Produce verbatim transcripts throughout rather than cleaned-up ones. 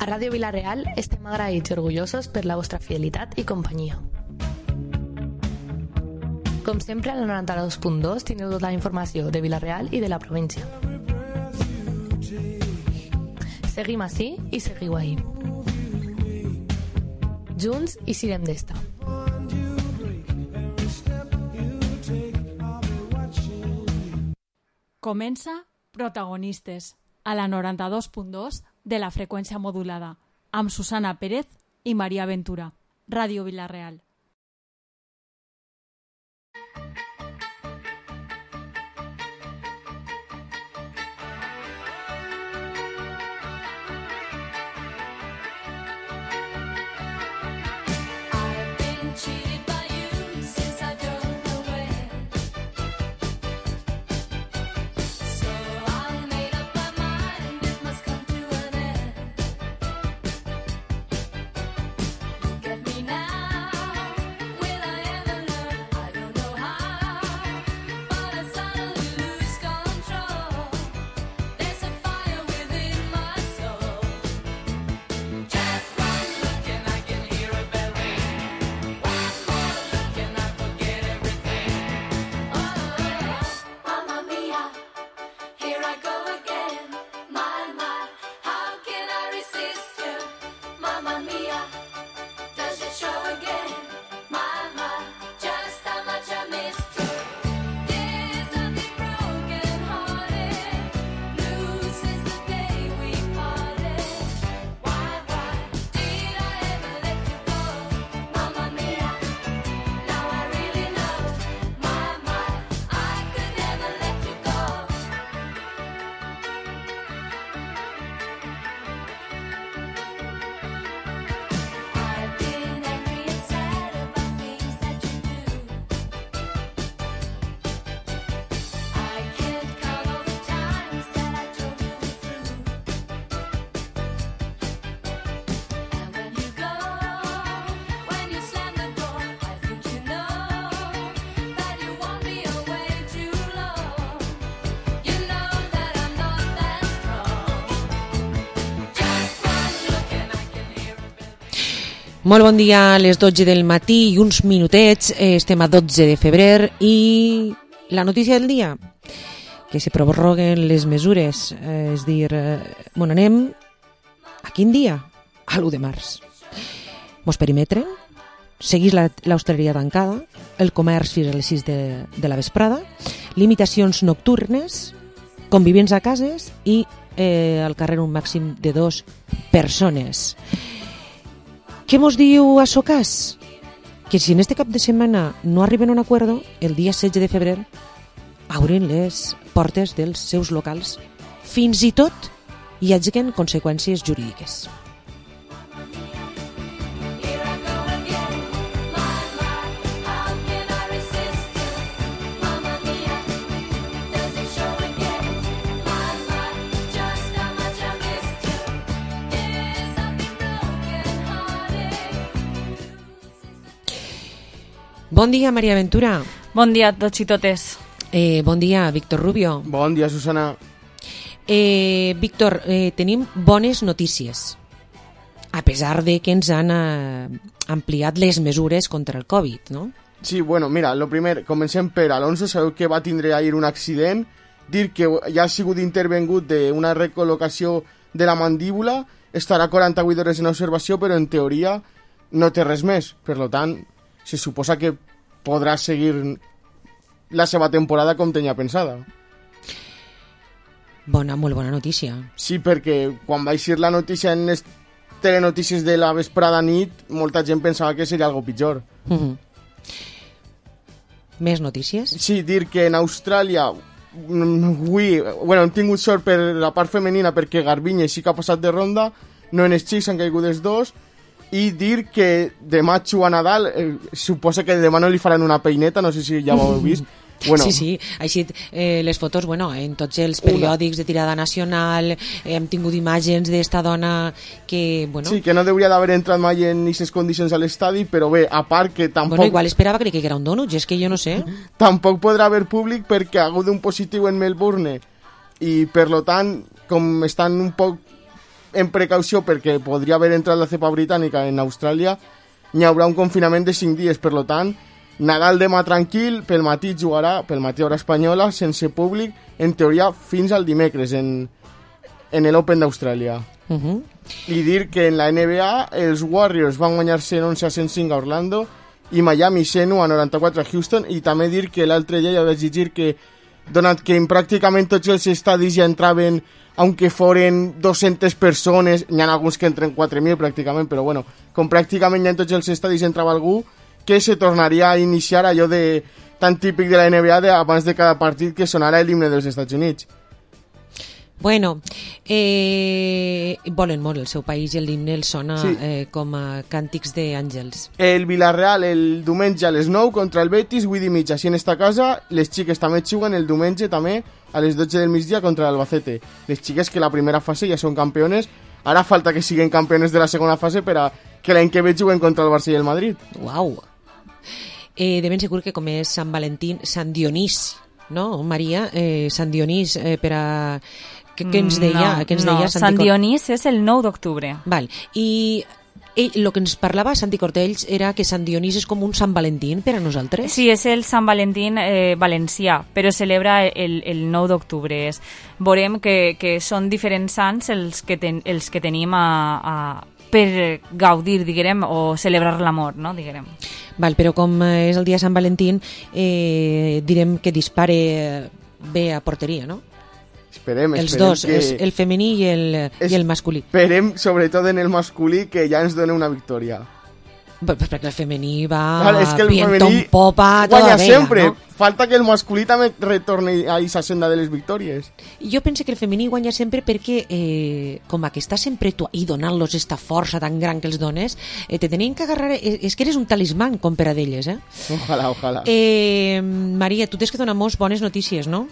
A Ràdio Vila-real estem agraïts i orgullosos per la vostra fidelitat i companyia. Com sempre, al noranta-dos punt dos teniu tota la informació de Vila-real i de la província. Seguim ací i seguiu ahí. Junts i sirem d'esta. Comença Protagonistes, a la noranta-dos punt dos de la freqüència modulada, amb Susana Pérez i Maria Ventura. Ràdio Vila-real. Molt bon dia, a les dotze del matí i uns minutets, eh, estem a dotze de febrer i la notícia del dia, que se prorroguen les mesures, eh, és dir, eh, bueno, anem a quin dia? A l'u de març. Mos perimetren, seguís l'hostaleria tancada, el comerç fins a les sis de, de la vesprada, limitacions nocturnes, convivents a cases i eh, al carrer un màxim de dos persones. Què mos diu a Socas? Que si en este cap de setmana no arriben a un acuerdo, el dia setze de febrer obren les portes dels seus locals. Fins i tot hi hagin conseqüències jurídiques. Bon dia, Maria Ventura. Bon dia a tots i totes. Eh, bon dia, Víctor Rubio. Bon dia, Susana. Eh, Víctor, eh, tenim bones notícies, a pesar de que ens han eh, ampliat les mesures contra el Covid, no? Sí, bueno, mira, lo primer, comencem per Alonso. Sabeu que va tindre ahir un accident, dir que ja ha sigut intervengut d'una recol·locació de la mandíbula, estarà quaranta-vuit hores en observació, però en teoria no té res més. Per tant, se suposa que podrà seguir la seva temporada com tenia pensada. Bona, molt bona notícia. Sí, perquè quan va eixir la notícia en les telenotícies de la vesprada nit, molta gent pensava que seria algo pitjor. Mm-hmm. Més notícies? Sí, dir que en Austràlia avui, bueno, hem tingut sort per la part femenina perquè Garbiñe sí que ha passat de ronda, no en els xics han caigut els dos, i dir que demà juga Nadal, eh, suposa que demà no li faran una peineta, no sé si ja ho heu vist. Bueno, sí, sí, així eh, les fotos, bueno, en tots els periòdics de tirada nacional eh, hem tingut imatges d'esta dona que, bueno... Sí, que no hauria d'haver entrat mai en aquestes condicions a l'estadi, però bé, a part que tampoc... Bueno, igual esperava que era un donut, és que jo no sé. Tampoc podrà haver públic perquè ha hagut un positiu en Melbourne i, per lo tant, com estan un poc en precaució perquè podria haver entrat la cepa britànica en Austràlia, hi haurà un confinament de cinc dies, per tant, Nadal demà tranquil, pel matí jugarà, pel matí hora espanyola, sense públic, en teoria fins al dimecres, en, en l'Open d'Austràlia. Uh -huh. I dir que en la N B A els Warriors van guanyar cent onze a cent cinc a Orlando i Miami cent u a noranta-quatre a Houston, i també dir que l'altre dia ja vaig llegir que, donat que en pràcticament tots els estadis ja entraven, aunque foren dues-centes persones, hi ha alguns que entren quatre mil pràcticament, però bueno, com pràcticament ja en tots els estadis entrava algú, que se tornaria a iniciar allò de tan típic de la N B A de abans de cada partit que sonarà l'himne dels Estats Units. Bueno, eh, volen molt el seu país i l'himne els sona sí. eh, com a càntics d'àngels. El Villarreal el diumenge a les nou contra el Betis, vuit i mitja, així en esta casa. Les xiques també juguen el diumenge també a les dotze del migdia contra l'Albacete. Les xiques que la primera fase ja són campiones, ara falta que siguin campiones de la segona fase per a que l'any que ve juguen contra el Barça i el Madrid. Uau! Eh, de ben segur que com és Sant Valentín, Sant Dionís, no, Maria? Eh, Sant Dionís, eh, per a... Què, què ens deia? No, què ens no, deia Sant Dionís és el nou d'octubre. Val, i el que ens parlava Santi Cortells era que Sant Dionís és com un Sant Valentín per a nosaltres. Sí, és el Sant Valentín eh, valencià, però celebra el, el nou d'octubre. Veurem que, que són diferents sants els que, ten, els que tenim a, a, per gaudir, diguem, o celebrar l'amor, no? Diguem. Val, però com és el dia de Sant Valentín, eh, direm que dispare bé a porteria, no? Esperem, els esperem dos, que... el, el femení i el, es... i el masculí. Esperem, sobretot en el masculí, que ja ens doni una victòria. Pues perquè el femení va Clar, és que el viento femení en popa guanya toda vela, sempre. No? Falta que el masculí també retorni a aquesta senda de les victòries. Jo penso que el femení guanya sempre perquè eh, com que està sempre tu i donant-los esta força tan gran que els dones, eh, te tenien que agarrar, eh, és que eres un talismán com per a d'elles, eh? Ojalà, ojalà. Eh, Maria, tu tens que donar molts bones notícies, no?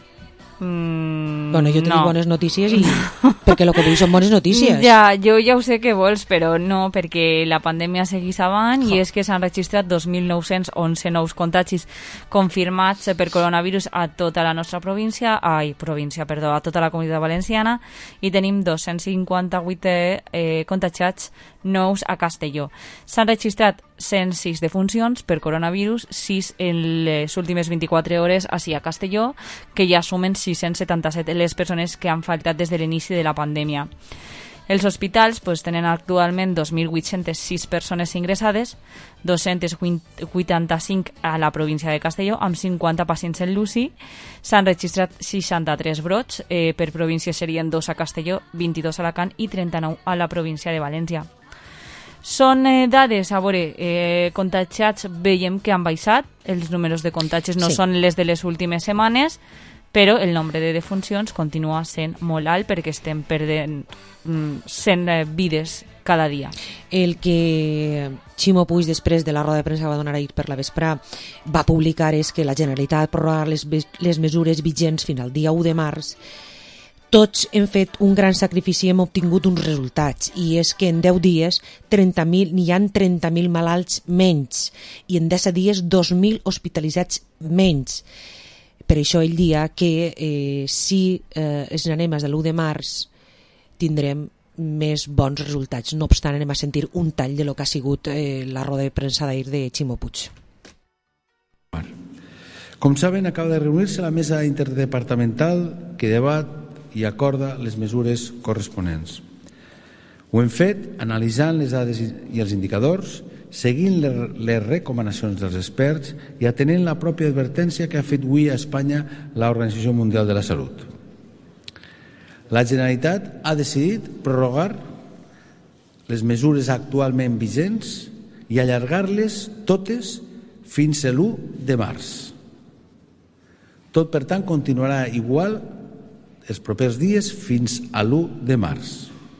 Mm, bueno, jo te no. dic bones notícies i perquè el que vull són bones notícies. Ja, jo ja ho sé que vols, però no, perquè la pandèmia segueix avant i és que s'han registrat dos mil nou-cents onze nous contagis confirmats per coronavirus a tota la nostra província, ai, província, perdó, a tota la comunitat valenciana, i tenim dos-cents cinquanta-vuit eh, contagiats nous a Castelló. S'han registrat cent sis defuncions per coronavirus, sis en les últimes vint-i-quatre hores així a Castelló, que ja sumen sis-cents setanta-set les persones que han faltat des de l'inici de la pandèmia. Els hospitals pues, tenen actualment dos mil vuit-cents sis persones ingressades, dos-cents vuitanta-cinc a la província de Castelló, amb cinquanta pacients en l'U C I. S'han registrat seixanta-tres brots, eh, per província serien dos a Castelló, vint-i-dos a Alacant i trenta-nou a la província de València. Són eh, dades, a veure, eh, contagiats veiem que han baixat, els números de contagis no sí. són les de les últimes setmanes, però el nombre de defuncions continua sent molt alt perquè estem perdent mm, cent eh, vides cada dia. El que Ximo Puig, després de la roda de premsa que va donar ahir per la vespre, va publicar és que la Generalitat prorrogarà les, les mesures vigents fins al dia u de març. Tots hem fet un gran sacrifici i hem obtingut uns resultats, i és que en deu dies trenta mil n'hi ha trenta mil malalts menys i en disset dies dos mil hospitalitzats menys. Per això ell dia que eh, si eh, es n'anem des de l'u de març tindrem més bons resultats. No obstant, anem a sentir un tall de lo que ha sigut eh, la roda de premsa d'ahir de Ximo Puig. Com saben, acaba de reunir-se la mesa interdepartamental que debat i acorda les mesures corresponents. Ho hem fet analitzant les dades i els indicadors, seguint les recomanacions dels experts i atenent la pròpia advertència que ha fet avui a Espanya l'Organització Mundial de la Salut. La Generalitat ha decidit prorrogar les mesures actualment vigents i allargar-les totes fins a l'u de març. Tot, per tant, continuarà igual els propers dies fins a l'u de març.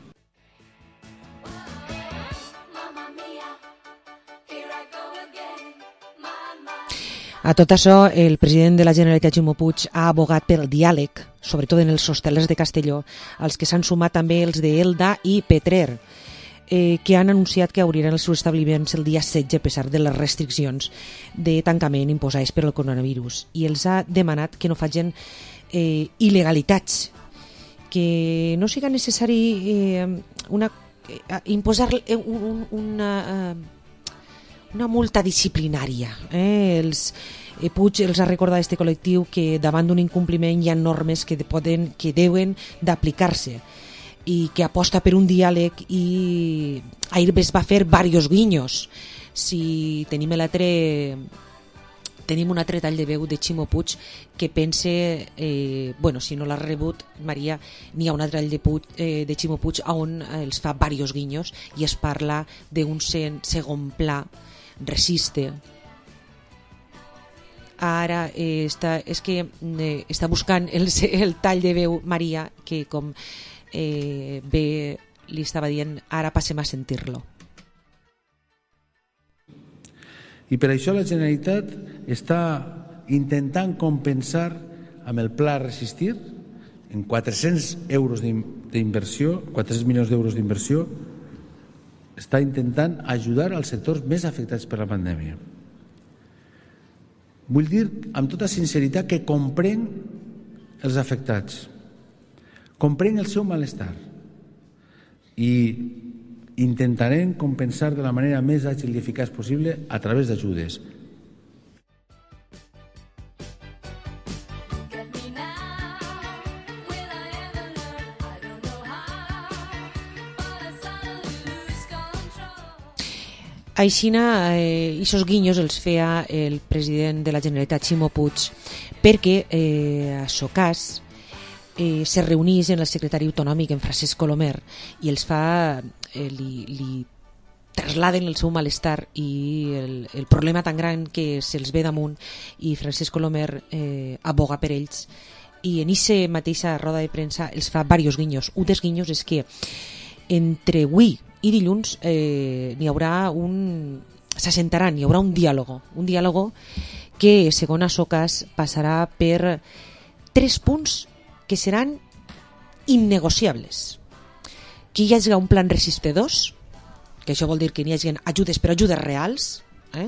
A tot això, el president de la Generalitat, Ximo Puig, ha abogat pel diàleg, sobretot en els hostalers de Castelló, als que s'han sumat també els d'Elda i Petrer, eh, que han anunciat que obriran els seus establiments el dia setze a pesar de les restriccions de tancament imposades per el coronavirus, i els ha demanat que no facin eh, il·legalitats, que no siga necessari eh, una, eh, imposar un, una, una multa disciplinària. Eh? Els, eh, Puig els ha recordat este col·lectiu que davant d'un incompliment hi ha normes que, poden, que deuen d'aplicar-se i que aposta per un diàleg, i ahir es va fer diversos guinyos. Si tenim l'altre tenim un altre tall de veu de Ximo Puig que pense, eh, bueno, si no l'has rebut, Maria, n'hi ha un altre tall de, Puig, eh, de Ximo Puig on els fa diversos guinyos i es parla d'un segon pla racista. Ara eh, està, és que eh, està buscant el, el tall de veu, Maria, que com eh, bé li estava dient, ara passem a sentir-lo. I per això la Generalitat està intentant compensar amb el pla Resistir en quatre-cents euros d'inversió, quatre-cents milions d'euros d'inversió, està intentant ajudar als sectors més afectats per la pandèmia. Vull dir amb tota sinceritat que comprenc els afectats, comprenc el seu malestar i intentarem compensar de la manera més àgil i eficaç possible a través d'ajudes. Aixina, eh, aquests guinyos els feia el president de la Generalitat, Ximo Puig, perquè eh, a Socas eh, se reunís en el secretari autonòmic, en Francesc Colomer, i els fa, eh, li, li trasladen el seu malestar i el, el problema tan gran que se'ls ve damunt, i Francesc Colomer eh, aboga per ells, i en aquesta mateixa roda de premsa els fa diversos guinyos. Un dels guinyos és que entre avui i dilluns eh, n'hi haurà un... s'assentaran, hi haurà un diàleg, un diàleg que, segons a Socas, passarà per tres punts que seran innegociables. Que hi hagi un plan Resiste dos, que això vol dir que n'hi hagi ajudes, però ajudes reals, eh?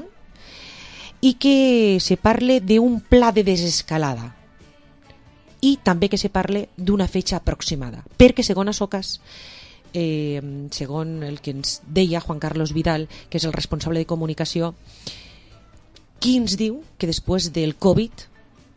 I que se parle d'un pla de desescalada, i també que se parle d'una fetge aproximada, perquè, segons a Socas, Eh, segons el que ens deia Juan Carlos Vidal, que és el responsable de comunicació, qui ens diu que després del Covid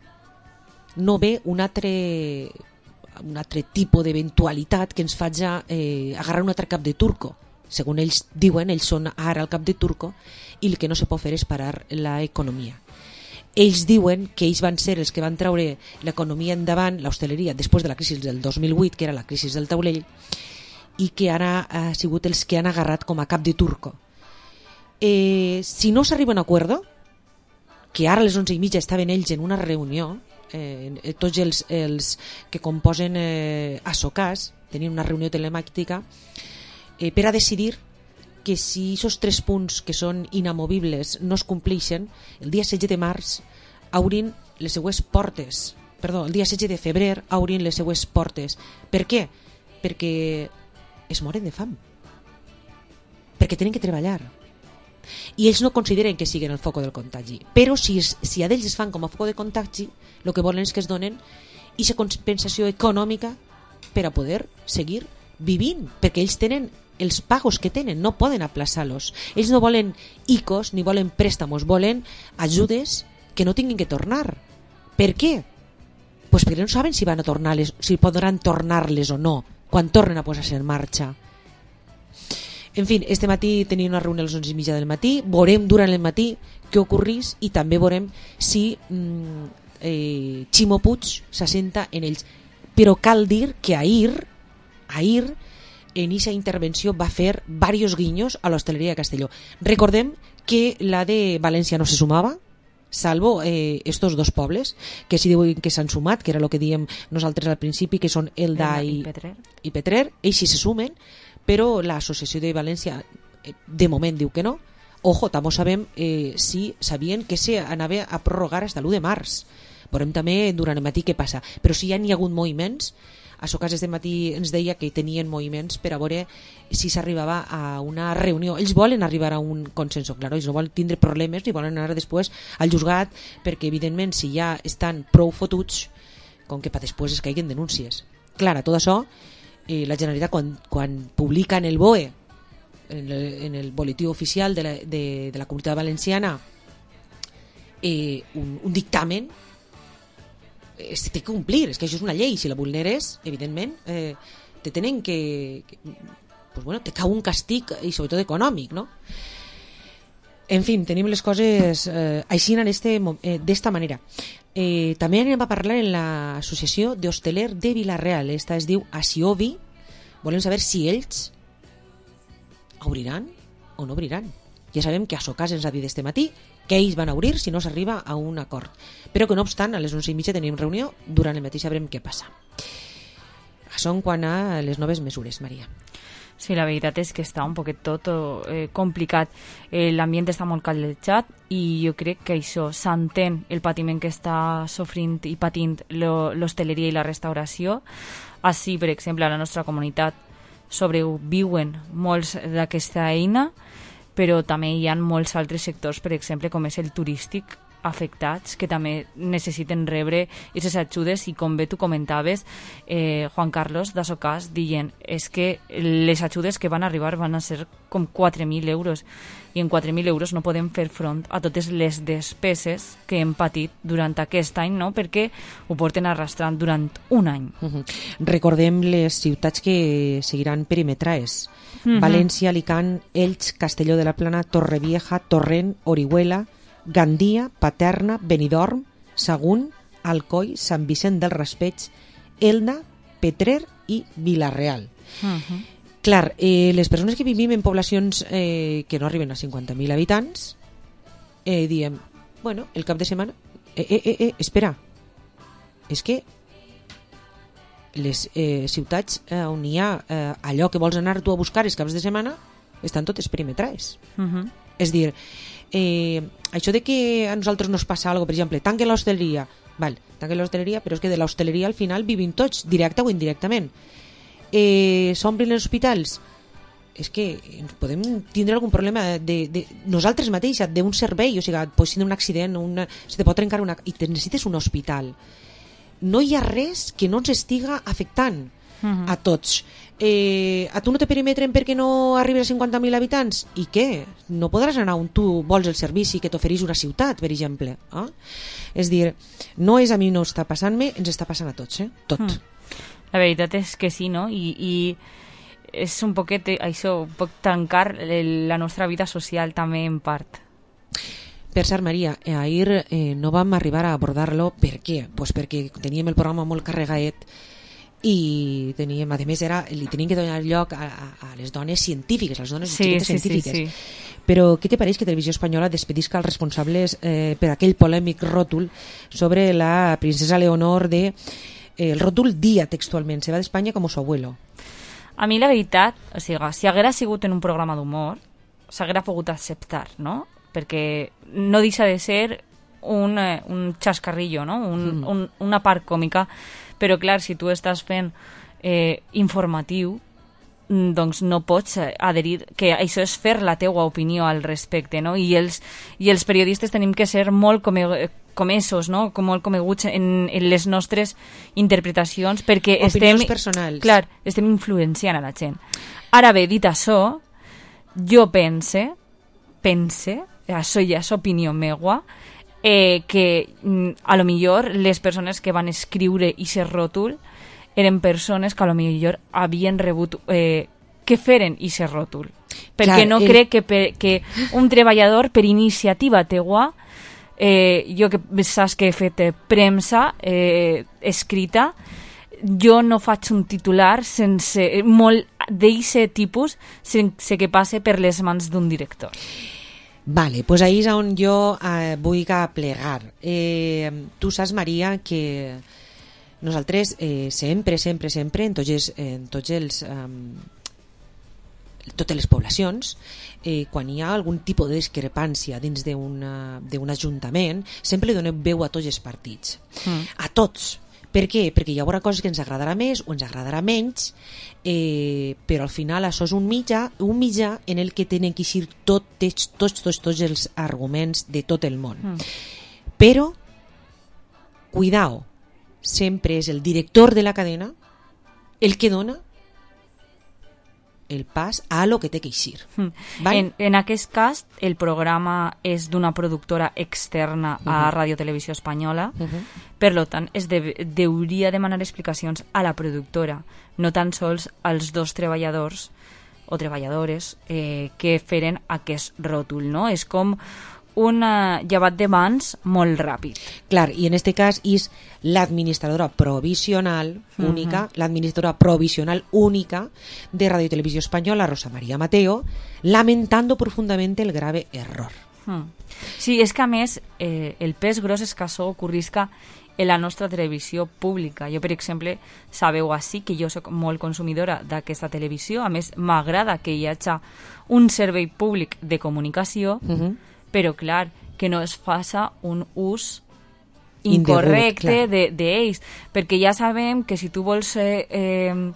no ve un altre, un altre tipus d'eventualitat que ens faci eh, agarrar un altre cap de turco. Segons ells diuen, ells són ara el cap de turco, i el que no se pot fer és parar l'economia. Ells diuen que ells van ser els que van treure l'economia endavant, l'hostaleria, després de la crisi del dos mil vuit, que era la crisi del taulell, i que ara ha sigut els que han agarrat com a cap de turco. Eh, si no s'arriba a un acord, que ara a les onze i mitja estaven ells en una reunió, eh, tots els, els que composen eh, a Socas, tenien una reunió telemàtica, eh, per a decidir que si aquests tres punts que són inamovibles no es compleixen, el dia setze de març haurien les seues portes, perdó, el dia setze de febrer haurien les seues portes. Per què? Perquè es moren de fam, perquè tenen que treballar, i ells no consideren que siguin el foc del contagi, però si, es, si a ells es fan com a foc de contagi, el que volen és que es donen aquesta compensació econòmica per a poder seguir vivint, perquè ells tenen els pagos que tenen, no poden aplaçar-los. Ells no volen I C Os ni volen préstamos, volen ajudes que no tinguin que tornar. Per què? Pues perquè no saben si van a tornar-les, si podran tornar-les o no quan tornen a posar-se en marxa. En fi, este matí tenia una reunió a les onze i mitja del matí, veurem durant el matí què ocorrís i també veurem si mm, eh, Ximo Puig s'assenta en ells. Però cal dir que ahir, ahir en aquesta intervenció va fer diversos guinyos a l'hostaleria de Castelló. Recordem que la de València no se sumava, salvo eh, estos dos pobles que si diuen que s'han sumat, que era el que diem nosaltres al principi, que són Elda i, i Petrer, i Petrer, ells sí se sumen, però l'associació de València eh, de moment diu que no. Ojo, també sabem eh, si sabien que se anava a prorrogar fins l'u de març. Veurem també durant el matí què passa, però si ja n'hi ha hagut moviments. A Socas este matí ens deia que tenien moviments per a veure si s'arribava a una reunió. Ells volen arribar a un consenso, claro, ells no volen tindre problemes ni volen anar després al juzgat, perquè evidentment si ja estan prou fotuts, com que per després es caiguen denúncies. Clar, tot això eh, la Generalitat quan, quan publica en el B O E, en el, en el boletí oficial de la, de, de la Comunitat Valenciana, eh, un, un dictamen, es té que complir, és que això és una llei, si la vulneres, evidentment, eh, te tenen que, que pues bueno, te cau un castig i sobretot econòmic, no? En fi, tenim les coses eh, així eh, d'esta manera. Eh, també anem a parlar en l'associació d'hosteler de Vila-real, esta es diu Asiovi. Volem saber si ells obriran o no obriran. Ja sabem que a Socas ens ha dit este matí que ells van a obrir si no s'arriba a un acord, però que no obstant a les onze i mitja tenim reunió, durant el matí sabrem què passa. Això en quant a les noves mesures, Maria. Sí, la veritat és que està un poquet tot eh, complicat. Eh, L'ambient està molt caldejat i jo crec que això s'entén el patiment que està sofrint i patint l'hostaleria i la restauració. Així, per exemple, a la nostra comunitat sobreviuen molts d'aquesta eina, però també hi ha molts altres sectors, per exemple, com és el turístic, afectats, que també necessiten rebre aquestes ajudes i com bé tu comentaves, eh, Juan Carlos de Socas dient és que les ajudes que van arribar van a ser com quatre mil euros i en quatre mil euros no podem fer front a totes les despeses que hem patit durant aquest any, no? Perquè ho porten arrastrant durant un any. Uh-huh. Recordem les ciutats que seguiran perimetrades. Uh-huh. València, Alicant, Elx, Castelló de la Plana, Torrevieja, Torrent, Orihuela, Gandia, Paterna, Benidorm, Sagunt, Alcoi, Sant Vicent del Raspeig, Elda, Petrer i Vila-real. Uh-huh. Clar, eh, les persones que vivim en poblacions eh, que no arriben a cinquanta mil habitants, eh, diem, bueno, el cap de setmana... Eh, eh, eh, eh, espera, és que les eh, ciutats eh, on hi ha eh, allò que vols anar tu a buscar els caps de setmana estan totes perimetrades. Uh-huh. És dir, eh, això de que a nosaltres nos passa alguna cosa, per exemple, tanque l'hostaleria, val, tanque l'hostaleria, però és que de l'hostaleria al final vivim tots, directe o indirectament. Eh, S'omplen els hospitals, és que podem tindre algun problema de, de nosaltres mateixos, d'un servei, o sigui, pots tindre un accident, una, se te pot trencar una... i te necessites un hospital. No hi ha res que no ens estiga afectant uh-huh. a tots. Eh, a tu no te perimetren perquè no arribes a cinquanta mil habitants? I què? No podràs anar on tu vols el servici que t'oferís una ciutat, per exemple. Eh? És dir, no és a mi no està passant-me, ens està passant a tots, eh? Tot. Mm. La veritat és que sí, no? I, i és un poquet això, un poc tancar la nostra vida social també en part. Per cert, Maria, ahir eh, no vam arribar a abordar-lo. Per què? Pues perquè teníem el programa molt carregaet i teníem, a més, era, li teníem que donar lloc a, a, a les dones científiques, a les dones sí, sí, científiques. Sí, sí. Però què te pareix que Televisió Espanyola despedisca els responsables eh, per aquell polèmic ròtul sobre la princesa Leonor de... Eh, el ròtul dia textualment, se va d'Espanya com su abuelo. A mi la veritat, o sigui, si haguera sigut en un programa d'humor, s'haguera pogut acceptar, no? Perquè no deixa de ser un, eh, un xascarrillo, no? Un, mm. un, una part còmica, però clar, si tu estàs fent eh, informatiu, doncs no pots adherir, que això és fer la teua opinió al respecte, no? I els, i els periodistes tenim que ser molt com, comesos, no? Com molt coneguts en, en les nostres interpretacions, perquè opinions estem, personals. Clar, estem influenciant a la gent. Ara bé, dit això, jo pense, pense, això ja és opinió meua, eh, que a lo millor les persones que van escriure i ser ròtul eren persones que a lo millor havien rebut eh, que feren i ser ròtul. Perquè Clar, no el... crec que, per, que un treballador per iniciativa teua, eh, jo que saps que he fet eh, premsa eh, escrita, jo no faig un titular sense molt d'eixe tipus sense que passe per les mans d'un director. Vale, pues ahí és on jo eh, vull plegar. Eh, tu saps, Maria, que nosaltres eh, sempre, sempre, sempre, en tots, en tots els, um, totes les poblacions, eh, quan hi ha algun tipus de discrepància dins d'un ajuntament, sempre li donem veu a tots els partits. Mm. A tots. Per què? Perquè hi haurà coses que ens agradarà més o ens agradarà menys, eh, però al final això és un mitjà, un mitjà en el que tenen que eixir tot, tots, tots, tots, tots els arguments de tot el món. Mm. Però, cuidao, sempre és el director de la cadena el que dona el pas a lo que té que eixir. Mm. Val? En, en aquest cas, el programa és d'una productora externa a Uh-huh. Radio Televisió Espanyola, Uh-huh. per lo tant, es de, deuria demanar explicacions a la productora, no tan sols als dos treballadors o treballadores eh, que feren aquest ròtol, no? És com un uh, llevat de mans molt ràpid. Clar, i en este cas és l'administradora provisional única, uh-huh. l'administradora provisional única de Radio Televisió Espanyola, Rosa María Mateo, lamentando profundamente el grave error. Hmm. Sí, és que a més eh, el pes gros és que això ocorrisca en la nostra televisió pública. Jo, per exemple, sabeu així que jo soc molt consumidora d'aquesta televisió, a més m'agrada que hi hagi un servei públic de comunicació, Uh-huh. però clar, que no es faça un ús Indegut, incorrecte clar. de- d'ells, perquè ja sabem que si tu vols eh, eh,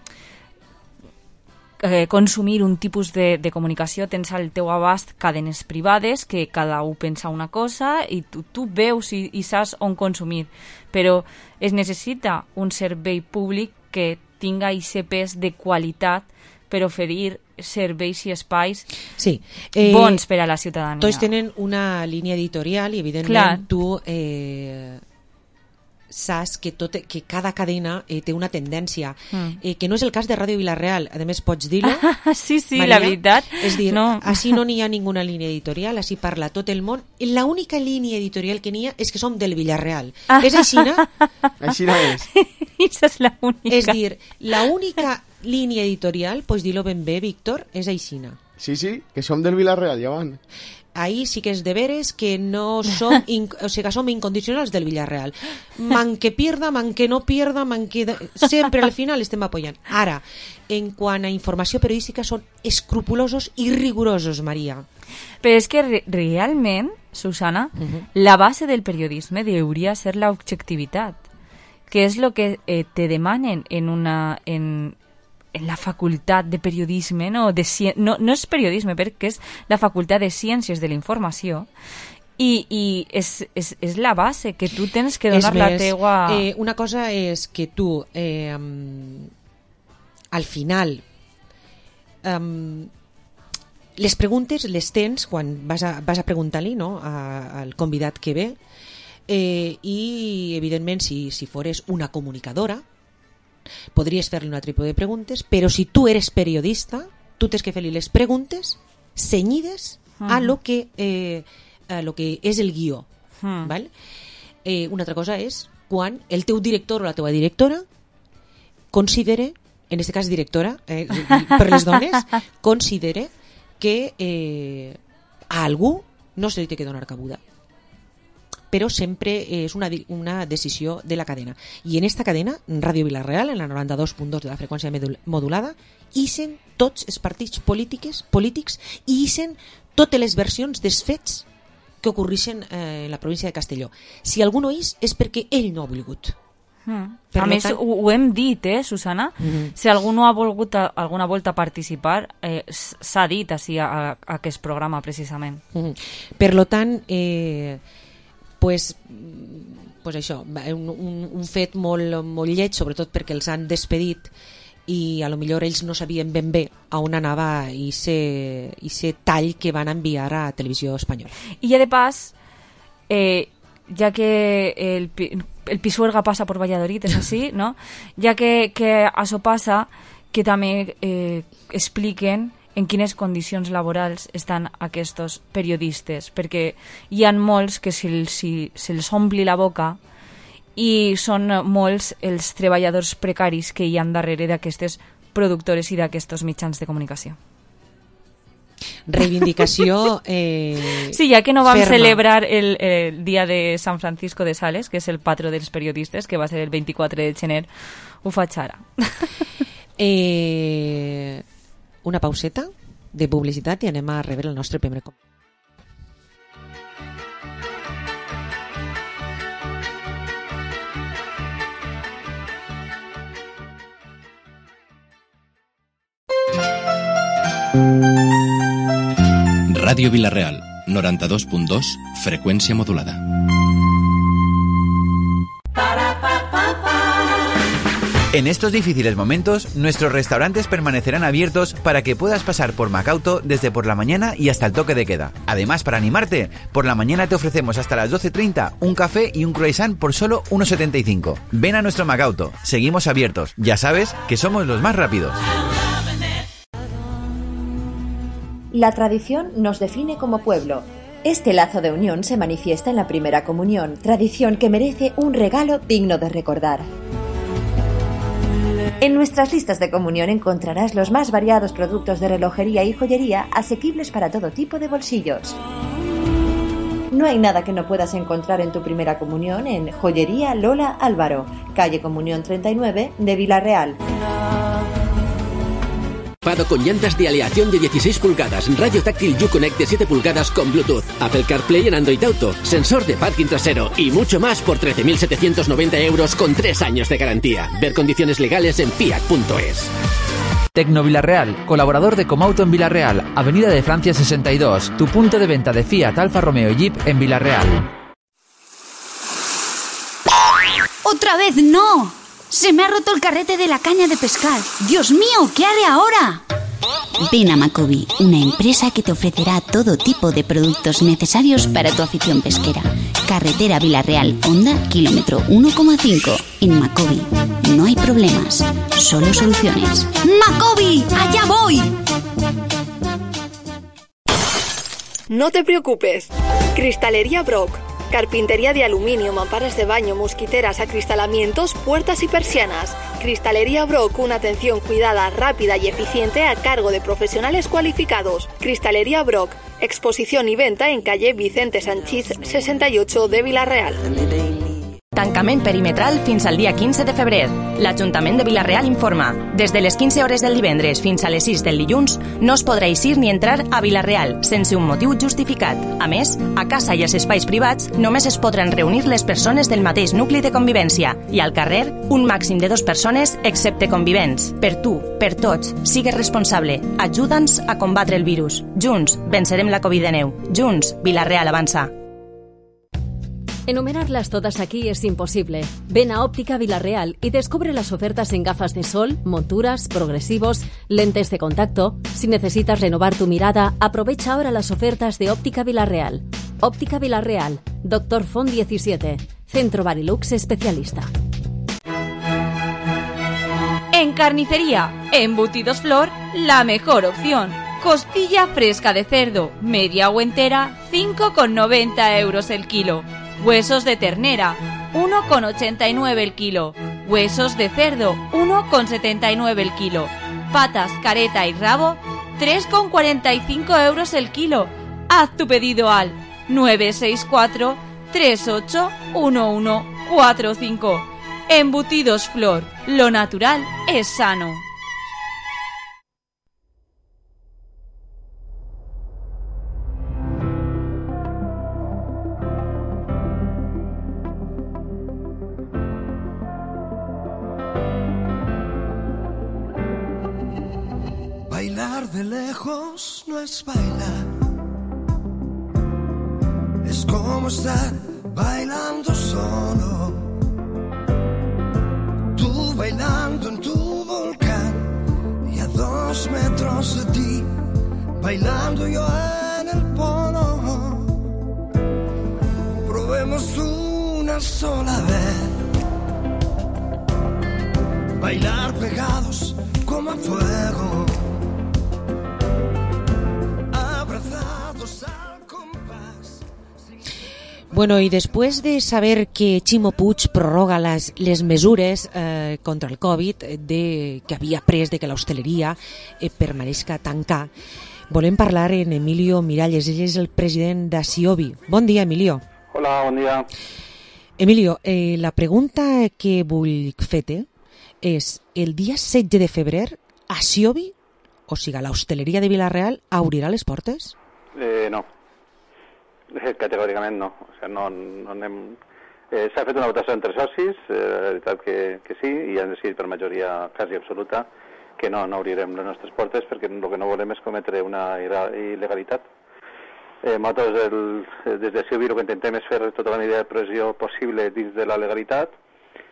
eh, consumir un tipus de, de comunicació tens al teu abast cadenes privades que cada un pensa una cosa i tu, tu veus i, i saps on consumir, però es necessita un servei públic que tinga aquest pes de qualitat per oferir serveis i espais Sí. bons per a la ciutadania. Tots tenen una línia editorial i evidentment Clar. tu eh, saps que, tot, que cada cadena eh, té una tendència, Mm. eh, que no és el cas de Ràdio Vilareal, a més pots dir-lo. sí, sí, Maria, la veritat. És dir, no. així no n'hi ha ninguna línia editorial, així parla tot el món. L'única línia editorial que n'hi ha és que som del Villarreal. Ah. És així, no? Així no és. Esa és la única. És dir, l'única línia editorial, pues dir-lo ben bé, Víctor, és aixina. Sí, sí, que som del Villarreal, ja van. Ahí sí que és de veres que no som, in, o sigui, que som incondicionals del Villarreal. Man que pierda, man que no pierda, man que... de- Sempre al final estem apoyant. Ara, en quant a informació periodística, són escrupulosos i rigorosos, Maria. Però és que re realment, Susana, uh Mhm. -huh. la base del periodisme hauria ser la objectivitat, que és el que eh, te demanen en una... En, en la facultat de periodisme, no, de ci... no, no és periodisme, perquè és la facultat de ciències de la informació, i, i és, és, és la base que tu tens que donar És la més, teua... eh, una cosa és que tu, eh, al final, um, les preguntes les tens quan vas a, vas a preguntar-li, no?, a, al convidat que ve, eh, i evidentment si, si fores una comunicadora podries fer-li un altre tipus de preguntes, però si tu eres periodista tu tens que fer-li les preguntes cenyides a Mhm. lo que, eh, a lo que és el guió. Hmm. Val? Eh, una altra cosa és quan el teu director o la teua directora considere, en aquest cas directora, eh, per les dones, considere que eh, a algú no se li té que donar cabuda. Però sempre és una, di- una decisió de la cadena. I en esta cadena, Ràdio Vilareal, en la noranta-dos punt dos de la freqüència medul- modulada, ixen tots els partits polítics, polítics i ixen totes les versions dels fets que ocorreixen eh, en la província de Castelló. Si algú no és, és perquè ell no ha volgut. Mm. Per A lo més, tant- ho, ho hem dit, eh, Susana? Mhm. Si algú no ha volgut a, alguna volta participar, eh, s- s'ha dit així a, a, a aquest programa, precisament. Mhm. Per lo tant, eh, pues, mm, pues això, va, un, un, un fet molt, molt lleig, sobretot perquè els han despedit i a lo millor ells no sabien ben bé a on anava ese tall que van enviar a Televisió Espanyola. I ja de pas, eh, ja que el, pi- el Pisuerga passa per Valladolid, és així, no? Ja que, que això passa, que també eh, expliquen en quines condicions laborals estan aquests periodistes, perquè hi ha molts que se'ls si, se ompli la boca i són molts els treballadors precaris que hi han darrere d'aquestes productores i d'aquests mitjans de comunicació. Reivindicació eh, Sí, ja que no vam ferma. celebrar el, el dia de San Francisco de Sales, que és el patró dels periodistes, que va ser el vint-i-quatre de gener, ho faig ara. Eh, una pauseta de publicitat i anem a rebre el nostre primer cop. Ràdio Vilareal, noranta-dos punt dos, freqüència modulada. En estos difíciles momentos, nuestros restaurantes permanecerán abiertos para que puedas pasar por Macauto desde por la mañana y hasta el toque de queda. Además, para animarte, por la mañana te ofrecemos hasta las doce treinta un café y un croissant por solo uno setenta y cinco. Ven a nuestro Macauto, seguimos abiertos. Ya sabes que somos los más rápidos. La tradición nos define como pueblo. Este lazo de unión se manifiesta en la primera comunión, tradición que merece un regalo digno de recordar. En nuestras listas de comunión encontrarás los más variados productos de relojería y joyería asequibles para todo tipo de bolsillos. No hay nada que no puedas encontrar en tu primera comunión en Joyería Lola Álvaro, calle Comunión treinta y nueve de Vila-real. Equipado con llantas de aleación de dieciséis pulgadas, radio táctil Uconnect de siete pulgadas con Bluetooth, Apple CarPlay en Android Auto, sensor de parking trasero y mucho más por trece mil setecientos noventa euros con tres años de garantía. Ver condiciones legales en fiat punto es. Tecno Vila-real, colaborador de Comauto en Vila-real, Avenida de Francia sesenta y dos, tu punto de venta de Fiat, Alfa Romeo y Jeep en Vila-real. ¡Otra vez no! ¡Se me ha roto el carrete de la caña de pescar! ¡Dios mío! ¿Qué haré ahora? Ven a Macobi, una empresa que te ofrecerá todo tipo de productos necesarios para tu afición pesquera. Carretera Vila-real, Honda, kilómetro uno coma cinco. En Macobi no hay problemas, solo soluciones. ¡Macobi! ¡Allá voy! No te preocupes. Cristalería Brock. Carpintería de aluminio, mamparas de baño, mosquiteras, acristalamientos, puertas y persianas. Cristalería Brock, una atención cuidada, rápida y eficiente a cargo de profesionales cualificados. Cristalería Brock, exposición y venta en calle Vicente Sanchís sesenta y ocho de Vila-real. Tancament perimetral fins al dia quinze de febrer. L'Ajuntament de Vila-real informa. Des de les quinze hores del divendres fins a les sis del dilluns no es podrà eixir ni entrar a Vila-real sense un motiu justificat. A més, a casa i als espais privats només es podran reunir les persones del mateix nucli de convivència i al carrer un màxim de dues persones excepte convivents. Per tu, per tots, sigues responsable. Ajuda'ns a combatre el virus. Junts vencerem la Covid diecinueve. Junts, Vila-real avança. Enumerarlas todas aquí es imposible. Ven a Óptica Vila-real y descubre las ofertas en gafas de sol, monturas, progresivos, lentes de contacto. Si necesitas renovar tu mirada, aprovecha ahora las ofertas de Óptica Vila-real. Óptica Vila-real, Doctor Font diecisiete, Centro Barilux especialista. En carnicería, Embutidos Flor, la mejor opción. Costilla fresca de cerdo, media o entera, cinco con noventa euros el kilo. Huesos de ternera, uno con ochenta y nueve el kilo. Huesos de cerdo, uno con setenta y nueve el kilo. Patas, careta y rabo, tres con cuarenta y cinco euros el kilo. Haz tu pedido al nueve seis cuatro, tres ocho, uno uno cuatro cinco. Embutidos Flor, lo natural es sano. Bailar de lejos no es bailar, es como estar bailando solo. Tú bailando en tu volcán y a dos metros de ti, bailando yo en el polo. Probemos una sola vez, bailar pegados como a fuego. Bueno, y después de saber que Ximo Puig prorroga las, les mesures eh, contra el Covid de, que havia pres de que l'hostaleria eh, permanezca tancada, volem parlar en Emilio Miralles. Ell és el president d'Asiobi. Bon dia, Emilio. Hola, bon dia. Emilio, eh, la pregunta que vull fer-te és, el dia setze de febrer, Asiobi, o sigui, l'hostaleria de Vila-real, obrirà les portes? Eh, no. Categòricament no. O sigui, no, no anem... eh, s'ha fet una votació entre socis, eh, la veritat que, que sí, i han decidit per majoria quasi absoluta que no, no obrirem les nostres portes perquè el que no volem és cometre una il·legalitat. Eh, nosaltres, el, des de Asiobi, el que intentem és fer tota la medida de pressió possible dins de la legalitat,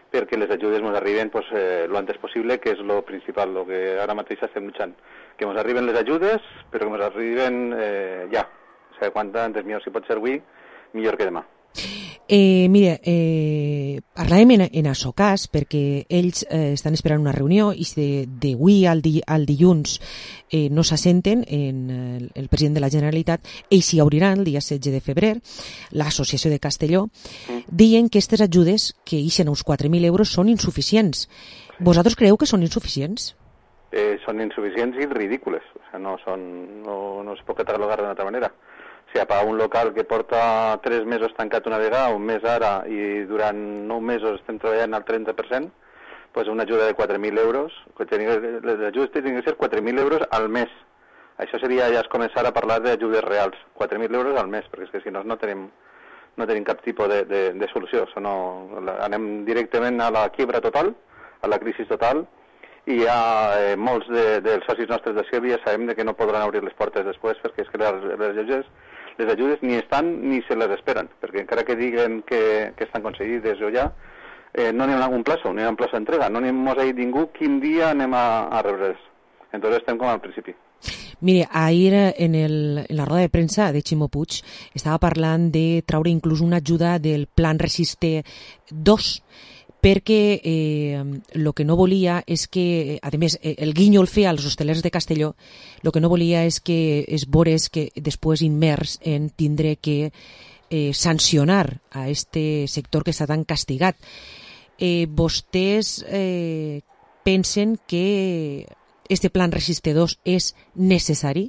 perquè les ajudes ens arriben pues, eh, lo antes possible, que és lo principal, lo que ara mateix estem luchant. Que ens arriben les ajudes, però que ens arriben eh, ja. O sigui, quant antes millor, si pot ser avui, millor que demà. Eh, mira, eh, parlàvem en, en això cas perquè ells eh, estan esperant una reunió i si d'avui al, di, al dilluns eh, no s'assenten en el, el president de la Generalitat, ells s'hi obriran el dia setze de febrer l'Associació de Castelló, mm. dient que aquestes ajudes que ixen a uns quatre mil euros són insuficients. Vosaltres creu que són insuficients? Eh, són insuficients i ridícules. O sigui, no, són, no, no es pot catalogar d'una altra manera. O sigui, per un local que porta tres mesos tancat una vegada, un mes ara, i durant nou mesos estem treballant al trenta per cent, doncs una ajuda de quatre mil euros, que tenia, les ajudes tenen que ser quatre mil euros al mes. Això seria ja es començar a parlar d'ajudes reals, quatre mil euros al mes, perquè és que si no, no tenim, no tenim cap tipus de, de, de solució. O no, anem directament a la quiebra total, a la crisi total, i hi ha eh, molts de, dels socis nostres de Sèrbia sabem de que no podran obrir les portes després, perquè és que les, les ajudes les ajudes ni estan ni se les esperen, perquè encara que diguen que, que estan aconseguides o ja, eh, no n'hi ha un plazo, no hi ha un plazo d'entrega, no n'hem dit ningú quin dia anem a, a rebre-les. Entonces estem com al principi. Mire, ahir en, el, en la roda de premsa de Ximo Puig estava parlant de traure inclús una ajuda del Plan Resiste dos, perquè eh, el que no volia és que, a més, el guinyo el feia als hostelers de Castelló, el que no volia és que es veurés que després immers en tindre que eh, sancionar a este sector que està tan castigat. Eh, vostès eh, pensen que este Plan Resiste dos és necessari?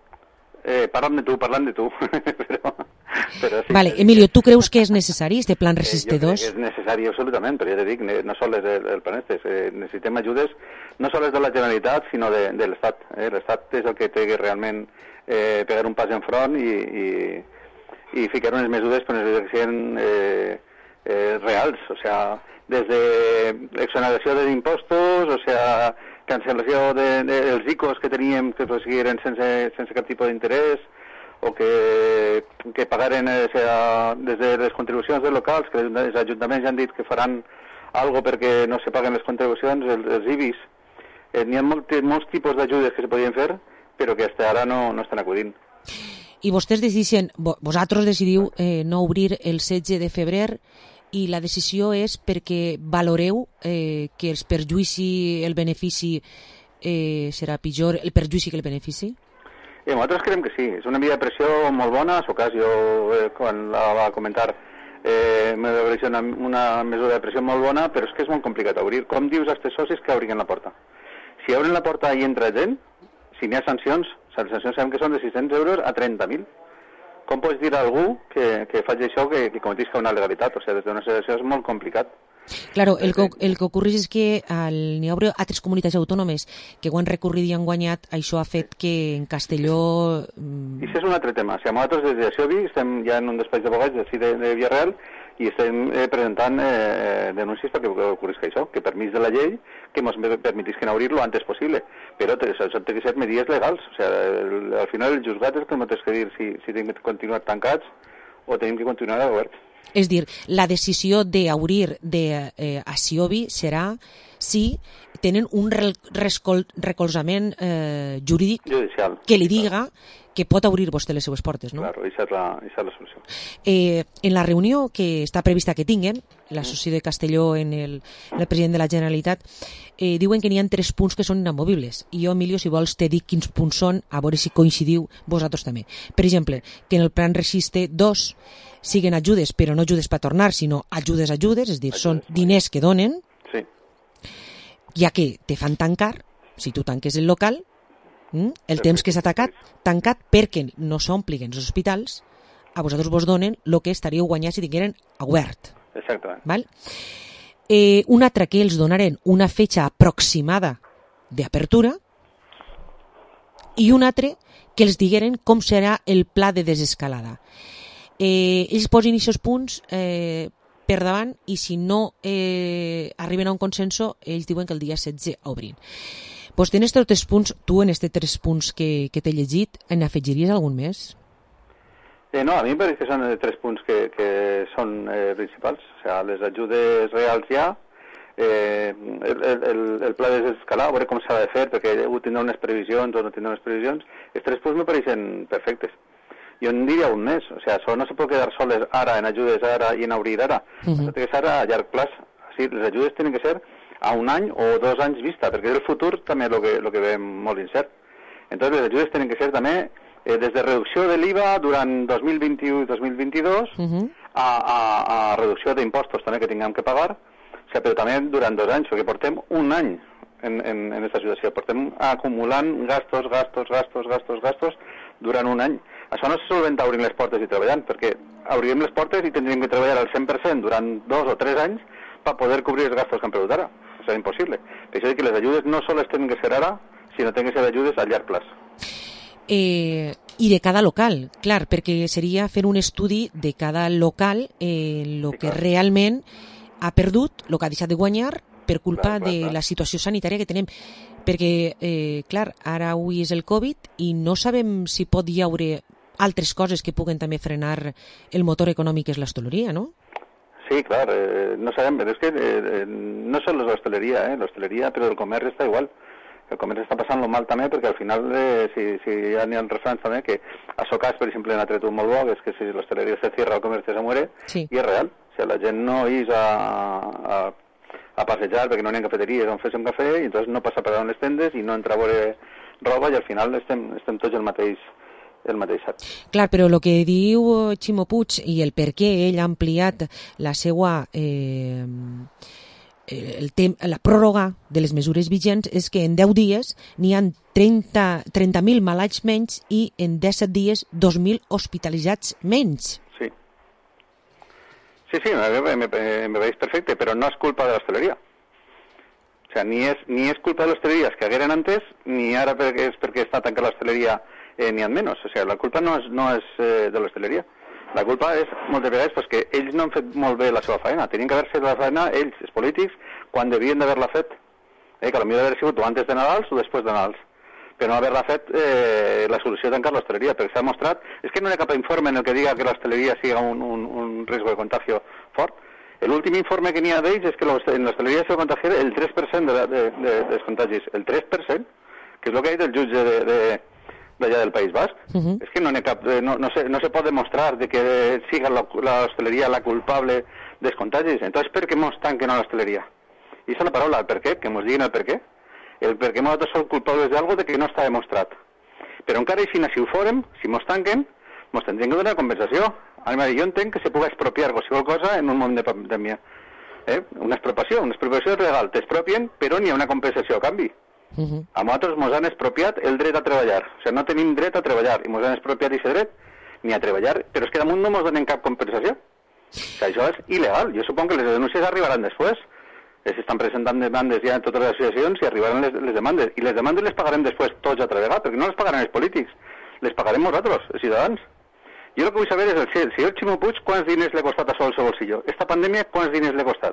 Eh, parlant de tu, parlant de tu, però... Però sí, vale, Emilio, ¿tú creus que és necessari este Plan Resiste dos? Eh, jo crec que és necessari absolutament, però ja te dic, no sols el, el plan este, eh, necessitem ajudes no sols de la Generalitat, sinó de, de l'Estat. Eh? L'Estat és el que té que realment eh, pegar un pas en front i, i, i ficar unes mesures per unes que siguin eh, eh, reals, o sea, des de exoneració d'impostos, o sea, cancel·lació de, de, dels I C Os que teníem que pues, siguin sense, sense cap tipus d'interès, o que, que pagaren eh, sea, des de les contribucions dels locals, que els ajuntaments ja han dit que faran algo perquè no se paguen les contribucions, els, els I B I S. Eh, N'hi ha molt, molts tipus d'ajudes que se podien fer, però que fins ara no, no estan acudint. I vostès decideixen, vosaltres decidiu eh, no obrir el setze de febrer i la decisió és perquè valoreu eh, que el perjuïci, el benefici eh, serà pitjor, el perjuïci que el benefici? Eh, nosaltres creiem que sí, és una via de pressió molt bona, a su cas jo eh, quan la va comentar eh, me va parecer una, una mesura de pressió molt bona, però és que és molt complicat obrir. Com dius als teus socis que obrin la porta? Si obren la porta i entra gent, si n'hi ha sancions, les sancions sabem que són de sis-cents euros a trenta mil. Com pots dir a algú que, que faci això que, que cometisca una legalitat? O sigui, des d'una situació és molt complicat. Claro, el que, el que ocorre és que n'hi ha altres comunitats autònomes que ho han recorrit i han guanyat, això ha fet que en Castelló... I això és un altre tema. O sigui, nosaltres des de Xiobi estem ja en un despatx d'abogats d'ací de, de Villarreal i estem eh, presentant eh, denúncies perquè ocorrisca això, que permís de la llei que ens permetisquen obrir lo antes possible. Però això té que ser medides legals. O sigui, el, al final el juzgat és que no té que dir si, si tenim que continuar tancats o tenim que continuar oberts. És dir, la decisió d'obrir de, eh, a Xiobi serà si tenen un rescol, recolzament eh, jurídic judicial que li diga que pot obrir vostè les seues portes, no? Claro, això és la, això és la solució. Eh, en la reunió que està prevista que tinguem, l'associació de Castelló en el, el president de la Generalitat, eh, diuen que n'hi ha tres punts que són inamovibles. I jo, Emilio, si vols, te dic quins punts són, a veure si coincidiu vosaltres també. Per exemple, que en el Plan Resiste dos siguen ajudes, però no ajudes per tornar, sinó ajudes ajudes, és dir, són diners que donen, sí. Ja que te fan tancar, si tu tanques el local, mm, el temps que s'ha tancat, tancat perquè no s'omplin els hospitals, a vosaltres vos donen el que estaríeu guanyant si tingueren obert. Exactament. Val? Eh, un altre que els donaren una fetxa aproximada d'apertura i un altre que els digueren com serà el pla de desescalada. Eh, ells posen aquests punts eh, per davant i si no eh, arriben a un consenso ells diuen que el dia setze obrin. Pues en estos tres punts, tu en estos tres punts que, que t'he llegit, en afegiries algun més? Eh, no, a mi em pareix que són tres punts que, que són eh, principals. O sigui, les ajudes reals ja, eh, el, el, el pla de desescalar, a veure com s'ha de fer, perquè ho tindrà unes previsions o no tindrà unes previsions. Els tres punts me pareixen perfectes. Jo en diria un mes, o sea, això no se pot quedar soles ara, en ajudes ara i en obrir ara. Uh -huh. Això té que ser a llarg plaç. Sí, les ajudes tenen que ser a un any o dos anys vista, perquè el futur també és el que, lo que veiem molt incert. Entonces, les ajudes tenen que ser també eh, des de reducció de l'I V A durant dos mil vint-i-u i dos mil vint-i-dos uh -huh. a, a, a reducció d'impostos també que tinguem que pagar, o sea, però també durant dos anys, perquè portem un any en, en, en aquesta situació, portem acumulant gastos, gastos, gastos, gastos, gastos durant un any. Això no se solventa obrint les portes i treballant, perquè obrirem les portes i tindríem que treballar al cent per cent durant dos o tres anys per poder cobrir els gastos que han perdut ara. Això és impossible. Per això dic que les ajudes no sols tenen que ser ara, sinó tenen que ser ajudes a llarg plaç. Eh, I de cada local, clar, perquè seria fer un estudi de cada local eh, lo sí, que clar. realment ha perdut, el que ha deixat de guanyar per culpa clar, clar, de clar. la situació sanitària que tenem. Perquè, eh, clar, ara avui és el Covid i no sabem si pot hi haure altres coses que puguen també frenar el motor econòmic que és l'hostaleria, no? Sí, clar, eh, no sabem, però és que eh, no sols l'hostaleria, eh, l'hostaleria, però el comerç està igual. El comerç està passant-lo mal també, perquè al final, eh, si, si ja n'hi ha refrans també, que a Socas, per exemple, n'ha tret un molt bo, és que si l'hostaleria se cierra, el comerç se muere, sí. I és real. O sigui, la gent no és a, a, a passejar perquè no n'hi ha cafeteries on fes un cafè, i entonces no passa per on les tendes i no entra a veure roba, i al final estem, estem tots el mateix el mateix sac. Clar, però el que diu Ximo Puig i el per què ell ha ampliat la seva eh, el tem la pròrroga de les mesures vigents és que en deu dies n'hi ha trenta mil malalts menys i en disset dies dos mil hospitalitzats menys. Sí. Sí, sí, me, me, me veis perfecte, però no és culpa de l'hostaleria. O sea, ni és, ni és culpa de l'hostaleria que hagueren antes, ni ara perquè és perquè està tancada l'hostaleria eh, n'hi ha menys. O sea, la culpa no és, no és eh, de l'hostaleria. La culpa és, moltes vegades, pues, que ells no han fet molt bé la seva feina. Tenien que haver fet la feina, ells, els polítics, quan devien d'haver-la fet. Eh, que potser haver sigut o antes de Nadals o després de Nadals. Però no haver-la fet eh, la solució de tancar l'hostaleria, perquè s'ha mostrat... És que no hi ha cap informe en el que diga que l'hostaleria siga un, un, un risc de contagio fort. L'últim informe que n'hi ha d'ells és que en l'hostaleria s'ha contagiat el tres per cent de, de, de, dels contagis. El tres per cent, que és el que ha dit el jutge de... de d'allà del País Basc. Uh-huh. És que no, cap, no, no, se, no se pot demostrar de que siga l'hostaleria la culpable dels contagis. Entonces, per què mos tanquen a l'hostaleria? I és la paraula, el per què, que mos diguin el per què. El per què nosaltres som culpables d'algo de que no està demostrat. Però encara així, si ho fórem, si mos tanquen, mos tindrien que donar compensació. Ara, jo entenc que se pugui expropiar qualsevol cosa en un moment de pandèmia. Eh? Una expropiació, una expropiació és legal, t'expropien, però n'hi ha una compensació a canvi. Uh-huh. A nosaltres ens han expropiat el dret a treballar. O sigui, no tenim dret a treballar i ens han expropiat aquest dret ni a treballar, però és que damunt no ens donen cap compensació. O sigui, això és il·legal. Jo suponc que les denúncies arribaran després. S'estan presentant demandes ja en totes les associacions i arribaran les, les demandes. I les demandes les pagarem després tots a treballar, perquè no les pagaran els polítics, les pagarem nosaltres, els ciutadans. Jo el que vull saber és el, el senyor Ximo Puig quants diners l'ha costat a sol el seu bolsillo. Esta pandèmia quants diners l'ha costat?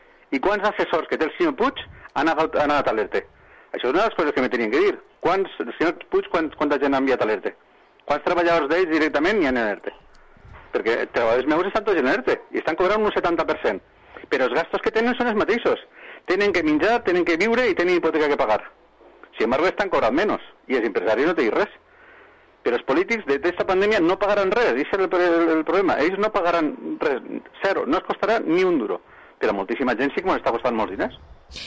I quants assessors que té el senyor Puig han anat, han anat a l'ERTE? Això és una de les coses que me tenien que dir. Quants, el senyor Puig, quant, quanta gent ha enviat a l'ERTE? Quants treballadors d'ells directament n'hi ha en l'ERTE? Perquè treballadors meus estan tots en l'ERTE i estan cobrant un setanta per cent. Però els gastos que tenen són els mateixos. Tenen que menjar, tenen que viure i tenen hipoteca que pagar. Sin embargo, estan cobrant menys. I els empresaris no tenen res. Però els polítics d'aquesta pandèmia no pagaran res. I és el, el, el problema. Ells no pagaran res. Zero. No es costarà ni un duro. Però a moltíssima gent sí que ens està costant molts diners.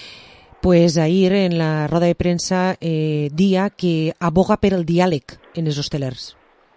Pues ahir en la roda de premsa eh, dia que aboga per el diàleg en els hostelers.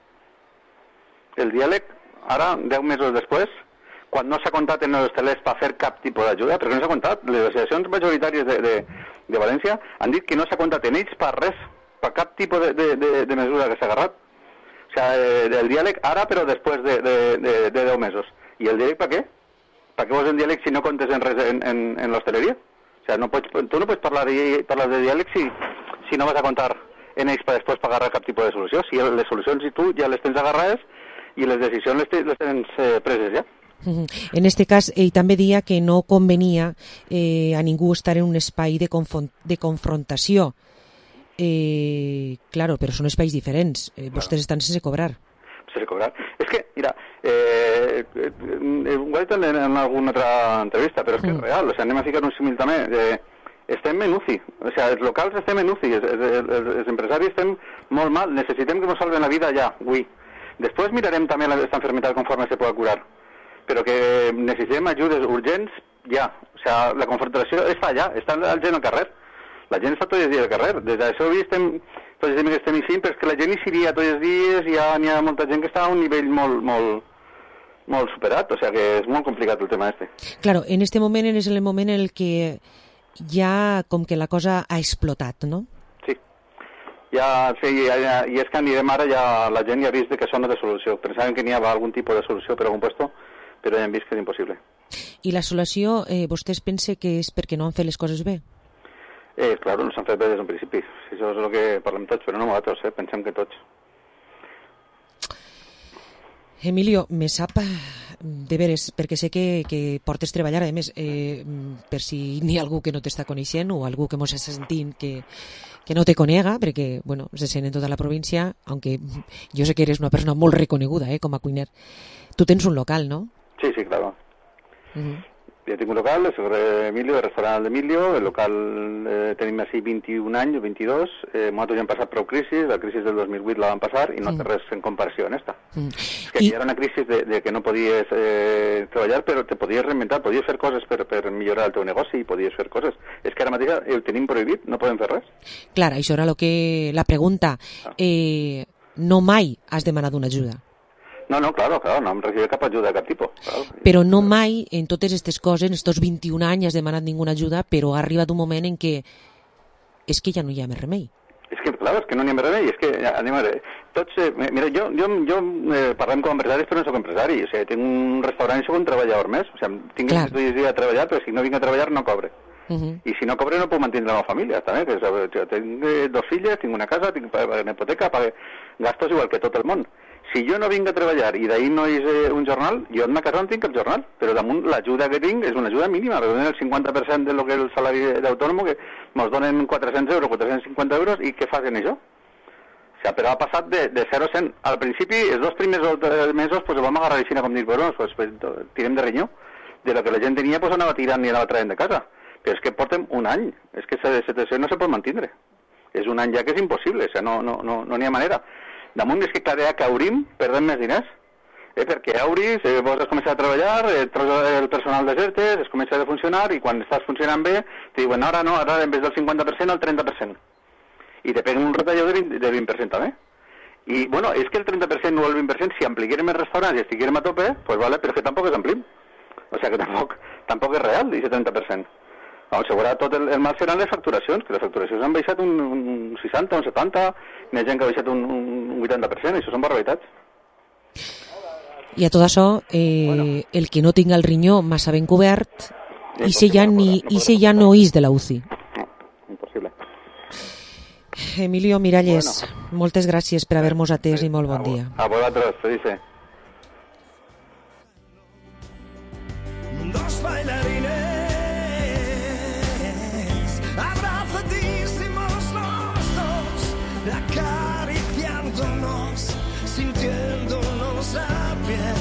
El diàleg, ara, deu mesos després, quan no s'ha comptat en els hostelers per fer cap tipus d'ajuda, perquè no s'ha comptat, les associacions majoritàries de, de, de València han dit que no s'ha comptat en ells per res, per cap tipus de, de, de, de mesura que s'ha agarrat. O sigui, el diàleg ara, però després de, de, de, de deu mesos. I el diàleg per què? Per què vols en diàleg si no comptes en res en, en, en l'hostaleria? O sea, no pots, tu no pots parlar de, parlar de diàleg si, si no vas a contar en ells per després per agarrar cap tipus de solució. Si les solucions i tu ja les tens agarrades i les decisions les, les tens eh, preses ja. Uh-huh. En este cas, ell també deia que no convenia eh, a ningú estar en un espai de, confon de confrontació. Eh, claro, però són espais diferents. Eh, vostès estan sense cobrar. Sense cobrar. És que, mira, eh, eh, ho he dit en, en alguna altra entrevista, però és que és real, o sigui, anem a ficar un símil també, eh, estem en U C I, o sigui, els locals estem en U C I, els, els, els empresaris estem molt mal, necessitem que ens salven la vida ja, avui. Després mirarem també aquesta enfermedad conforme se pueda curar, però que necessitem ajudes urgents ja, o sigui, la confrontació està allà, està la gent al carrer, la gent està tots els dies al carrer, des d'això estem, tots els dies que estem així, però és que la gent hi seria tots els dies, ja n'hi ha molta gent que està a un nivell molt, molt, molt superat, o sigui que és molt complicat el tema este. Claro, en este moment és el moment en el que ja com que la cosa ha explotat, no? Sí, ja, sí, ja, ja, i és que anirem ara, ja la gent ja ha vist que això no té solució. Pensaven que n'hi havia algun tipus de solució per algun puesto, però ja hem vist que és impossible. I la solució, eh, vostès pensen que és perquè no han fet les coses bé? Eh, claro, no s'han fet bé des d'un principi. Si això és el que parlem tots, però no nosaltres, eh? Pensem que tots. Emilio, me sap de veres, perquè sé que, que portes treballar, a més, eh, per si n'hi ha algú que no t'està coneixent o algú que mos està sentint que, que no te conega, perquè, bueno, se sent en tota la província, aunque jo sé que eres una persona molt reconeguda, eh, com a cuiner. Tu tens un local, no? Sí, sí, claro. Uh-huh. Jo tinc un local, el Segre Emilio, el restaurant d'Emilio, el local eh, tenim així vint-i-un anys o vint-i-dos, eh, nosaltres ja hem passat prou crisis, la crisi del dos mil vuit la vam passar i no té res en comparació en esta. Mm. És que aquí I... era una crisi de, de que no podies eh, treballar, però te podies reinventar, podies fer coses per, per millorar el teu negoci i podies fer coses. És que ara mateix el tenim prohibit, no podem fer res. Clar, això era lo que, la pregunta. Ah. Eh, no mai has demanat una ajuda. No, no, claro, claro, no hem recibit cap ajuda de cap tipus. Claro. Però no mai, en totes aquestes coses, en estos vint-i-un anys has demanat ninguna ajuda, però ha arribat un moment en què és que ja no hi ha més remei. És que, clar, és que no n'hi ha més remei, és que, anem a veure, tots, eh, mira, jo, jo, jo eh, parlem com a empresaris, però no soc empresari, o sigui, tinc un restaurant i soc un treballador més, o sigui, tinc que dir a treballar, però si no vinc a treballar no cobre. Uh-huh. I si no cobre no puc mantenir la meva família, també, que jo tinc dos filles, tinc una casa, tinc una hipoteca, pague gastos igual que tot el món. Si jo no vinc a treballar i d'ahir no és eh, un jornal, jo en ma casa no tinc cap jornal, però damunt l'ajuda que tinc és una ajuda mínima, que donen el cinquanta per cent de lo que és el salari d'autònom, que ens donen quatre-cents euros, quatre-cents cinquanta euros, i què fan això? O sigui, però ha passat de, de zero a cent. Al principi, els dos primers mesos, pues, vam agarrar així, com dir, bueno, pues, pues, tirem de rinyó. De lo que la gent tenia, pues, anava tirant i anava traient de casa. Però és que portem un any, és que la situació no se pot mantindre. És un any ja que és impossible, o sigui, no n'hi no, no, no ha manera. Damunt és que cada dia que obrim perdem més diners, eh? perquè obris, eh, vos has començat a treballar, eh, trobes el personal de certes, es comença a funcionar i quan estàs funcionant bé te diuen ara no, ara en vez del cinquanta per cent el trenta per cent. I te peguen un retalló de vint, de vint per cent també. I bueno, és que el trenta per cent o el vint per cent si ampliquérem els restaurants i estiguérem a tope, pues vale, però que tampoc és amplim. O sigui que tampoc, tampoc és real, aquest trenta per cent. No, segurament tot el, el mal seran les facturacions, que les facturacions han baixat un, un seixanta, un setanta, n'hi ha gent que ha baixat un, un vuitanta per cent, això són barbaritats. I a tot això, eh, bueno. el que no tinga el rinyó massa ben cobert, i se ja, ni, i se ja no és de la U C I. No, impossible. Emilio Miralles, bueno. moltes gràcies per haver-nos atès sí, i molt bon a dia. A vosaltres, se dice. Dos bailarines acariciándonos, sintiéndonos a pie.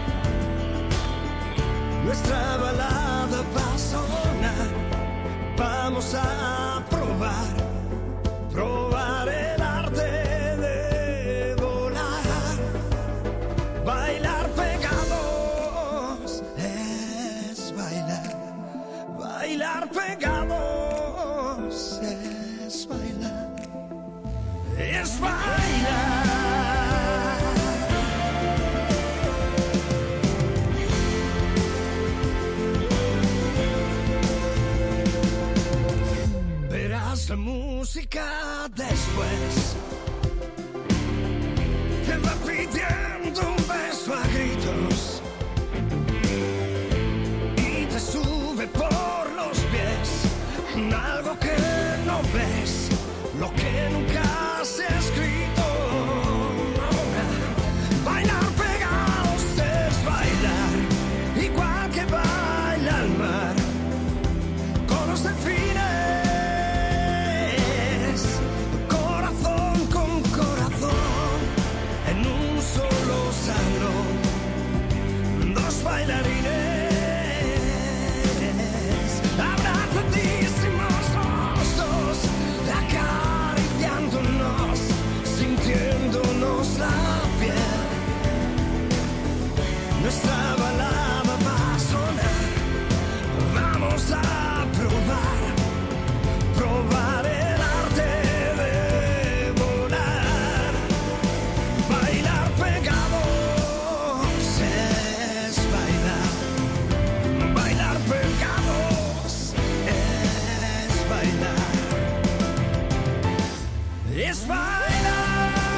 Nuestra balada va a sonar, vamos a probar, probar el arte de volar. Bailar pegados es bailar, bailar pegados es bailar. Es bailar. Verás la música después. Te va pidiendo un beso a gritos y te sube por los pies algo que no ves, lo que nunca has escrito. Bailar pegados es bailar, igual que baila el mar con los delfines, corazón con corazón, en un solo salón. es bailar.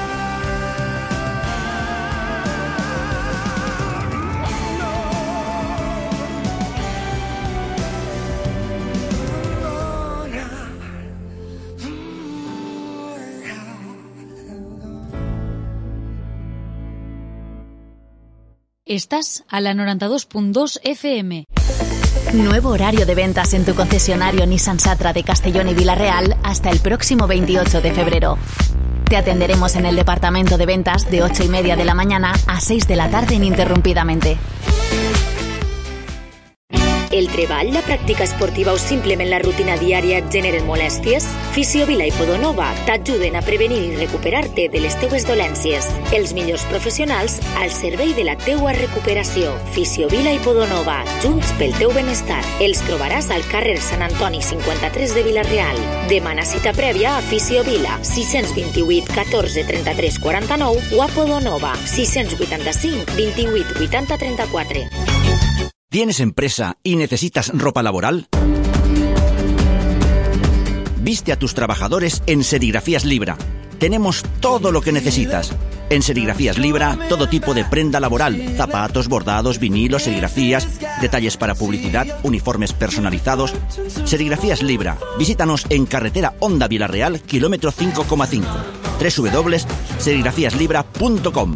Estás a la noventa y dos punto dos F M. Nuevo horario de ventas en tu concesionario Nissan Satra de Castellón y Vila-real hasta el próximo veintiocho de febrero. Te atenderemos en el departamento de ventas de ocho y media de la mañana a seis de la tarde ininterrumpidamente. El treball, la pràctica esportiva o simplement la rutina diària et generen molèsties? Fisiovila i Podonova t'ajuden a prevenir i recuperar-te de les teues dolències. Els millors professionals al servei de la teua recuperació. Fisiovila i Podonova, junts pel teu benestar. Els trobaràs al carrer Sant Antoni cinquanta-tres de Vila-real. Demana cita prèvia a Fisiovila, sis dos vuit, catorze, trenta-tres, quaranta-nou o a Podonova, sis vuitanta-cinc, vint-i-vuit, vuitanta, trenta-quatre. ¿Tienes empresa y necesitas ropa laboral? Viste a tus trabajadores en Serigrafías Libra. Tenemos todo lo que necesitas. En Serigrafías Libra, todo tipo de prenda laboral, zapatos, bordados, vinilos, serigrafías, detalles para publicidad, uniformes personalizados. Serigrafías Libra. Visítanos en carretera Honda Vila-real, kilómetro cinco coma cinco. doble u doble u doble u punto serigrafías libra punto com.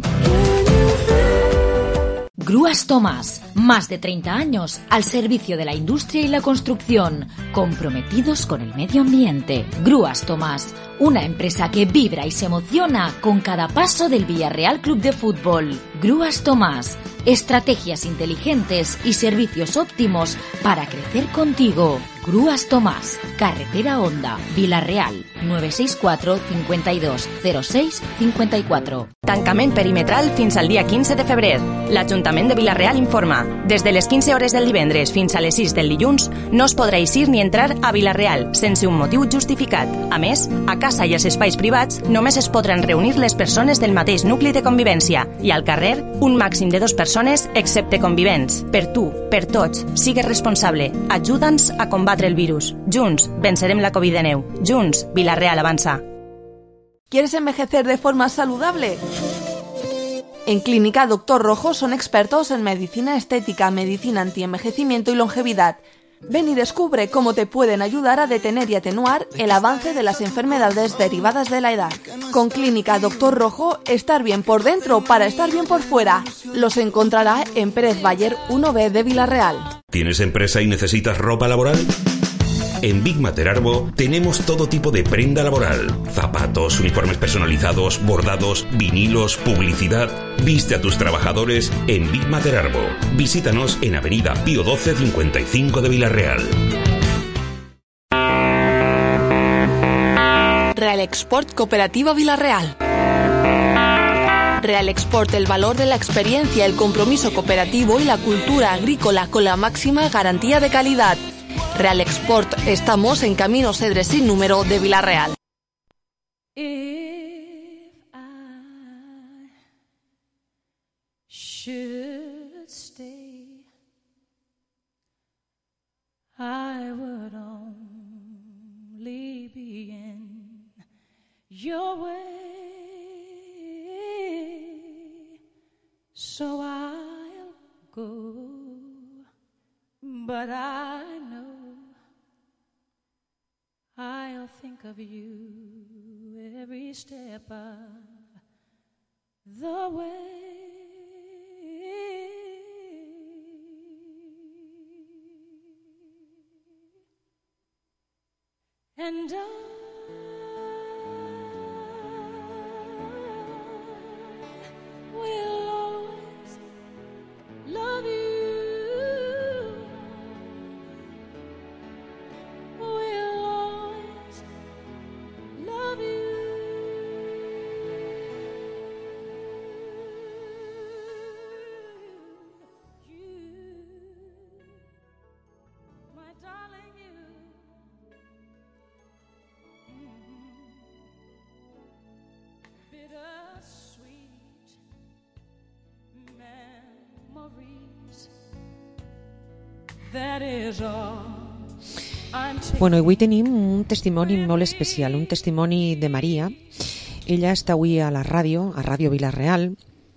Grúas Tomás, más de treinta años al servicio de la industria y la construcción, comprometidos con el medio ambiente. Grúas Tomás, una empresa que vibra y se emociona con cada paso del Villarreal Club de Fútbol. Grúas Tomás, estrategias inteligentes y servicios óptimos para crecer contigo. Grúas Tomás, carretera Honda, Vila-real, nueve seis cuatro, cincuenta y dos, cero seis, cincuenta y cuatro. Tancament perimetral fins al dia quinze de febrer. L'Ajuntament de Vila-real informa. Des de les quinze hores del divendres fins a les sis del dilluns no es podrà eixir ni entrar a Vila-real sense un motiu justificat. A més, a casa i als espais privats només es podran reunir les persones del mateix nucli de convivència i al carrer un màxim de dos persones excepte convivents. Per tu, per tots, sigues responsable. Ajuda'ns a combatre el virus. Junts vencerem la covid diecinueve. Junts, Vila-real avanza. ¿Quieres envejecer de forma saludable? En Clínica Doctor Rojo son expertos en medicina estética, medicina antienvejecimiento y longevidad. Ven y descubre cómo te pueden ayudar a detener y atenuar el avance de las enfermedades derivadas de la edad. Con Clínica Doctor Rojo, estar bien por dentro para estar bien por fuera. Los encontrará en Pérez Bayer uno B de Vila-real. ¿Tienes empresa y necesitas ropa laboral? En Big Mater Arbo tenemos todo tipo de prenda laboral. Zapatos, uniformes personalizados, bordados, vinilos, publicidad. Viste a tus trabajadores en Big Mater Arbo. Visítanos en Avenida Pío doce cincuenta y cinco de Vila-real. Real Export Cooperativa Vila-real. Real Export, el valor de la experiencia, el compromiso cooperativo y la cultura agrícola con la máxima garantía de calidad. Real Export, estamos en Camino Cedres sin número de Vila-real. If I should stay, I would only be in your way, so I'll go, but I know I'll think of you every step of the way. And I will always love you. That is all. Bueno, avui tenim un testimoni molt especial, un testimoni de Maria. Ella està avui a la ràdio, a Ràdio Vila-real,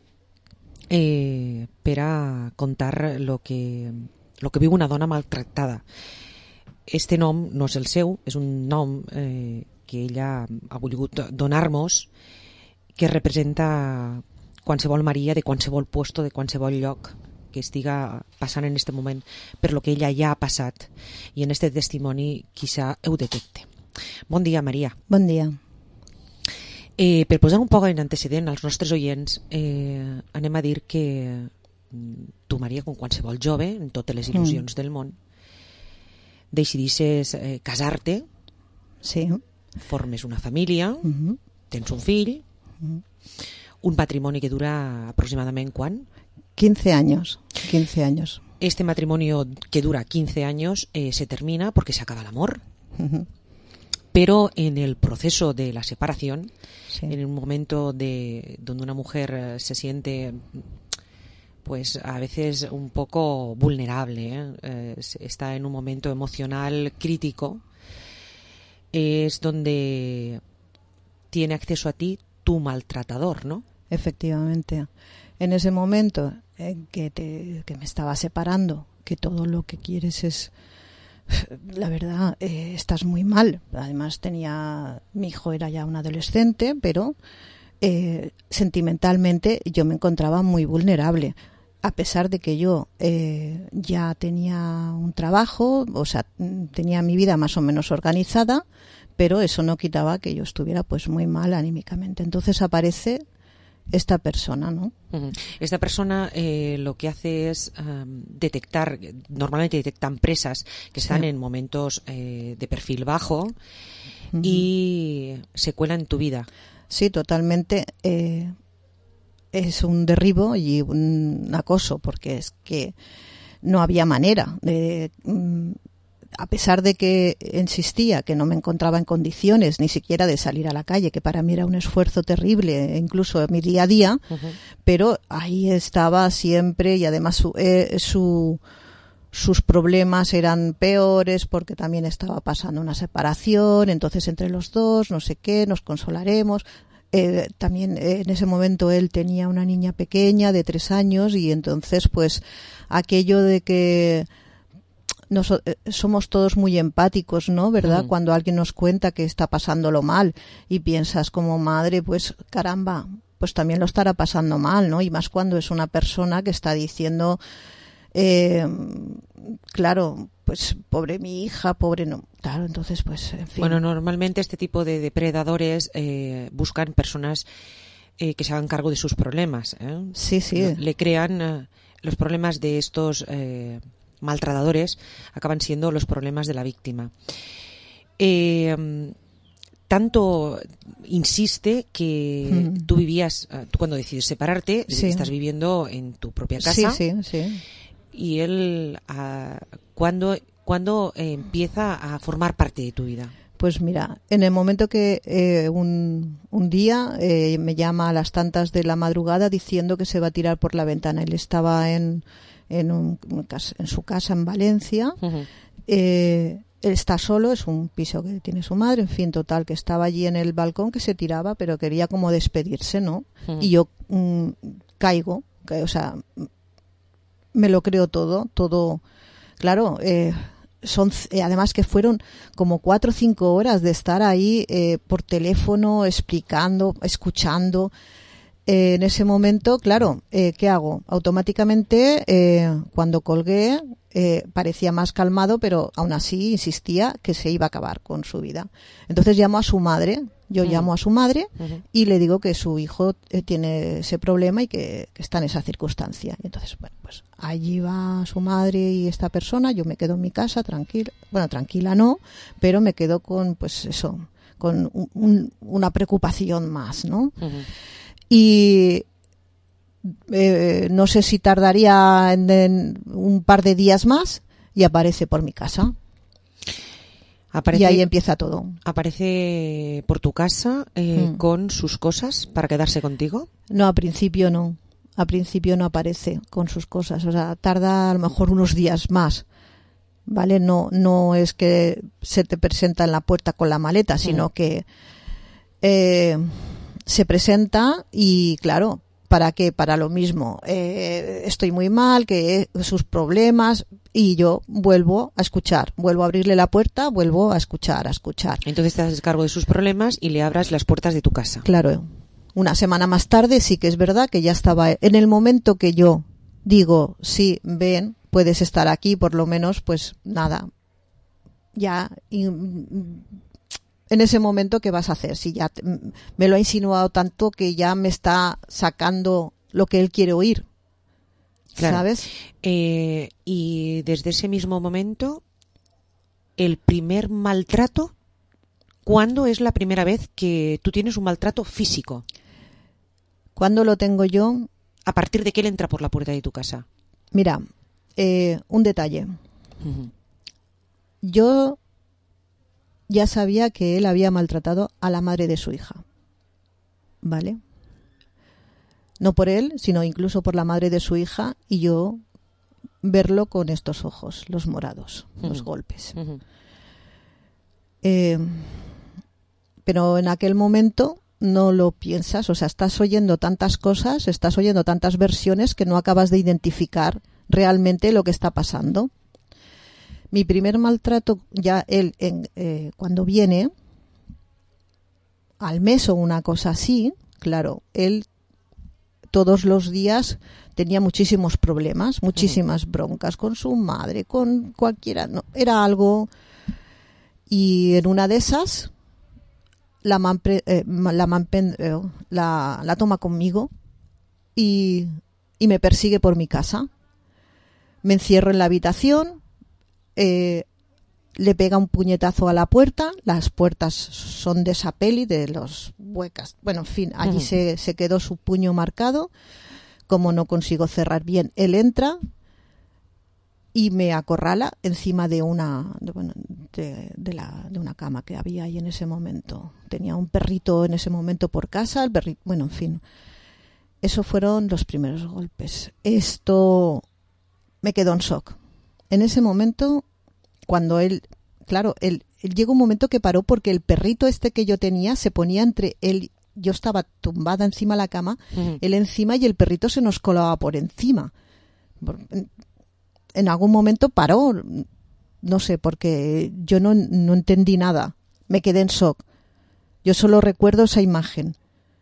eh, per a contar lo que, lo que viu una dona maltractada. Este nom no és el seu, és un nom eh, que ella ha volgut donar-nos, que representa qualsevol Maria de qualsevol puesto, de qualsevol lloc que estiga passant en aquest moment per lo que ella ja ha passat, i en este testimoni quizá ho detecte. Bon dia, Maria. Bon dia. Eh, per posar un poc en antecedent als nostres oients, eh, anem a dir que tu, Maria, com qualsevol jove, en totes les il·lusions mm. del món, decidisses eh, casar-te, sí. formes una família, mm-hmm. tens un fill, mm-hmm. un patrimoni que dura aproximadament quan? quince años, quince años. Este matrimonio que dura quince años eh, se termina porque se acaba el amor, uh-huh. pero en el proceso de la separación, sí. en un momento de donde una mujer eh, se siente pues a veces un poco vulnerable, ¿eh? Eh, está en un momento emocional crítico, es donde tiene acceso a ti tu maltratador, ¿no? Efectivamente. En ese momento en que, te, que me estaba separando, que todo lo que quieres es, la verdad, eh, estás muy mal. Además tenía, mi hijo era ya un adolescente, pero eh, sentimentalmente yo me encontraba muy vulnerable. A pesar de que yo eh, ya tenía un trabajo, o sea, tenía mi vida más o menos organizada, pero eso no quitaba que yo estuviera pues muy mal anímicamente. Entonces aparece esta persona, ¿no? Esta persona eh, lo que hace es um, detectar, normalmente detectan presas que están sí. en momentos eh, de perfil bajo uh-huh. y se cuelan en tu vida. Sí, totalmente. Eh, es un derribo y un acoso, porque es que no había manera de... Um, a pesar de que insistía que no me encontraba en condiciones ni siquiera de salir a la calle, que para mí era un esfuerzo terrible, incluso en mi día a día, uh-huh. pero ahí estaba siempre, y además su, eh, su, sus problemas eran peores porque también estaba pasando una separación, entonces entre los dos, no sé qué, nos consolaremos. Eh, también eh, en ese momento él tenía una niña pequeña de tres años y entonces pues aquello de que Nos, eh, somos todos muy empáticos, ¿no? ¿Verdad? Mm. Cuando alguien nos cuenta que está pasándolo mal y piensas como madre, pues caramba, pues también lo estará pasando mal, ¿no? Y más cuando es una persona que está diciendo, eh, claro, pues pobre mi hija, pobre no. Claro, entonces pues, en fin. Bueno, normalmente este tipo de depredadores eh, buscan personas eh, que se hagan cargo de sus problemas, ¿eh? Sí, sí. Le, le crean eh, los problemas de estos... Eh, maltratadores acaban siendo los problemas de la víctima. Eh, tanto insiste que mm. tú vivías, tú cuando decides separarte, sí. estás viviendo en tu propia casa. Sí, sí, sí. Y él, uh, ¿cuándo, cuándo eh, empieza a formar parte de tu vida? Pues mira, en el momento que eh, un, un día eh, me llama a las tantas de la madrugada diciendo que se va a tirar por la ventana. Él estaba en En, un, en su casa en Valencia, uh-huh. eh, él está solo, es un piso que tiene su madre, en fin, total, que estaba allí en el balcón, que se tiraba, pero quería como despedirse, ¿no? Uh-huh. Y yo mm, caigo, que, o sea, me lo creo todo, todo, claro, eh, son eh, además que fueron como cuatro o cinco horas de estar ahí eh, por teléfono, explicando, escuchando. Eh, en ese momento, claro, eh, ¿qué hago? Automáticamente, eh, cuando colgué, eh, parecía más calmado, pero aún así insistía que se iba a acabar con su vida. Entonces llamo a su madre, yo uh-huh. llamo a su madre uh-huh. y le digo que su hijo eh, tiene ese problema y que, que está en esa circunstancia. Y entonces, bueno, pues allí va su madre y esta persona, yo me quedo en mi casa tranquila, bueno, tranquila no, pero me quedo con, pues eso, con un, un, una preocupación más, ¿no? Uh-huh. Y eh, no sé si tardaría en, en un par de días más y aparece por mi casa. Aparece, y ahí empieza todo. ¿Aparece por tu casa eh, mm. con sus cosas para quedarse contigo? No, a principio no. A principio no aparece con sus cosas. O sea, tarda a lo mejor unos días más. ¿vale? No, no es que se te presenta en la puerta con la maleta, sino mm. que eh, se presenta y, claro, ¿para qué? Para lo mismo. Eh, estoy muy mal, que sus problemas, y yo vuelvo a escuchar, vuelvo a abrirle la puerta, vuelvo a escuchar, a escuchar. Entonces te haces cargo de sus problemas y le abras las puertas de tu casa. Claro. Una semana más tarde sí que es verdad que ya estaba en el momento que yo digo, sí, ven, puedes estar aquí, por lo menos, pues nada, ya, y, en ese momento, ¿qué vas a hacer? Si ya te, me lo ha insinuado tanto que ya me está sacando lo que él quiere oír, claro. ¿Sabes? Eh, y desde ese mismo momento, el primer maltrato, ¿cuándo es la primera vez que tú tienes un maltrato físico? ¿Cuándo lo tengo yo? ¿A partir de que él entra por la puerta de tu casa? Mira, eh, un detalle. Uh-huh. Yo ya sabía que él había maltratado a la madre de su hija, ¿vale? No por él, sino incluso por la madre de su hija, y yo verlo con estos ojos, los morados, uh-huh. los golpes. Uh-huh. Eh, pero en aquel momento no lo piensas, o sea, estás oyendo tantas cosas, estás oyendo tantas versiones que no acabas de identificar realmente lo que está pasando. Mi primer maltrato, ya él, en, eh, cuando viene, al mes o una cosa así, claro, él todos los días tenía muchísimos problemas, muchísimas broncas con su madre, con cualquiera, no, era algo, y en una de esas la, manpre, eh, la, manpen, eh, la, la toma conmigo y, y me persigue por mi casa. Me encierro en la habitación, eh, le pega un puñetazo a la puerta, las puertas son de esa peli, de los huecas, bueno, en fin, allí uh-huh. se, se quedó su puño marcado. Como no consigo cerrar bien, él entra y me acorrala encima de una de, bueno, de, de, la, de una cama que había ahí en ese momento. Tenía un perrito en ese momento por casa, el perrito, bueno, en fin. Esos fueron los primeros golpes. Esto me quedó en shock. En ese momento, cuando él, claro, él, él llegó un momento que paró porque el perrito este que yo tenía se ponía entre él, yo estaba tumbada encima de la cama, uh-huh. él encima, y el perrito se nos colaba por encima. En, en algún momento paró, no sé, porque yo no, no entendí nada, me quedé en shock. Yo solo recuerdo esa imagen.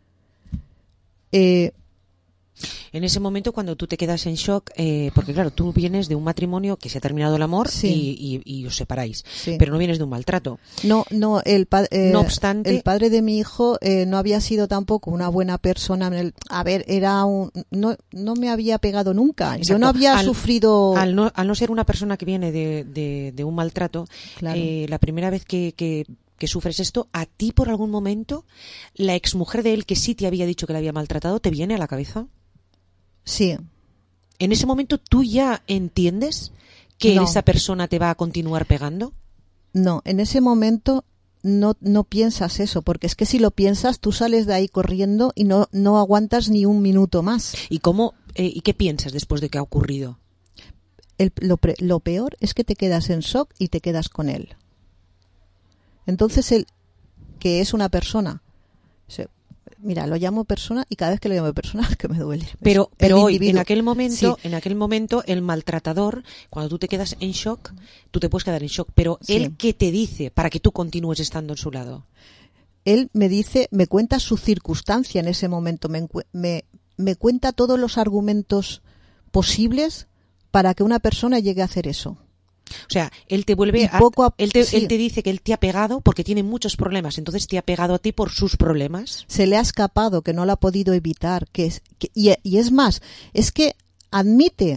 Eh, En ese momento, cuando tú te quedas en shock, eh, porque claro, tú vienes de un matrimonio que se ha terminado el amor sí. y, y, y os separáis, sí. pero no vienes de un maltrato. No, no, el, pa- eh, no obstante, el padre de mi hijo eh, no había sido tampoco una buena persona. En el, a ver, era un, no, no me había pegado nunca. Exacto. Yo no había al, sufrido. Al no, al no ser una persona que viene de, de, de un maltrato, claro. eh, la primera vez que, que que sufres esto, ¿a ti por algún momento la exmujer de él, que sí te había dicho que la había maltratado, te viene a la cabeza? Sí. ¿En ese momento tú ya entiendes que no. esa persona te va a continuar pegando? No, en ese momento no, no piensas eso, porque es que si lo piensas, tú sales de ahí corriendo y no, no aguantas ni un minuto más. ¿Y cómo, eh, y qué piensas después de que ha ocurrido? El, lo, pre, lo peor es que te quedas en shock y te quedas con él. Entonces él, que es una persona, se, mira, lo llamo persona y cada vez que lo llamo persona es que me duele. Pero, pero hoy, individuo. en aquel momento, sí. en aquel momento, el maltratador, cuando tú te quedas en shock, tú te puedes quedar en shock, pero sí. él, ¿qué te dice para que tú continúes estando en su lado? Él me dice, me cuenta su circunstancia en ese momento, me, me, me cuenta todos los argumentos posibles para que una persona llegue a hacer eso. O sea, él te vuelve a, poco a, él, te, sí. él te dice que él te ha pegado porque tiene muchos problemas, entonces te ha pegado a ti por sus problemas. Se le ha escapado, que no lo ha podido evitar, que es que, y, y es más, es que admite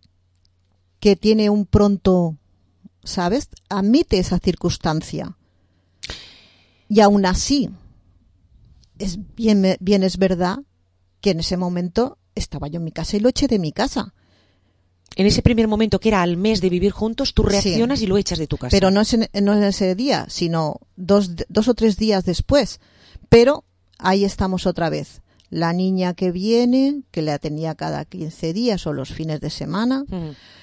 que tiene un pronto, ¿sabes? Admite esa circunstancia. Y aún así, es bien, bien es verdad que en ese momento estaba yo en mi casa y lo eché de mi casa. En ese primer momento, que era al mes de vivir juntos, tú reaccionas sí. y lo echas de tu casa. Pero no es en, no en ese día, sino dos, dos o tres días después. Pero ahí estamos otra vez. La niña que viene, que la tenía cada quince días o los fines de semana. Uh-huh.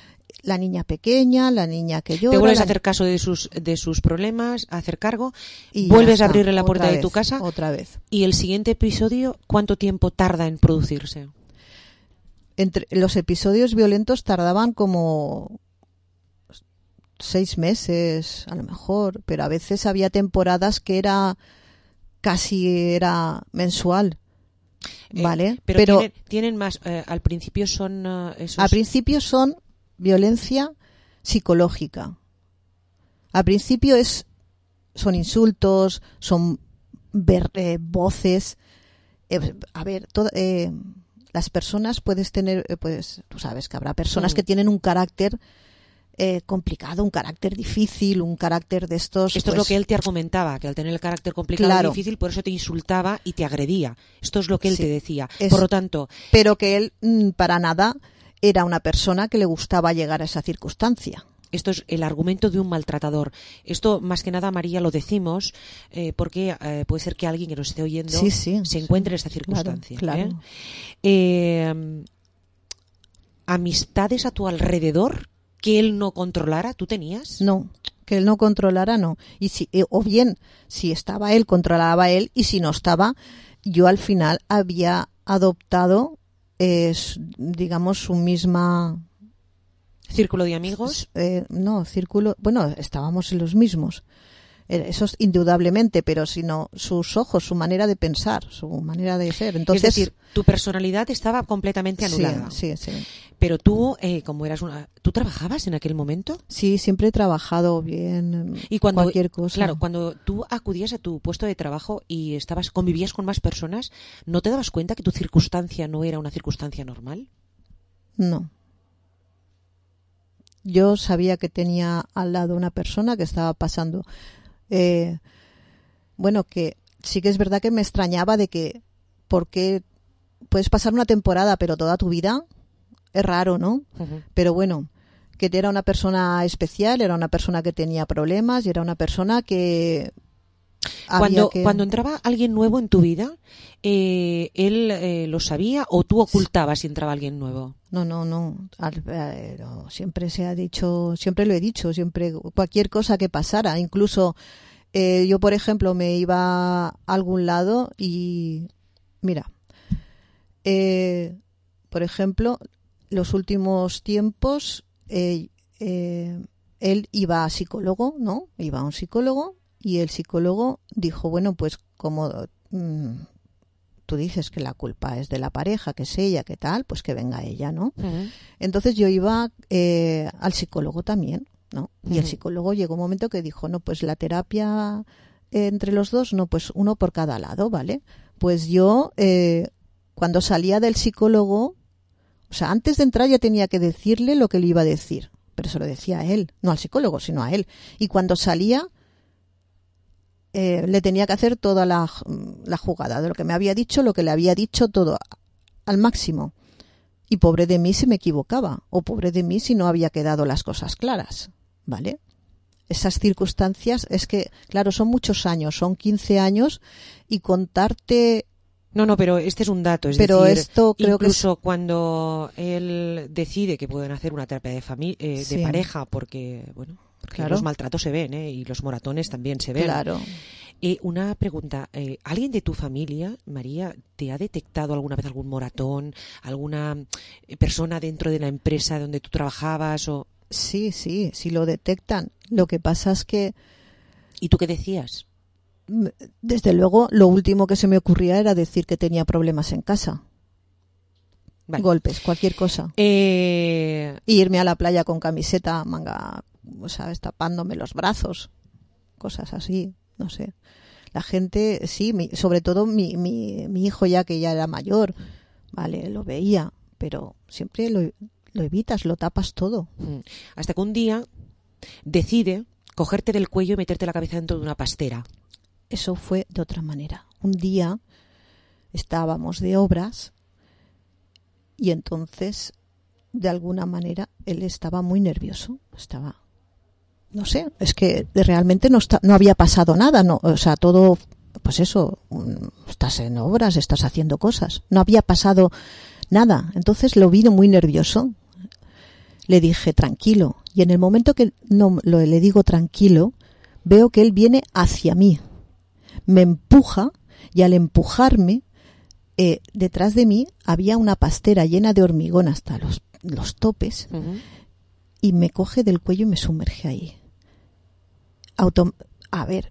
la niña pequeña, la niña que llora. Te vuelves la... a hacer caso de sus de sus problemas, a hacer cargo, y vuelves a está, abrirle la puerta vez, de tu casa. Otra vez. Y el siguiente episodio, ¿cuánto tiempo tarda en producirse? Entre los episodios violentos tardaban como seis meses, a lo mejor, pero a veces había temporadas que era casi era mensual. Vale, eh, pero, pero tienen, tienen más. Eh, al principio son uh, esos... Al principio son violencia psicológica. Al principio es son insultos, son ver, eh, voces. Eh, a ver, toda, eh, las personas puedes tener, eh, pues tú sabes que habrá personas mm. que tienen un carácter eh, complicado, un carácter difícil, un carácter de estos. Esto pues, es lo que él te argumentaba, que al tener el carácter complicado claro. y difícil, por eso te insultaba y te agredía. Esto es lo que él sí, te decía. es, por lo tanto, pero que él mm, para nada era una persona que le gustaba llegar a esa circunstancia. Esto es el argumento de un maltratador. Esto, más que nada, María, lo decimos eh, porque eh, puede ser que alguien que nos esté oyendo sí, sí, se encuentre sí. en esta circunstancia. Claro, claro. ¿eh? Eh, ¿Amistades a tu alrededor que él no controlara? ¿Tú tenías? No, que él no controlara, no. Y si, eh, o bien, si estaba él, controlaba él, y si no estaba, yo al final había adoptado, eh, digamos, su misma... ¿Círculo de amigos? Eh, no, círculo... Bueno, estábamos en los mismos. Eso es indudablemente, pero sino sus ojos, su manera de pensar, su manera de ser. Entonces, es decir, tu personalidad estaba completamente anulada. Sí, sí, sí. Pero tú, eh, como eras una... ¿Tú trabajabas en aquel momento? Sí, siempre he trabajado bien, y cuando, cualquier cosa. Claro, cuando tú acudías a tu puesto de trabajo y estabas convivías con más personas, ¿no te dabas cuenta que tu circunstancia no era una circunstancia normal? No. Yo sabía que tenía al lado una persona que estaba pasando... Eh, bueno, que sí que es verdad que me extrañaba de que, porque puedes pasar una temporada, pero toda tu vida es raro, ¿no? Uh-huh. Pero bueno, que era una persona especial, era una persona que tenía problemas y era una persona que... Cuando, que... cuando entraba alguien nuevo en tu vida, eh, ¿él eh, lo sabía o tú ocultabas si entraba alguien nuevo? No, no, no. Al, eh, no. Siempre se ha dicho, siempre lo he dicho, siempre cualquier cosa que pasara. Incluso eh, yo, por ejemplo, me iba a algún lado y, mira, eh, por ejemplo, los últimos tiempos, eh, eh, él iba a psicólogo, ¿no? Iba a un psicólogo. Y el psicólogo dijo, bueno, pues como mmm, tú dices que la culpa es de la pareja, que es ella, que tal, pues que venga ella, ¿no? Uh-huh. Entonces yo iba eh, al psicólogo también, ¿no? Y uh-huh. el psicólogo llegó un momento que dijo, no, pues la terapia eh, entre los dos, no, pues uno por cada lado, ¿vale? Pues yo, eh, cuando salía del psicólogo, o sea, antes de entrar ya tenía que decirle lo que le iba a decir, pero se lo decía a él, no al psicólogo, sino a él. Y cuando salía... Eh, le tenía que hacer toda la, la jugada de lo que me había dicho, lo que le había dicho, todo al máximo. Y pobre de mí si me equivocaba, o pobre de mí si no había quedado las cosas claras, ¿vale? Esas circunstancias, es que, claro, son muchos años, son quince años, y contarte... No, no, pero este es un dato, es pero decir, esto creo incluso que es... cuando él decide que pueden hacer una terapia de, familia, eh, de sí. pareja, porque, bueno... Claro. Los maltratos se ven, ¿eh? Y los moratones también se ven. Claro. Eh, una pregunta. Eh, ¿Alguien de tu familia, María, te ha detectado alguna vez algún moratón? ¿Alguna persona dentro de la empresa donde tú trabajabas? O... Sí, sí, sí lo detectan. Lo que pasa es que... ¿Y tú qué decías? Desde luego, lo último que se me ocurría era decir que tenía problemas en casa. Vale. Golpes, cualquier cosa. Eh... Y irme a la playa con camiseta, manga... ¿sabes? Tapándome los brazos, cosas así, no sé. La gente, sí, mi, sobre todo mi, mi, mi hijo ya que ya era mayor, vale, lo veía, pero siempre lo, lo evitas, lo tapas todo. Hasta que un día decide cogerte del cuello y meterte la cabeza dentro de una pastera. Eso fue de otra manera. Un día estábamos de obras y entonces, de alguna manera, él estaba muy nervioso, estaba... No sé, es que realmente no está, no había pasado nada, no, o sea, todo, pues eso, estás en obras, estás haciendo cosas, no había pasado nada, entonces lo vi muy nervioso. Le dije, tranquilo. Y en el momento que no lo, le digo tranquilo, veo que él viene hacia mí. Me empuja y al empujarme, eh, detrás de mí había una pastera llena de hormigón hasta los, los topes. Uh-huh. Y me coge del cuello y me sumerge ahí. Auto- a ver,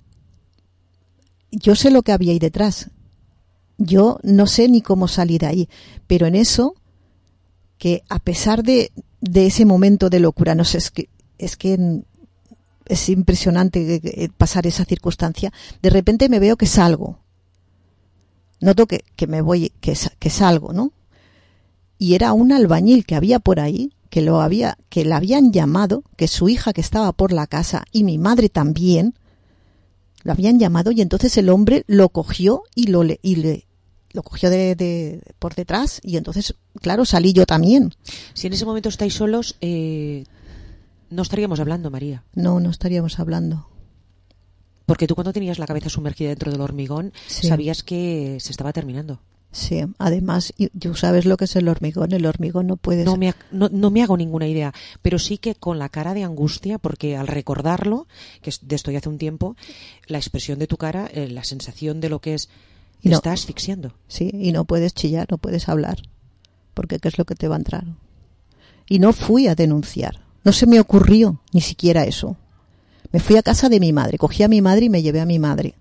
yo sé lo que había ahí detrás. Yo no sé ni cómo salí de ahí. Pero en eso, que a pesar de, de ese momento de locura, no sé, es que, es que es impresionante pasar esa circunstancia. De repente me veo que salgo. Noto que, que me voy, que, que salgo, ¿no? Y era un albañil que había por ahí, que lo había, que la habían llamado, que su hija que estaba por la casa y mi madre también, lo habían llamado y entonces el hombre lo cogió y lo le, y le lo cogió de, de por detrás y entonces, claro, salí yo también. Si en ese momento estáis solos, eh, no estaríamos hablando, María. No, no estaríamos hablando. Porque tú cuando tenías la cabeza sumergida dentro del hormigón, sí, sabías que se estaba terminando. Sí, además, tú sabes lo que es el hormigón. El hormigón no puede... No me, ha, no, no me hago ninguna idea, pero sí que con la cara de angustia, porque al recordarlo, que de esto ya hace un tiempo, la expresión de tu cara, eh, la sensación de lo que es... Te no, está asfixiando. Sí, y no puedes chillar, no puedes hablar, porque ¿qué es lo que te va a entrar? Y no fui a denunciar, no se me ocurrió ni siquiera eso. Me fui a casa de mi madre, cogí a mi madre y me llevé a mi madre.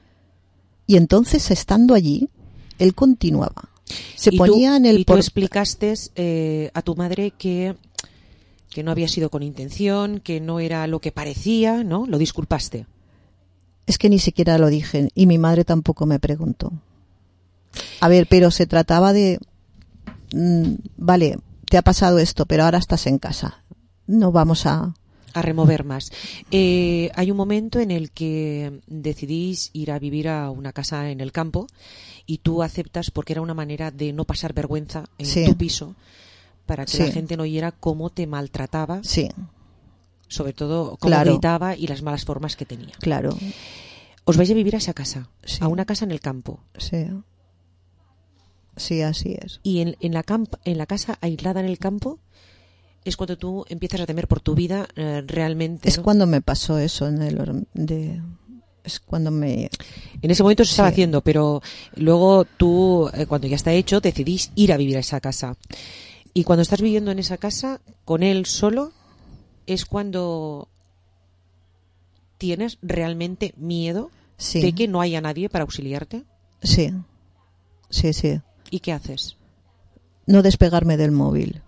Y entonces, estando allí, él continuaba. Se ¿Y ponía tú, en el... Y tú por... explicaste eh, a tu madre que, que no había sido con intención, que no era lo que parecía, ¿no? Lo disculpaste. Es que ni siquiera lo dije, y mi madre tampoco me preguntó. A ver, pero se trataba de... Mmm, vale, te ha pasado esto, pero ahora estás en casa. No vamos a... A remover más. Eh, hay un momento en el que decidís ir a vivir a una casa en el campo y tú aceptas porque era una manera de no pasar vergüenza en sí. tu piso para que sí. la gente no oyera cómo te maltrataba. Sí. Sobre todo cómo claro. gritaba y las malas formas que tenía. Claro. Os vais a vivir a esa casa, sí. a una casa en el campo. Sí. Sí, así es. Y en, en, la, camp- en la casa aislada en el campo es cuando tú empiezas a temer por tu vida eh, realmente. Es ¿no? cuando me pasó eso en el de es cuando me en ese momento se estaba sí. haciendo, pero luego tú eh, cuando ya está hecho decidís ir a vivir a esa casa. Y cuando estás viviendo en esa casa con él solo es cuando tienes realmente miedo sí. de que no haya nadie para auxiliarte. Sí. Sí, sí. ¿Y qué haces? No despegarme del móvil.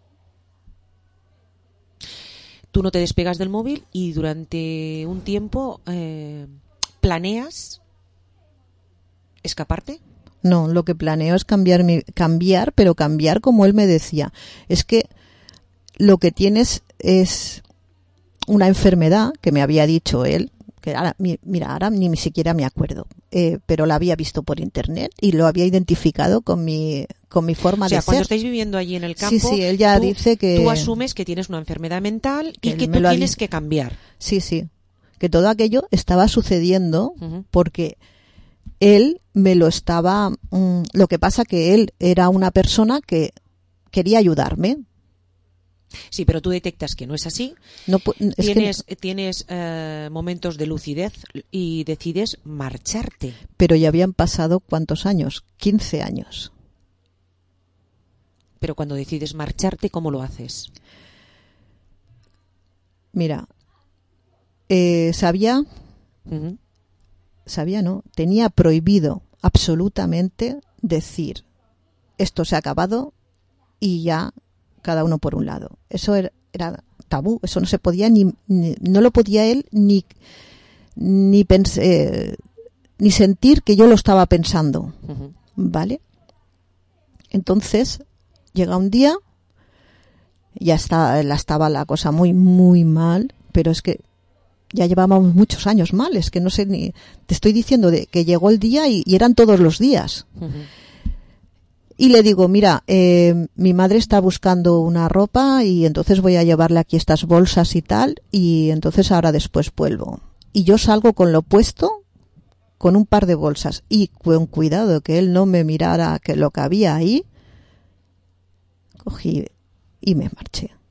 Tú no te despegas del móvil y durante un tiempo eh, planeas escaparte. No, lo que planeo es cambiar, mi, cambiar, pero cambiar como él me decía. Es que lo que tienes es una enfermedad que me había dicho él, que ahora, mira, ahora ni siquiera me acuerdo, eh, pero la había visto por internet y lo había identificado con mi con mi forma o sea, de ser. Cuando estáis viviendo allí en el campo, sí, sí, él ya tú, dice que tú asumes que tienes una enfermedad mental y que, que tú tienes que cambiar. Sí, sí, que todo aquello estaba sucediendo uh-huh. porque él me lo estaba... Mmm, lo que pasa que él era una persona que quería ayudarme. Sí, pero tú detectas que no es así. No, es tienes que... tienes uh, momentos de lucidez y decides marcharte. Pero ya habían pasado ¿cuántos años? quince años. Pero cuando decides marcharte, ¿cómo lo haces? Mira, eh, sabía, uh-huh. sabía, ¿no? Tenía prohibido absolutamente decir esto se ha acabado y ya cada uno por un lado. Eso era, era tabú, eso no se podía ni, ni no lo podía él ni ni pens- eh, ni sentir que yo lo estaba pensando, uh-huh. ¿vale? Entonces llega un día, ya está, la estaba la cosa muy muy mal, pero es que ya llevábamos muchos años mal, es que no sé ni te estoy diciendo de que llegó el día y, y eran todos los días. Uh-huh. Y le digo, mira, eh, mi madre está buscando una ropa y entonces voy a llevarle aquí estas bolsas y tal, y entonces ahora después vuelvo. Y yo salgo con lo puesto, con un par de bolsas, y con cuidado que él no me mirara que lo que había ahí, cogí y me marché.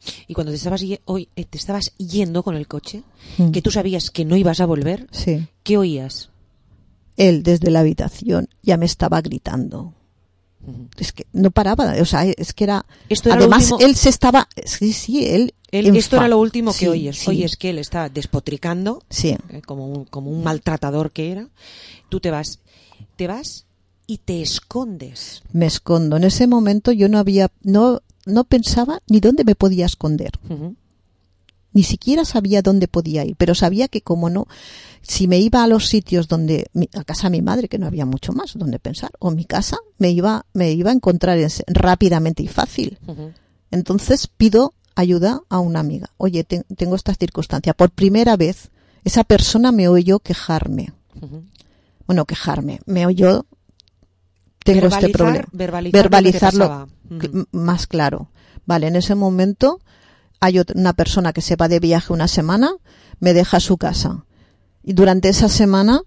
Y cuando te estabas, ye- hoy, eh, te estabas yendo con el coche, Mm. que tú sabías que no ibas a volver, Sí. ¿qué oías? Él desde la habitación ya me estaba gritando. Es que no paraba, o sea, es que era... Esto era lo Además, último- él se estaba... Sí, sí, él... Él- esto enfa- era lo último que sí, oyes. sí. Oyes que él está despotricando, Sí. eh, como, un, como un maltratador que era. Tú te vas, te vas y te escondes. Me escondo. En ese momento yo no había... No, no pensaba ni dónde me podía esconder. Ujú. Ni siquiera sabía dónde podía ir, pero sabía que como no, si me iba a los sitios donde, mi- a casa de mi madre, que no había mucho más donde pensar, o mi casa, me iba, me iba a encontrar en- rápidamente y fácil. Ujú. Entonces pido ayuda a una amiga. Oye, te- tengo esta circunstancia. Por primera vez, esa persona me oyó quejarme. Ujú. Bueno, quejarme. Me oyó, tengo este Verbalizar- problema. verbalizar lo que te Verbalizarlo pasaba. que- Ujú. m- más claro. Vale, en ese momento hay ot- una persona que se va de viaje una semana, me deja su casa. Y durante esa semana,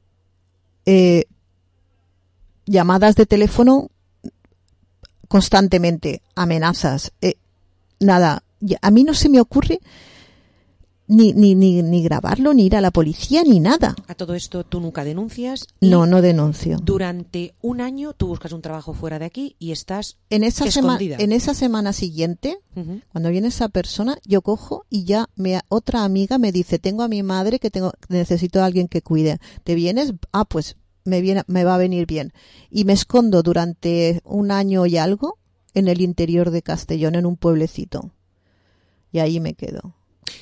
eh, llamadas de teléfono constantemente, amenazas, eh, nada. Y a mí no se me ocurre ni, ni, ni, ni grabarlo, ni ir a la policía, ni nada. A todo esto tú nunca denuncias. y No, no denuncio. Durante un año tú buscas un trabajo fuera de aquí y estás En esa, sema- escondida. en esa semana siguiente, Ujú. cuando viene esa persona, yo cojo y ya me, otra amiga me dice, tengo a mi madre que tengo, necesito a alguien que cuide. ¿Te vienes? Ah, pues me viene, me va a venir bien. Y me escondo durante un año y algo en el interior de Castellón, en un pueblecito. Y ahí me quedo.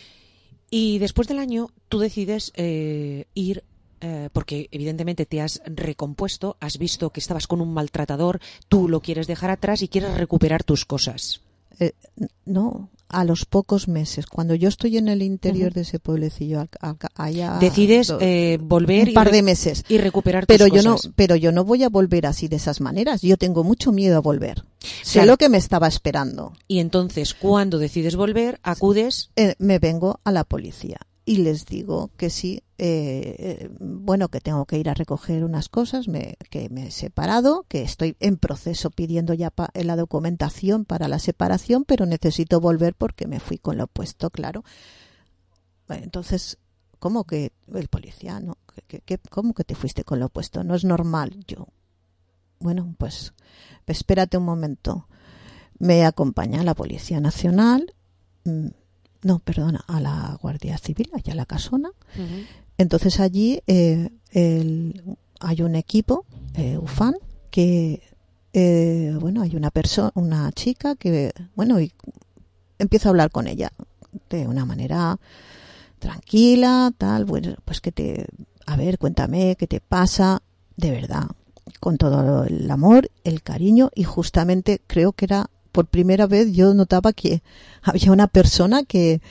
Y después del año tú decides eh, ir, eh, porque evidentemente te has recompuesto, has visto que estabas con un maltratador, tú lo quieres dejar atrás y quieres recuperar tus cosas. Eh, no, a los pocos meses, cuando yo estoy en el interior Ujú. de ese pueblecillo, al- al- allá Decides do- eh, volver un y par re- de meses y recuperar tus pero yo no cosas. pero yo no voy a volver así de esas maneras. Yo tengo mucho miedo a volver. Sé Claro. lo que me estaba esperando. Y entonces, cuando decides volver, acudes. Eh, me vengo a la policía y les digo que sí, eh, eh, bueno, que tengo que ir a recoger unas cosas, me, que me he separado, que estoy en proceso pidiendo ya pa- la documentación para la separación, pero necesito volver porque me fui con lo opuesto, claro. Bueno, entonces, ¿cómo que el policía, no? ¿Qué, qué- qué- ¿Cómo que te fuiste con lo opuesto? No es normal. Yo, bueno, pues espérate un momento. Me acompaña la Policía Nacional, mm, no, perdona, a la Guardia Civil, allá a la casona. Ujú. Entonces allí eh, el- hay un equipo, eh, U F A N, que, eh, bueno, hay una persona, una chica que, bueno, y empiezo a hablar con ella de una manera tranquila, tal, bueno, pues que te, a ver, cuéntame qué te pasa, de verdad, con todo el amor, el cariño, y justamente creo que era por primera vez yo notaba que había una persona que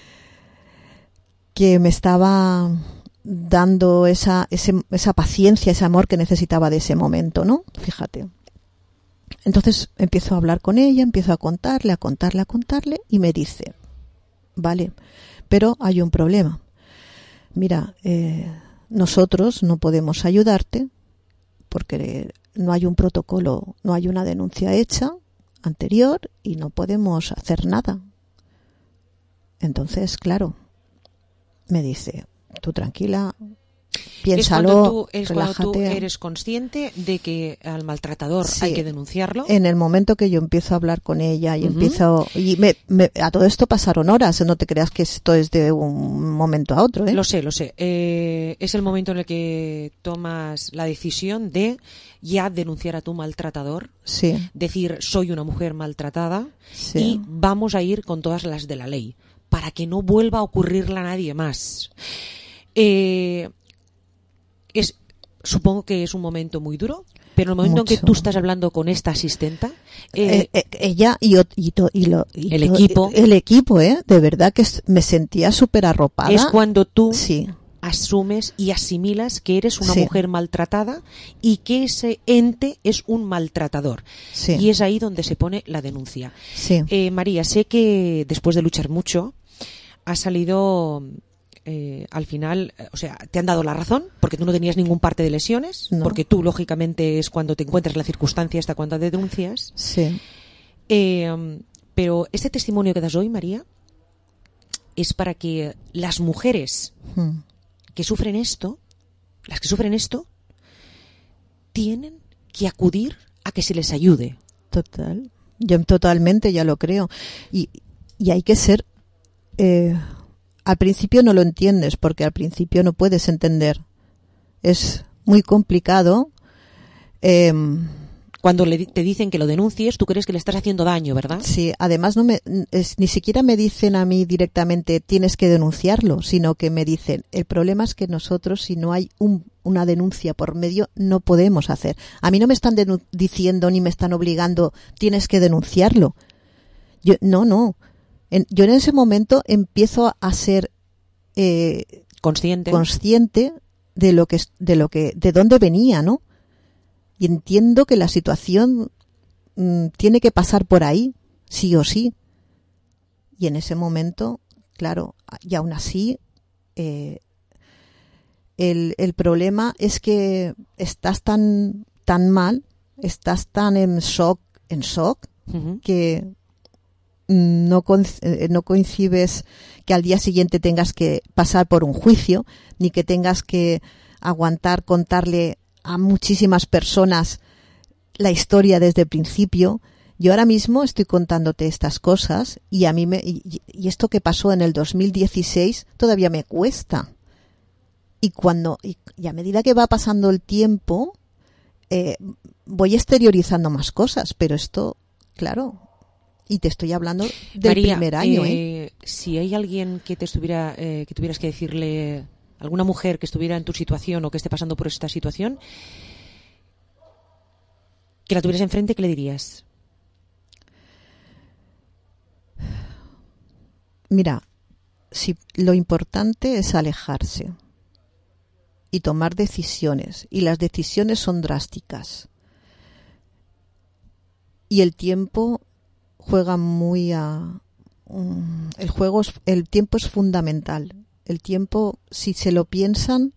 que me estaba dando esa ese, esa paciencia, ese amor que necesitaba de ese momento, ¿no? Fíjate. Entonces empiezo a hablar con ella, empiezo a contarle, a contarle, a contarle, y me dice, vale, pero hay un problema. Mira, eh, nosotros no podemos ayudarte porque no hay un protocolo, no hay una denuncia hecha anterior y no podemos hacer nada. Entonces, claro, me dice, tú tranquila, piénsalo, es cuando tú, es cuando tú relájate. eres consciente de que al maltratador Sí. hay que denunciarlo. En el momento que yo empiezo a hablar con ella y Ujú. empiezo y me, me- a todo esto pasaron horas, no te creas que esto es de un momento a otro, ¿eh? Lo sé, lo sé. Eh, es el momento en el que tomas la decisión de ya denunciar a tu maltratador, Sí. decir soy una mujer maltratada Sí. y vamos a ir con todas las de la ley para que no vuelva a ocurrirle a nadie más. Eh, es, supongo que es un momento muy duro, pero en el momento en que Mucho. tú estás hablando con esta asistenta, eh, Eh, eh, ella y, ot- y, to- y lo, y El to- equipo. el equipo, ¿eh? De verdad que es- me sentía súper arropada. es cuando tú Sí. asumes y asimilas que eres una Sí. mujer maltratada y que ese ente es un maltratador. Sí. Y es ahí donde se pone la denuncia. Sí. Eh, María, sé que después de luchar mucho, has salido eh, al final, eh, o sea, te han dado la razón, porque tú no tenías ningún parte de lesiones, No. porque tú, lógicamente, es cuando te encuentras la circunstancia esta cuando denuncias. Sí. Eh, pero este testimonio que das hoy, María, es para que las mujeres Hmm. que sufren esto, las que sufren esto, tienen que acudir a que se les ayude. Total. Yo totalmente ya lo creo. Y, y hay que ser... Eh, al principio no lo entiendes, porque al principio no puedes entender. Es muy complicado. Eh, Cuando le, te dicen que lo denuncies, tú crees que le estás haciendo daño, ¿verdad? Sí, además no me, es, ni siquiera me dicen a mí directamente tienes que denunciarlo, sino que me dicen el problema es que nosotros si no hay un, una denuncia por medio no podemos hacer. A mí no me están denu- diciendo ni me están obligando tienes que denunciarlo. Yo no, no. En, yo en ese momento empiezo a ser eh, consciente consciente de lo que de lo que de dónde venía, ¿no? Y entiendo que la situación mmm, tiene que pasar por ahí, sí o sí. Y en ese momento, claro, y aún así, eh, el, el problema es que estás tan tan mal, estás tan en shock, en shock, uh-huh. que no, no coincides que al día siguiente tengas que pasar por un juicio, ni que tengas que aguantar, contarle a muchísimas personas la historia desde el principio. Yo ahora mismo estoy contándote estas cosas y a mí me, y, y esto que pasó en el dos mil dieciséis todavía me cuesta. Y cuando y, y a medida que va pasando el tiempo eh, voy exteriorizando más cosas, pero esto, claro, y te estoy hablando del María, primer año. Eh, ¿eh? Si hay alguien que te estuviera, eh, que tuvieras que decirle, alguna mujer que estuviera en tu situación o que esté pasando por esta situación, que la tuvieras enfrente, ¿qué le dirías? Mira, si lo importante es alejarse y tomar decisiones, y las decisiones son drásticas. Y el tiempo juega muy a... Um, el juego es, el tiempo es fundamental. El tiempo, si se lo piensan,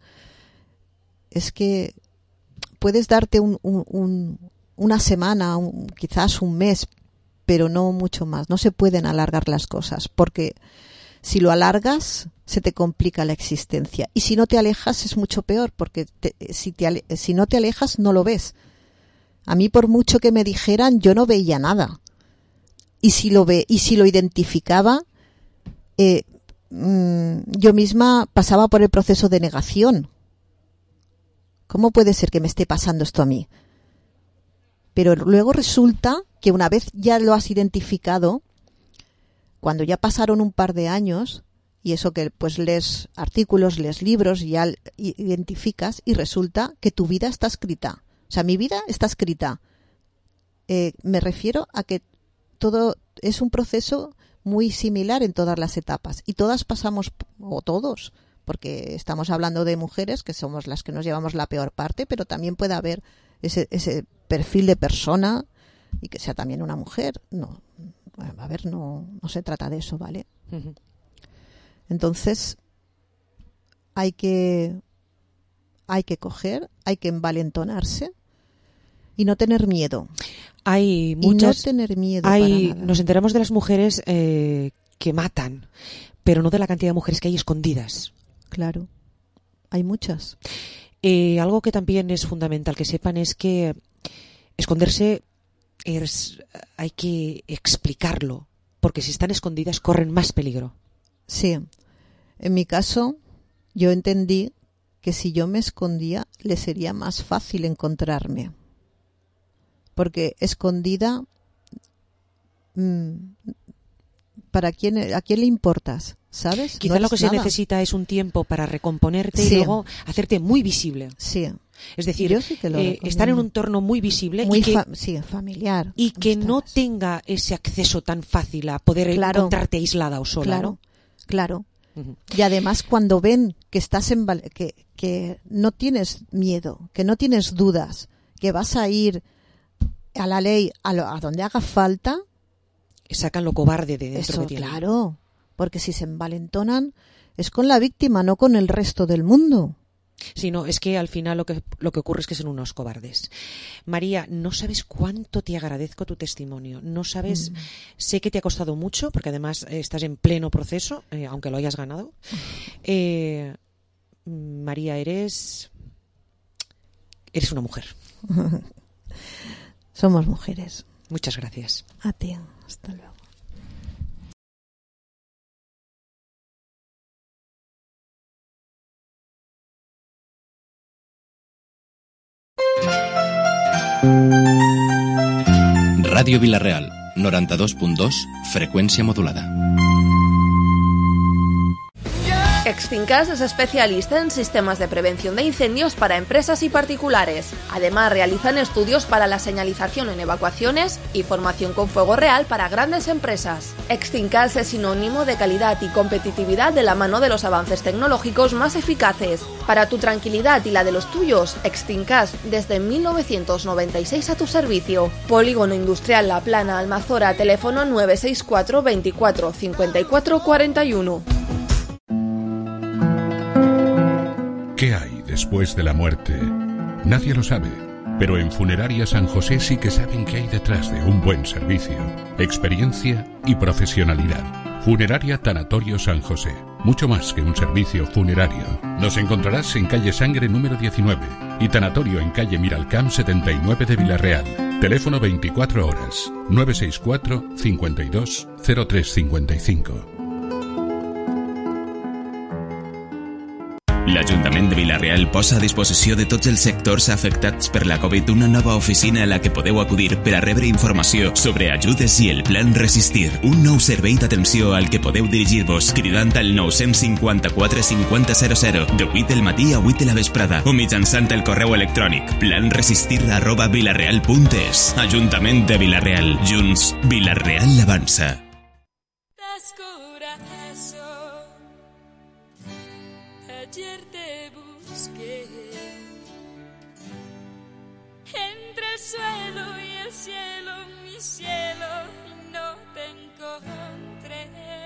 es que puedes darte un, un, un, una semana, un, quizás un mes, pero no mucho más. No se pueden alargar las cosas, porque si lo alargas, se te complica la existencia. Y si no te alejas, es mucho peor, porque te, si, te ale, si no te alejas, no lo ves. A mí, por mucho que me dijeran, yo no veía nada. Y si lo ve, y si lo identificaba, eh, mmm, yo misma pasaba por el proceso de negación. ¿Cómo puede ser que me esté pasando esto a mí? Pero luego resulta que una vez ya lo has identificado, cuando ya pasaron un par de años, y eso que pues lees artículos, lees libros, y ya identificas, y resulta que tu vida está escrita. O sea, mi vida está escrita. Eh, me refiero a que todo es un proceso muy similar en todas las etapas, y todas pasamos, o todos, porque estamos hablando de mujeres que somos las que nos llevamos la peor parte, pero también puede haber ese, ese perfil de persona y que sea también una mujer. No, a ver, no, no se trata de eso, ¿vale? Uh-huh. Entonces hay que hay que coger, hay que envalentonarse y no tener miedo. Hay muchas, y no tener miedo hay, para nada. Nos enteramos de las mujeres eh, que matan, pero no de la cantidad de mujeres que hay escondidas. Claro, hay muchas. Eh, algo que también es fundamental que sepan es que esconderse es, hay que explicarlo, porque si están escondidas corren más peligro. Sí, en mi caso yo entendí que si yo me escondía le sería más fácil encontrarme. Porque escondida, mmm, ¿para quién, a quién le importas? ¿Sabes? Quizá no lo que nada. se necesita es un tiempo para recomponerte sí. y luego hacerte muy visible. Sí. Es decir, Yo sí que lo eh, estar en un entorno muy visible muy y que, fa- sí, familiar. y que amistades. no tenga ese acceso tan fácil a poder claro. encontrarte aislada o sola. Claro, ¿no? claro. Uh-huh. Y además cuando ven que estás en que, que no tienes miedo, que no tienes dudas, que vas a ir a la ley, a, lo, a donde haga falta, sacan lo cobarde de dentro eso, que tienen. Claro, porque si se envalentonan es con la víctima, no con el resto del mundo. Sí, no, es que al final lo que, lo que ocurre es que son unos cobardes. María, no sabes cuánto te agradezco tu testimonio. No sabes, mm. sé que te ha costado mucho, porque además eh, estás en pleno proceso, eh, aunque lo hayas ganado. Eh, María, eres... Eres una mujer. Somos mujeres. Muchas gracias. A ti. Hasta luego. Ràdio Vila-real, noranta-dos punt dos, frecuencia modulada. Extincas es especialista en sistemas de prevención de incendios para empresas y particulares. Además, realizan estudios para la señalización en evacuaciones y formación con fuego real para grandes empresas. Extincas es sinónimo de calidad y competitividad de la mano de los avances tecnológicos más eficaces. Para tu tranquilidad y la de los tuyos, Extincas desde mil novecientos noventa y seis a tu servicio. Polígono Industrial La Plana, Almazora, teléfono nueve seis cuatro veinticuatro cincuenta y cuatro cuarenta y uno. ¿Qué hay después de la muerte? Nadie lo sabe, pero en Funeraria San José sí que saben qué hay detrás de un buen servicio, experiencia y profesionalidad. Funeraria Tanatorio San José, mucho más que un servicio funerario. Nos encontrarás en calle Sangre número diecinueve y Tanatorio en calle Miralcamp setenta y nueve de Vila-real. Teléfono veinticuatro horas, nueve seis cuatro cincuenta y dos cero tres cincuenta y cinco. L'Ajuntament de Vila-real posa a disposició de tots els sectors afectats per la Covid una nova oficina a la que podeu acudir per a rebre informació sobre ajudes i el Plan Resistir. Un nou servei d'atenció al que podeu dirigir-vos cridant al nou cinquanta-quatre cinquanta zero zero de vuit del matí a vuit de la vesprada o mitjançant el correu electrònic planresistir arroba vilareal punt es. Ajuntament de Vila-real. Junts, Vila-real avança. Ayer te busqué entre el suelo y el cielo, mi cielo, y no te encontré.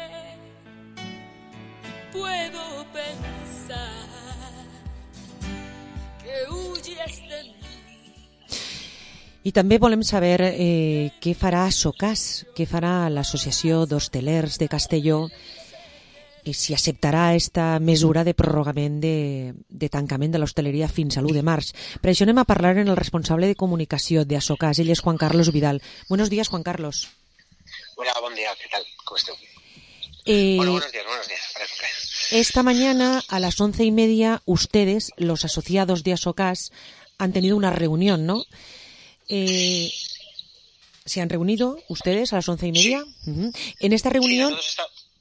Puedo pensar que huyes de mí. I també volem saber eh, què farà SOCAS, què farà l'Associació d'Hostelers de Castelló, i si acceptarà esta mesura de prorrogament de, de tancament de l'hostaleria fins a l'u de març. Per això anem a parlar en el responsable de comunicació de Asocas, ell és Juan Carlos Vidal. Buenos días, Juan Carlos. Hola, buen día, ¿qué tal? ¿Cómo estás? Eh, bueno, buenos días, buenos días. Esta mañana, a las once y media, ustedes, los asociados de Asocas, han tenido una reunión, ¿no? Eh, ¿Se han reunido ustedes a las once y media? Sí. Uh-huh. En esta reunión... Sí,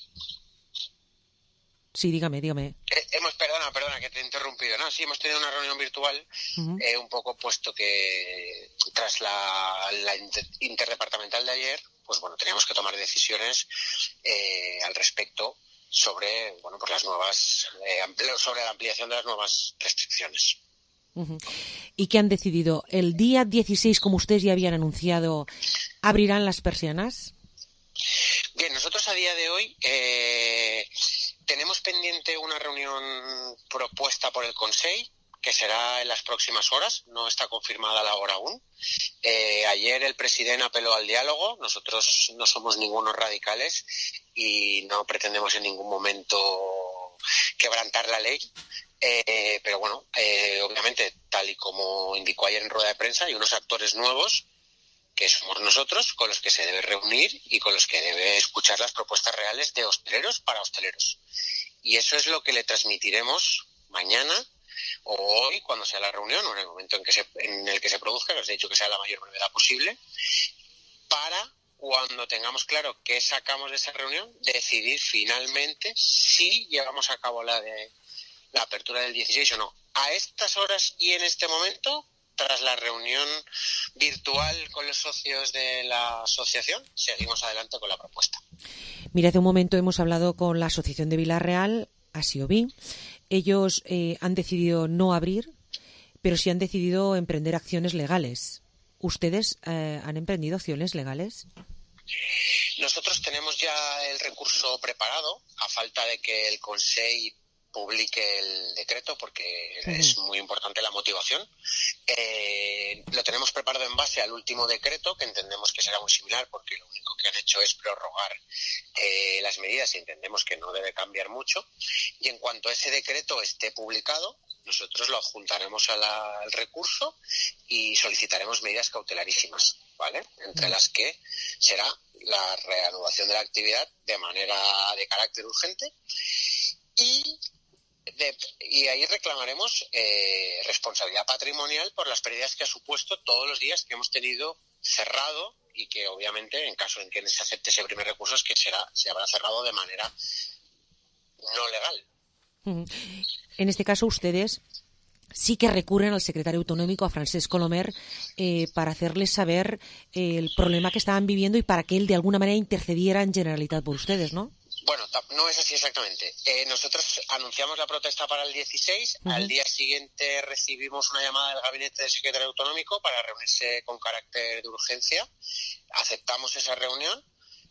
Sí, dígame, dígame. Eh, hemos, perdona, perdona, que te he interrumpido. No, sí, hemos tenido una reunión virtual, uh-huh. eh, un poco puesto que tras la, la inter, interdepartamental de ayer, pues bueno, teníamos que tomar decisiones eh, al respecto sobre, bueno, pues las nuevas, eh, ampli- sobre la ampliación de las nuevas restricciones. Uh-huh. ¿Y qué han decidido? ¿El día dieciséis, como ustedes ya habían anunciado, abrirán las persianas? Bien, nosotros a día de hoy... Eh, Tenemos pendiente una reunión propuesta por el Consell, que será en las próximas horas, no está confirmada la hora aún. Eh, ayer el presidente apeló al diálogo, nosotros no somos ningunos radicales y no pretendemos en ningún momento quebrantar la ley, eh, pero bueno, eh, obviamente, tal y como indicó ayer en rueda de prensa, hay unos actores nuevos que somos nosotros, con los que se debe reunir y con los que debe escuchar las propuestas reales de hosteleros para hosteleros. Y eso es lo que le transmitiremos mañana o hoy, cuando sea la reunión, o en el momento en, que se, en el que se produzca, os he dicho que sea la mayor brevedad posible, para, cuando tengamos claro qué sacamos de esa reunión, decidir finalmente si llevamos a cabo la de la apertura del dieciséis o no. A estas horas y en este momento, tras la reunión virtual con los socios de la asociación, seguimos adelante con la propuesta. Mira, hace un momento hemos hablado con la Asociación de Vila-real, ASIOVI. Ellos eh, han decidido no abrir, pero sí han decidido emprender acciones legales. ¿Ustedes eh, han emprendido acciones legales? Nosotros tenemos ya el recurso preparado, a falta de que el Consell publique el decreto porque uh-huh. es muy importante la motivación. Eh, lo tenemos preparado en base al último decreto, que entendemos que será muy similar porque lo único que han hecho es prorrogar eh, las medidas y entendemos que no debe cambiar mucho. Y en cuanto a ese decreto esté publicado, nosotros lo adjuntaremos a la, al recurso y solicitaremos medidas cautelarísimas, ¿vale? Entre las que será la reanudación de la actividad de manera de carácter urgente y De, y ahí reclamaremos eh, responsabilidad patrimonial por las pérdidas que ha supuesto todos los días que hemos tenido cerrado y que obviamente en caso en que se acepte ese primer recurso es que será se habrá cerrado de manera no legal. En este caso ustedes sí que recurren al secretario autonómico, a Francesc Colomer, eh, para hacerles saber eh, el problema que estaban viviendo y para que él de alguna manera intercediera en Generalitat por ustedes, ¿no? Bueno, no es así exactamente. Eh, nosotros anunciamos la protesta para el dieciséis, uh-huh. Al día siguiente recibimos una llamada del gabinete del secretario autonómico para reunirse con carácter de urgencia. Aceptamos esa reunión.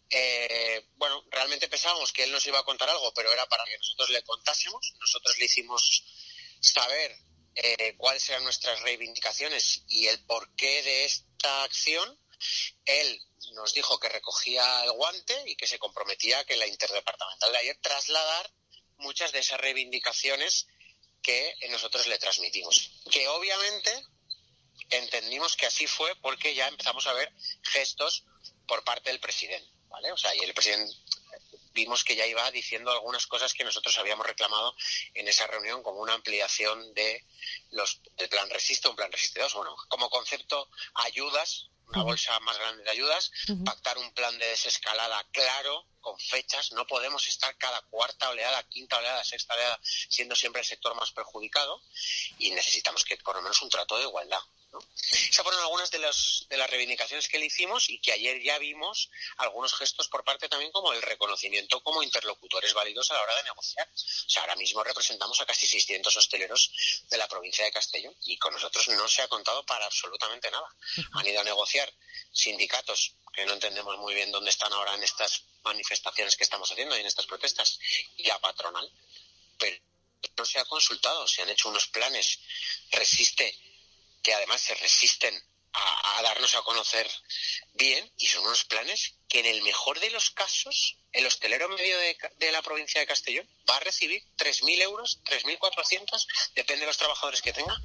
Eh, bueno, realmente pensábamos que él nos iba a contar algo, pero era para que nosotros le contásemos. Nosotros le hicimos saber eh, cuáles eran nuestras reivindicaciones y el porqué de esta acción. Él nos dijo que recogía el guante y que se comprometía a que la interdepartamental de ayer trasladar muchas de esas reivindicaciones que nosotros le transmitimos. Que obviamente entendimos que así fue porque ya empezamos a ver gestos por parte del presidente, ¿vale? O sea, y el presidente vimos que ya iba diciendo algunas cosas que nosotros habíamos reclamado en esa reunión, como una ampliación de los del plan Resiste, un plan Resiste dos, bueno, como concepto ayudas, una bolsa más grande de ayudas, uh-huh. Pactar un plan de desescalada claro, con fechas. No podemos estar cada cuarta oleada, quinta oleada, sexta oleada, siendo siempre el sector más perjudicado, y necesitamos que por lo menos un trato de igualdad, ¿no? Esas fueron algunas de, los, de las reivindicaciones que le hicimos y que ayer ya vimos algunos gestos por parte también como el reconocimiento como interlocutores válidos a la hora de negociar. O sea, ahora mismo representamos a casi seiscientos hosteleros de la provincia de Castellón y con nosotros no se ha contado para absolutamente nada. Han ido a negociar sindicatos que no entendemos muy bien dónde están ahora en estas manifestaciones que estamos haciendo y en estas protestas, y la patronal, pero no se ha consultado. Se han hecho unos planes Resiste que además se resisten a, a darnos a conocer bien, y son unos planes que en el mejor de los casos el hostelero medio de, de la provincia de Castellón va a recibir tres mil euros, tres mil cuatrocientos, depende de los trabajadores que tenga,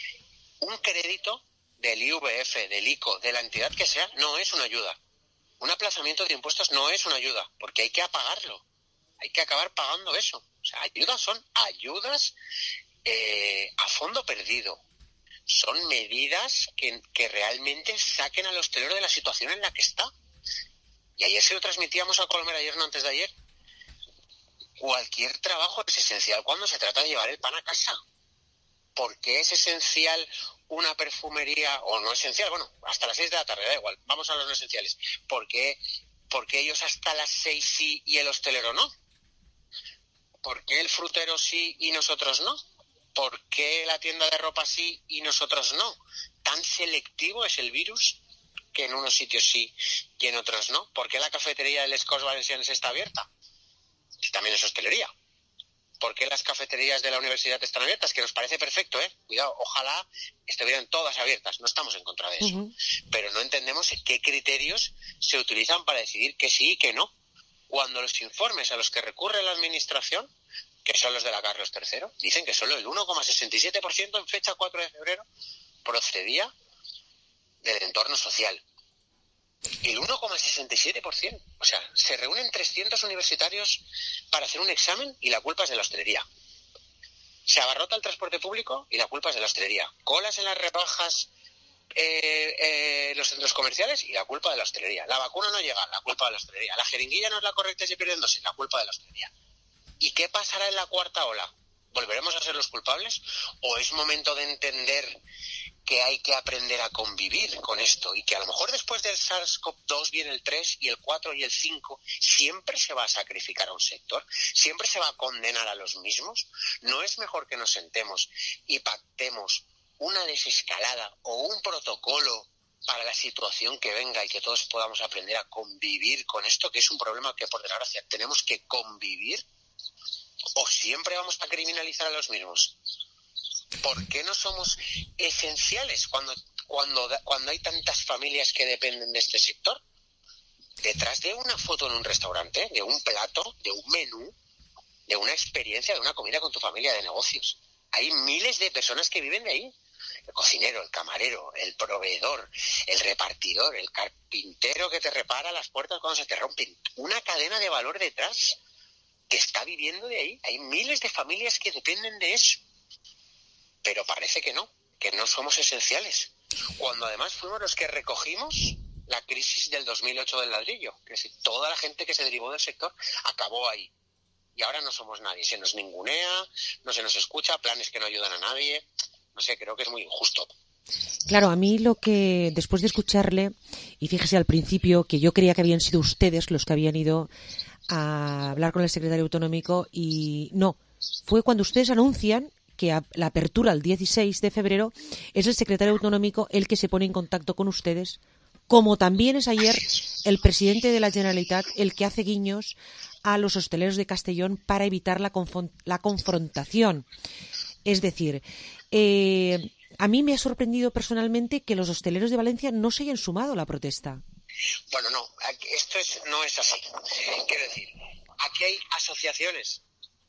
un crédito del I V F, del I C O, de la entidad que sea. No es una ayuda. Un aplazamiento de impuestos no es una ayuda, porque hay que apagarlo. Hay que acabar pagando eso. O sea, ayudas son ayudas eh, a fondo perdido. Son medidas que, que realmente saquen al hostelero de la situación en la que está. Y ayer se lo transmitíamos a Colomer, ayer no antes de ayer. Cualquier trabajo es esencial cuando se trata de llevar el pan a casa. ¿Por qué es esencial una perfumería, o no esencial? Bueno, hasta las seis de la tarde, da igual, vamos a los no esenciales. ¿Por qué, por qué ellos hasta las seis sí y el hostelero no? ¿Por qué el frutero sí y nosotros no? ¿Por qué la tienda de ropa sí y nosotros no? ¿Tan selectivo es el virus que en unos sitios sí y en otros no? ¿Por qué la cafetería del Escors Valencianes está abierta? Y también es hostelería. ¿Por qué las cafeterías de la universidad están abiertas? Que nos parece perfecto, ¿eh? Cuidado, ojalá estuvieran todas abiertas, no estamos en contra de eso. Uh-huh. Pero no entendemos qué criterios se utilizan para decidir que sí y que no. Cuando los informes a los que recurre la administración, que son los de la Carlos tercero, dicen que solo el uno coma sesenta y siete por ciento en fecha cuatro de febrero procedía del entorno social. El uno coma sesenta y siete por ciento. O sea, se reúnen trescientos universitarios para hacer un examen y la culpa es de la hostelería. Se abarrota el transporte público y la culpa es de la hostelería. Colas en las rebajas, eh, eh, los centros comerciales y la culpa de la hostelería. La vacuna no llega, la culpa de la hostelería. La jeringuilla no es la correcta y se pierden dosis, la culpa de la hostelería. ¿Y qué pasará en la cuarta ola? ¿Volveremos a ser los culpables? ¿O es momento de entender que hay que aprender a convivir con esto y que a lo mejor después del SARS-CoV dos viene el tres y el cuatro y el cinco, siempre se va a sacrificar a un sector? ¿Siempre se va a condenar a los mismos? ¿No es mejor que nos sentemos y pactemos una desescalada o un protocolo para la situación que venga y que todos podamos aprender a convivir con esto, que es un problema que por desgracia tenemos que convivir? ¿O siempre vamos a criminalizar a los mismos? ¿Por qué no somos esenciales cuando, cuando, cuando hay tantas familias que dependen de este sector? Detrás de una foto en un restaurante, de un plato, de un menú, de una experiencia, de una comida con tu familia, de negocios, hay miles de personas que viven de ahí. El cocinero, el camarero, el proveedor, el repartidor, el carpintero que te repara las puertas cuando se te rompen. Una cadena de valor detrás que está viviendo de ahí. Hay miles de familias que dependen de eso. Pero parece que no, que no somos esenciales. Cuando además fuimos los que recogimos la crisis del dos mil ocho del ladrillo. Es decir, toda la gente que se derivó del sector acabó ahí. Y ahora no somos nadie. Se nos ningunea, no se nos escucha, planes que no ayudan a nadie. No sé, creo que es muy injusto. Claro, a mí lo que, después de escucharle, y fíjese al principio que yo creía que habían sido ustedes los que habían ido a hablar con el secretario autonómico, y no, fue cuando ustedes anuncian que a la apertura el dieciséis de febrero es el secretario autonómico el que se pone en contacto con ustedes, como también es ayer el presidente de la Generalitat el que hace guiños a los hosteleros de Castellón para evitar la, confon- la confrontación. Es decir, eh, a mí me ha sorprendido personalmente que los hosteleros de Valencia no se hayan sumado a la protesta. Bueno, no, esto es, no es así. Quiero decir, aquí hay asociaciones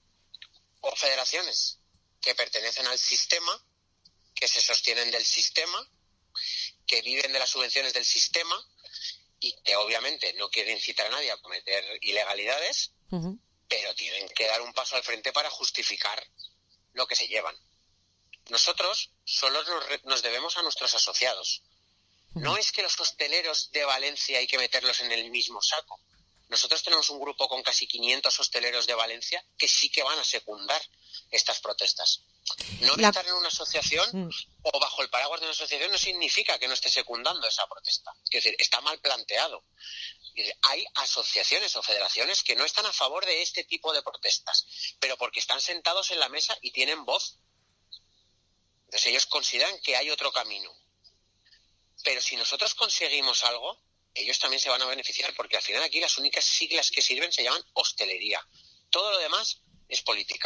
o federaciones que pertenecen al sistema, que se sostienen del sistema, que viven de las subvenciones del sistema y que obviamente no quieren incitar a nadie a cometer ilegalidades, uh-huh. pero tienen que dar un paso al frente para justificar lo que se llevan. Nosotros solo nos, re- nos debemos a nuestros asociados. No es que los hosteleros de Valencia hay que meterlos en el mismo saco. Nosotros tenemos un grupo con casi quinientos hosteleros de Valencia que sí que van a secundar estas protestas. No La... estar en una asociación mm. o bajo el paraguas de una asociación no significa que no esté secundando esa protesta. Es decir, está mal planteado. Hay asociaciones o federaciones que no están a favor de este tipo de protestas, pero porque están sentados en la mesa y tienen voz. Entonces ellos consideran que hay otro camino. Pero si nosotros conseguimos algo, ellos también se van a beneficiar, porque al final aquí las únicas siglas que sirven se llaman hostelería. Todo lo demás es política.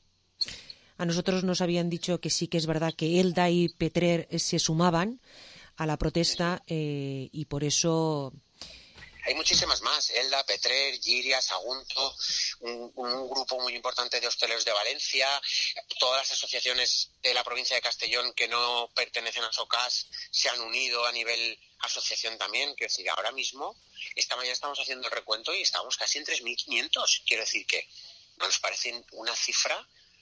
A nosotros nos habían dicho que sí que es verdad que Elda y Petrer se sumaban a la protesta eh, y por eso... Hay muchísimas más, Elda, Petrer, Giria, Sagunto, un, un grupo muy importante de hosteleros de Valencia, todas las asociaciones de la provincia de Castellón que no pertenecen a SOCAS se han unido a nivel asociación también. Quiero decir, ahora mismo, esta mañana estamos haciendo el recuento y estamos casi en tres mil quinientos. Quiero decir que no nos parece una cifra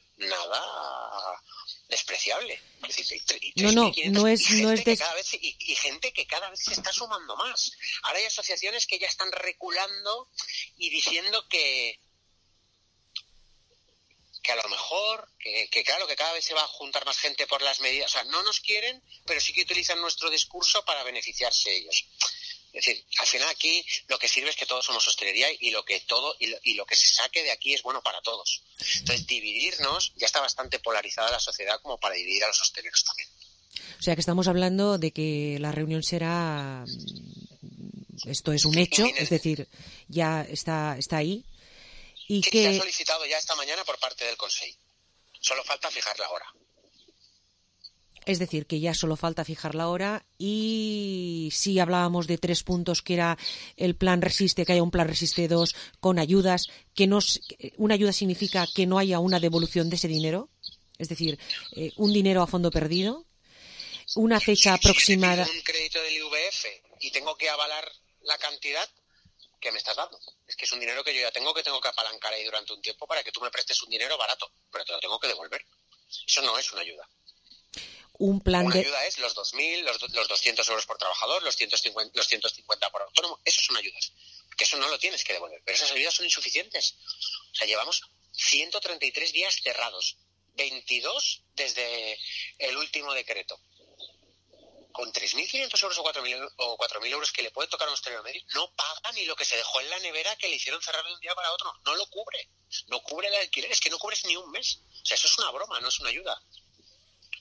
nada despreciable. Es decir, no, no, no es, y no es des... cada vez, y, y gente que cada vez se está sumando más. Ahora hay asociaciones que ya están reculando y diciendo que que a lo mejor, que, que claro, que cada vez se va a juntar más gente por las medidas. O sea, no nos quieren, pero sí que utilizan nuestro discurso para beneficiarse ellos. Es decir, al final aquí lo que sirve es que todos somos hostelería y lo que todo y lo, y lo que se saque de aquí es bueno para todos. Entonces, dividirnos, ya está bastante polarizada la sociedad como para dividir a los hosteleros también. O sea, que estamos hablando de que la reunión será... Esto es un hecho, es decir, ya está, está ahí. Y sí, que... se ha solicitado ya esta mañana por parte del Consejo. Solo falta fijar la hora. Es decir, que ya solo falta fijar la hora y si hablábamos de tres puntos, que era el plan Resiste, que haya un plan Resiste dos con ayudas, que no, una ayuda significa que no haya una devolución de ese dinero, es decir, eh, un dinero a fondo perdido, una fecha si, aproximada. Si yo te pido un crédito del I V F y tengo que avalar la cantidad que me estás dando. Es que es un dinero que yo ya tengo, que tengo que apalancar ahí durante un tiempo para que tú me prestes un dinero barato, pero te lo tengo que devolver. Eso no es una ayuda. Un plan una de... ayuda es los dos mil, los, los doscientos euros por trabajador, los ciento cincuenta, los ciento cincuenta por autónomo. Eso son ayudas. Que eso no lo tienes que devolver. Pero esas ayudas son insuficientes. O sea, llevamos ciento treinta y tres días cerrados. veintidós desde el último decreto. Con tres mil quinientos euros o cuatro mil o cuatro mil euros que le puede tocar a un hostelero medio, no paga ni lo que se dejó en la nevera que le hicieron cerrar de un día para otro. No lo cubre. No cubre el alquiler. Es que no cubres ni un mes. O sea, eso es una broma, no es una ayuda.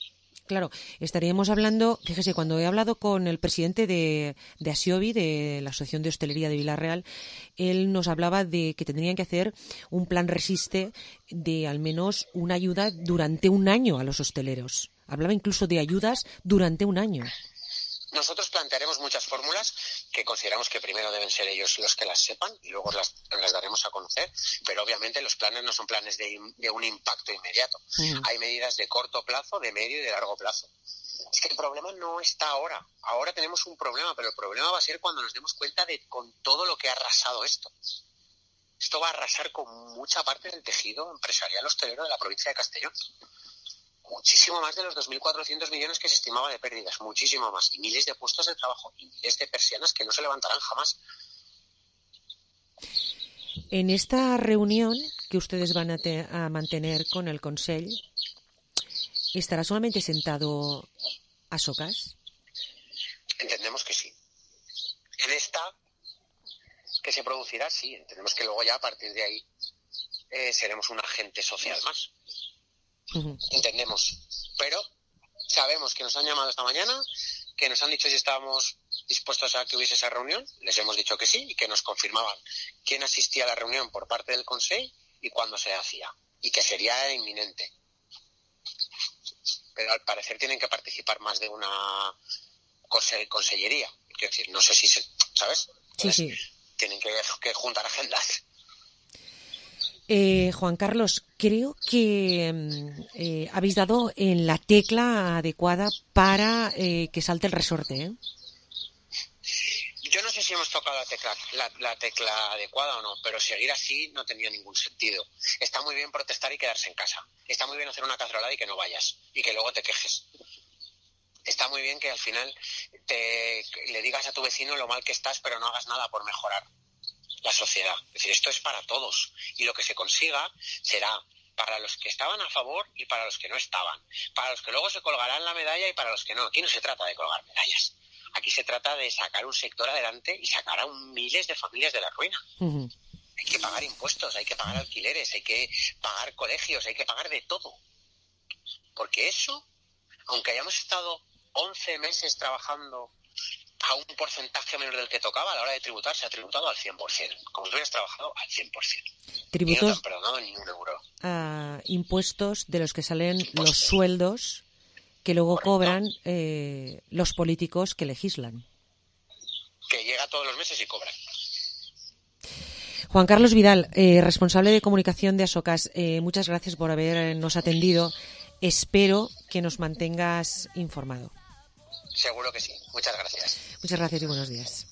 Claro, estaríamos hablando, fíjese, cuando he hablado con el presidente de, de Asiobi, de la Asociación de Hostelería de Vila-real, él nos hablaba de que tendrían que hacer un plan resiste de al menos una ayuda durante un año a los hosteleros. Hablaba incluso de ayudas durante un año. Nosotros plantearemos muchas fórmulas que consideramos que primero deben ser ellos los que las sepan y luego las, las daremos a conocer, pero obviamente los planes no son planes de, de un impacto inmediato. Uh-huh. Hay medidas de corto plazo, de medio y de largo plazo. Es que el problema no está ahora. Ahora tenemos un problema, pero el problema va a ser cuando nos demos cuenta de con todo lo que ha arrasado esto. Esto va a arrasar con mucha parte del tejido empresarial hostelero de la provincia de Castellón. Muchísimo más de los dos mil cuatrocientos millones que se estimaba de pérdidas, muchísimo más. Y miles de puestos de trabajo y miles de persianas que no se levantarán jamás. En esta reunión que ustedes van a, te, a mantener con el Consell, ¿estará solamente sentado Asocas? Entendemos que sí. En esta que se producirá, sí. Entendemos que luego ya a partir de ahí eh, seremos un agente social más. Uh-huh. Entendemos, pero sabemos que nos han llamado esta mañana, que nos han dicho si estábamos dispuestos a que hubiese esa reunión, les hemos dicho que sí y que nos confirmaban quién asistía a la reunión por parte del Consell y cuándo se hacía y que sería inminente. Pero al parecer tienen que participar más de una conse- consellería, quiero decir, no sé si se, ¿sabes? Entonces, sí, sí. Tienen que, que juntar agendas. Eh, Juan Carlos, creo que eh, habéis dado en la tecla adecuada para eh, que salte el resorte, ¿eh? Yo no sé si hemos tocado la tecla, la, la tecla adecuada o no, pero seguir así no tenía ningún sentido. Está muy bien protestar y quedarse en casa. Está muy bien hacer una cacerolada y que no vayas y que luego te quejes. Está muy bien que al final te, le digas a tu vecino lo mal que estás, pero no hagas nada por mejorar la sociedad. Es decir, esto es para todos y lo que se consiga será para los que estaban a favor y para los que no estaban, para los que luego se colgarán la medalla y para los que no. Aquí no se trata de colgar medallas, aquí se trata de sacar un sector adelante y sacar a un miles de familias de la ruina. Uh-huh. Hay que pagar impuestos, hay que pagar alquileres, hay que pagar colegios, hay que pagar de todo, porque eso, aunque hayamos estado once meses trabajando a un porcentaje menor del que tocaba, a la hora de tributar se ha tributado al cien por ciento, como si hubieras trabajado al cien por ciento. Tributos, y no te han perdonado ni un euro. Uh, impuestos de los que salen impuestos. Los sueldos que luego Correcto. Cobran eh, los políticos que legislan. Que llega todos los meses y cobran. Juan Carlos Vidal, eh, responsable de comunicación de Asocas, eh, muchas gracias por habernos atendido. Espero que nos mantengas informado. Seguro que sí. Muchas gracias. Muchas gracias y buenos días.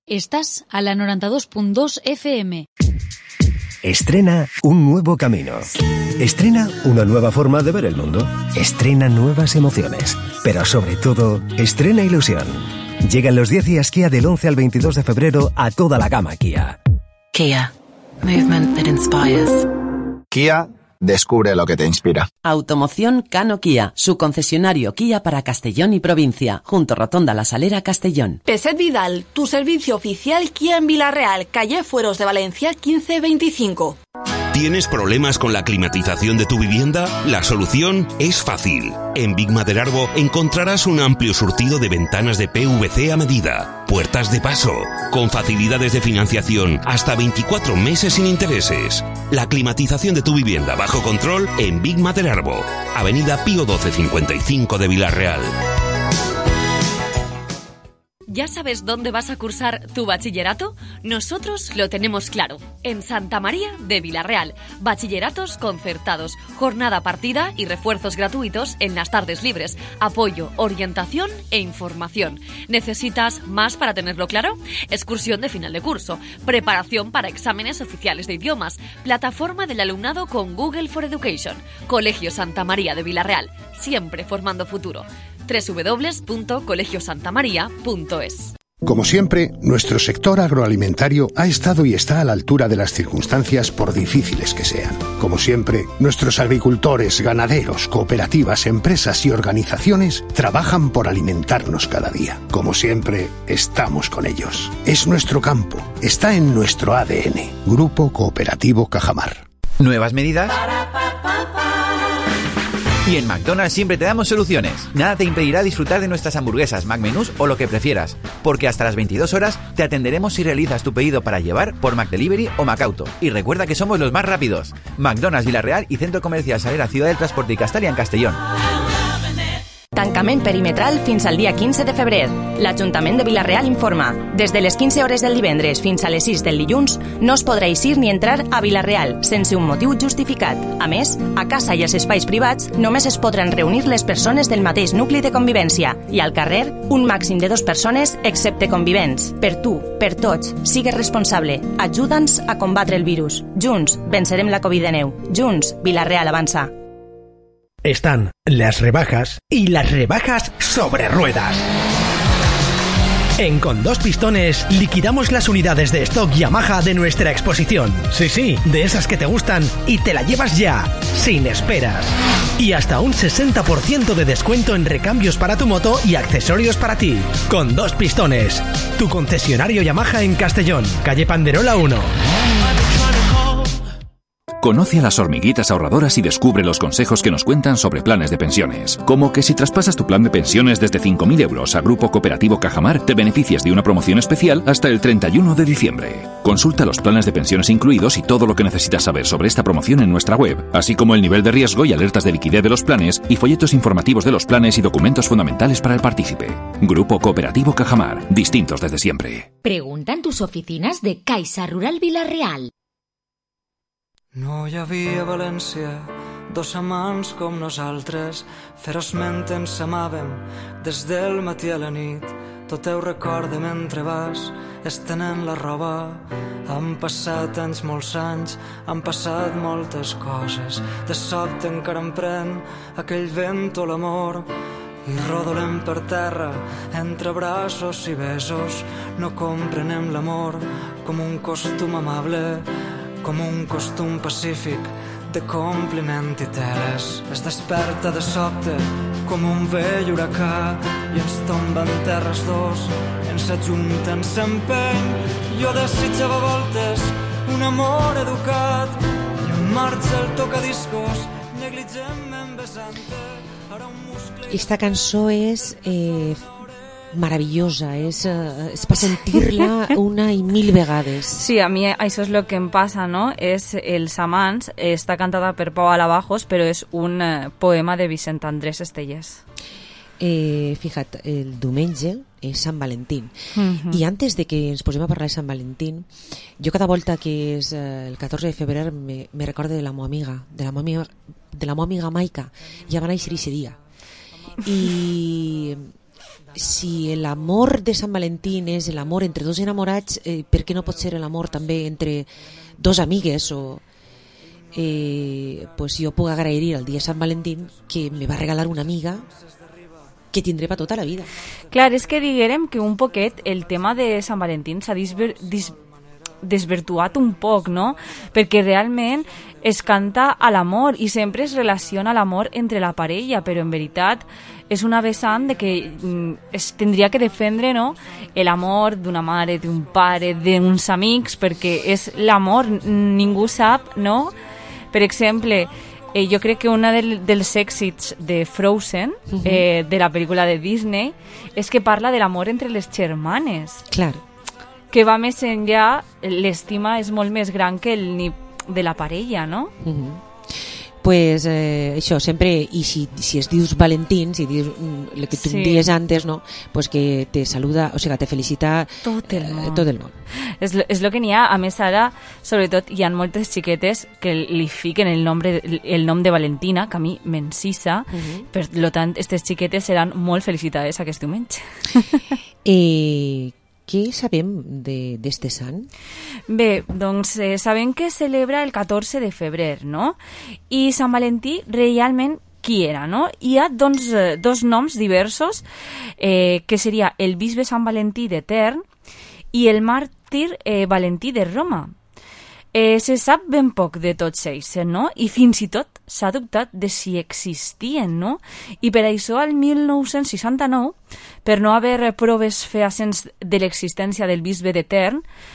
Estás a la noventa y dos punto dos F M. Estrena un nuevo camino. Estrena una nueva forma de ver el mundo. Estrena nuevas emociones. Pero sobre todo, estrena ilusión. Llegan los diez días Kia del once al veintidós de febrero a toda la gama Kia. Kia. Movement that inspires. Kia, descubre lo que te inspira. Automoción Cano Kia, su concesionario Kia para Castellón y provincia, junto Rotonda La Salera, Castellón. Peset Vidal, tu servicio oficial Kia en Villarreal, calle Fueros de Valencia quince veinticinco. ¿Tienes problemas con la climatización de tu vivienda? La solución es fácil. En Big Materarbo encontrarás un amplio surtido de ventanas de P V C a medida, puertas de paso, con facilidades de financiación hasta veinticuatro meses sin intereses. La climatización de tu vivienda bajo control en Big Materarbo, Avenida Pío doce cincuenta y cinco de Villarreal. ¿Ya sabes dónde vas a cursar tu bachillerato? Nosotros lo tenemos claro. En Santa María de Villarreal. Bachilleratos concertados, jornada partida y refuerzos gratuitos en las tardes libres. Apoyo, orientación e información. ¿Necesitas más para tenerlo claro? Excursión de final de curso. Preparación para exámenes oficiales de idiomas. Plataforma del alumnado con Google for Education. Colegio Santa María de Villarreal. Siempre formando futuro. doble u doble u doble u punto colegio santa maría punto es. Como siempre, nuestro sector agroalimentario ha estado y está a la altura de las circunstancias por difíciles que sean. Como siempre, nuestros agricultores, ganaderos, cooperativas, empresas y organizaciones trabajan por alimentarnos cada día. Como siempre, estamos con ellos. Es nuestro campo, está en nuestro A D N. Grupo Cooperativo Cajamar. ¿Nuevas medidas? Y en McDonald's siempre te damos soluciones. Nada te impedirá disfrutar de nuestras hamburguesas, McMenús o lo que prefieras, porque hasta las veintidós horas te atenderemos si realizas tu pedido para llevar por McDelivery o McAuto. Y recuerda que somos los más rápidos. McDonald's Villarreal y Centro Comercial Salera Ciudad del Transporte i Castellà en Castellón. Tancament perimetral fins al dia quinze de febrer. L'Ajuntament de Vilareal informa. Des de les quinze hores del divendres fins a les sis del dilluns no es podrà eixir ni entrar a Vilareal sense un motiu justificat. A més, a casa i als espais privats només es podran reunir les persones del mateix nucli de convivència i al carrer un màxim de dues persones excepte convivents. Per tu, per tots, sigues responsable. Ajuda'ns a combatre el virus. Junts vencerem la Covid diecinueve. Junts, Vilareal avança. Están las rebajas y las rebajas sobre ruedas. En Con Dos Pistones liquidamos las unidades de stock Yamaha de nuestra exposición. Sí, sí, de esas que te gustan y te la llevas ya, sin esperas. Y hasta un sesenta por ciento de descuento en recambios para tu moto y accesorios para ti. Con Dos Pistones, tu concesionario Yamaha en Castellón, calle Panderola uno. Conoce a las hormiguitas ahorradoras y descubre los consejos que nos cuentan sobre planes de pensiones. Como que si traspasas tu plan de pensiones desde cinco mil euros a Grupo Cooperativo Cajamar, te beneficias de una promoción especial hasta el treinta y uno de diciembre. Consulta los planes de pensiones incluidos y todo lo que necesitas saber sobre esta promoción en nuestra web, así como el nivel de riesgo y alertas de liquidez de los planes y folletos informativos de los planes y documentos fundamentales para el partícipe. Grupo Cooperativo Cajamar, distintos desde siempre. Pregunta en tus oficinas de Caixa Rural Vilareal. No hi havia a València dos amants com nosaltres, ferozment ens amàvem des del matí a la nit. Tot ho recorde mentre vas estenent la roba. Han passat anys, molts anys, han passat moltes coses. De sobte encara em pren aquell vent o l'amor i rodolem per terra entre braços i besos. No comprenem l'amor com un costum amable, com un costum pacífic de compliment i teles. Es desperta de sobte com un vell huracà i ens tomba en terra els dos, ens ajunten s'empeny. Jo desitjava voltes un amor educat i en marxa el tocadiscos negligentment besant-te. Ara un muscle... Esta cançó és eh, maravillosa, és, eh, és per sentir-la una i mil vegades. Sí, a mi això és el que em passa, no? És Els amants, està cantada per Pau Alabajos, però és un eh, poema de Vicent Andrés Estellés. Eh, fija't, el diumenge és Sant Valentín. Uh-huh. I antes de que ens posem a parlar de Sant Valentín, jo cada volta que és eh, el catorze de febrer me, me recordo de la meva amiga, de la meva amiga, de la meva amiga Maica. Ja va néixer aquest dia. I si l'amor de Sant Valentín és l'amor entre dos enamorats, eh, per què no pot ser l'amor també entre dos amigues? O eh, pues jo puc agrair el dia de Sant Valentín que me va regalar una amiga que tindré per tota la vida. Clar, és que diguérem que un poquet el tema de Sant Valentín s'ha disver, dis, desvirtuat un poc, no? Perquè realment es canta a l'amor i sempre es relaciona l'amor entre la parella, però en veritat és una vessant de que mm, es tindria que defendre, no?, l'amor d'una mare, d'un pare, d'uns amics, perquè és l'amor, ningú sap, no? Per exemple, eh, jo crec que un del, dels èxits de Frozen, uh-huh. eh, de la pel·lícula de Disney, és que parla de l'amor entre les germanes. Clar. Que va més enllà, l'estima és molt més gran que el ni de la parella, no? Uh-huh. Pues eh, això, sempre, i si, si es dius Valentín, si dius mm, el que tu sí. dies antes, no? Pues que te saluda, o sigui, te felicita tot el món. Eh, tot el món. És, és el que n'hi ha. A més, ara, sobretot, hi ha moltes xiquetes que li fiquen el, nombre, el nom de Valentina, que a mi m'encisa. Uh-huh. Per tant, aquestes xiquetes seran molt felicitades aquest diumenge. Eh... Què sabem d'este sant? Bé, doncs eh, sabem que es celebra el catorze de febrer, no? I Sant Valentí realment qui era, no? Hi ha doncs, eh, dos noms diversos, eh, que seria el bisbe Sant Valentí de Tern i el màrtir eh, Valentí de Roma. Eh, se sap ben poc de tots ells, no? I fins i tot s'ha dubtat de si existien, no? I per això, al mil nou-cents seixanta-nou, per no haver proves fehacients de l'existència del bisbe de Tern,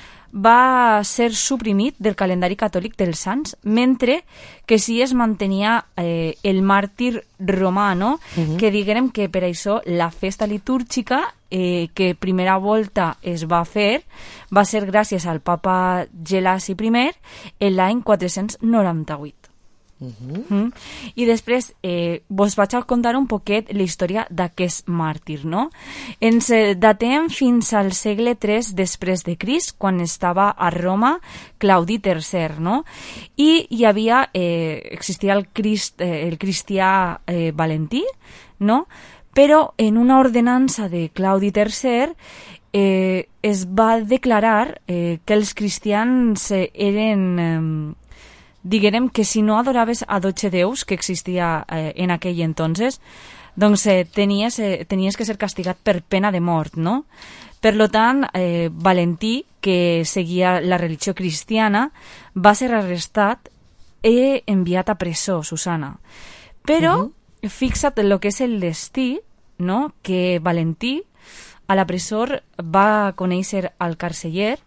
va ser suprimit del calendari catòlic dels sants, mentre que sí es mantenia eh, el màrtir romà, no? Uh-huh. Que diguem que per això la festa litúrgica eh, que primera volta es va fer va ser gràcies al papa Gelasi primer en l'any quatre-cents noranta-vuit. Uh-huh. Mm. I després eh, vos vaig a contar un poquet la història d'aquest màrtir, no? Ens eh, datem fins al segle tres després de Crist, quan estava a Roma Claudi tercer, no? I hi havia, eh, existia el, Crist, eh, el cristià eh, Valentí, no? Però en una ordenança de Claudi tercer eh, es va declarar eh, que els cristians eh, eren... Eh, diguem que si no adoraves a dotze déus que existia eh, en aquell entonces, doncs eh, tenies, eh, tenies que ser castigat per pena de mort, no? Per lo tant, eh, Valentí, que seguia la religió cristiana, va ser arrestat i enviat a presó, Susana. Però, uh-huh. fixa't en el que és el destí, no? Que Valentí, a la presó, va conèixer al carceller.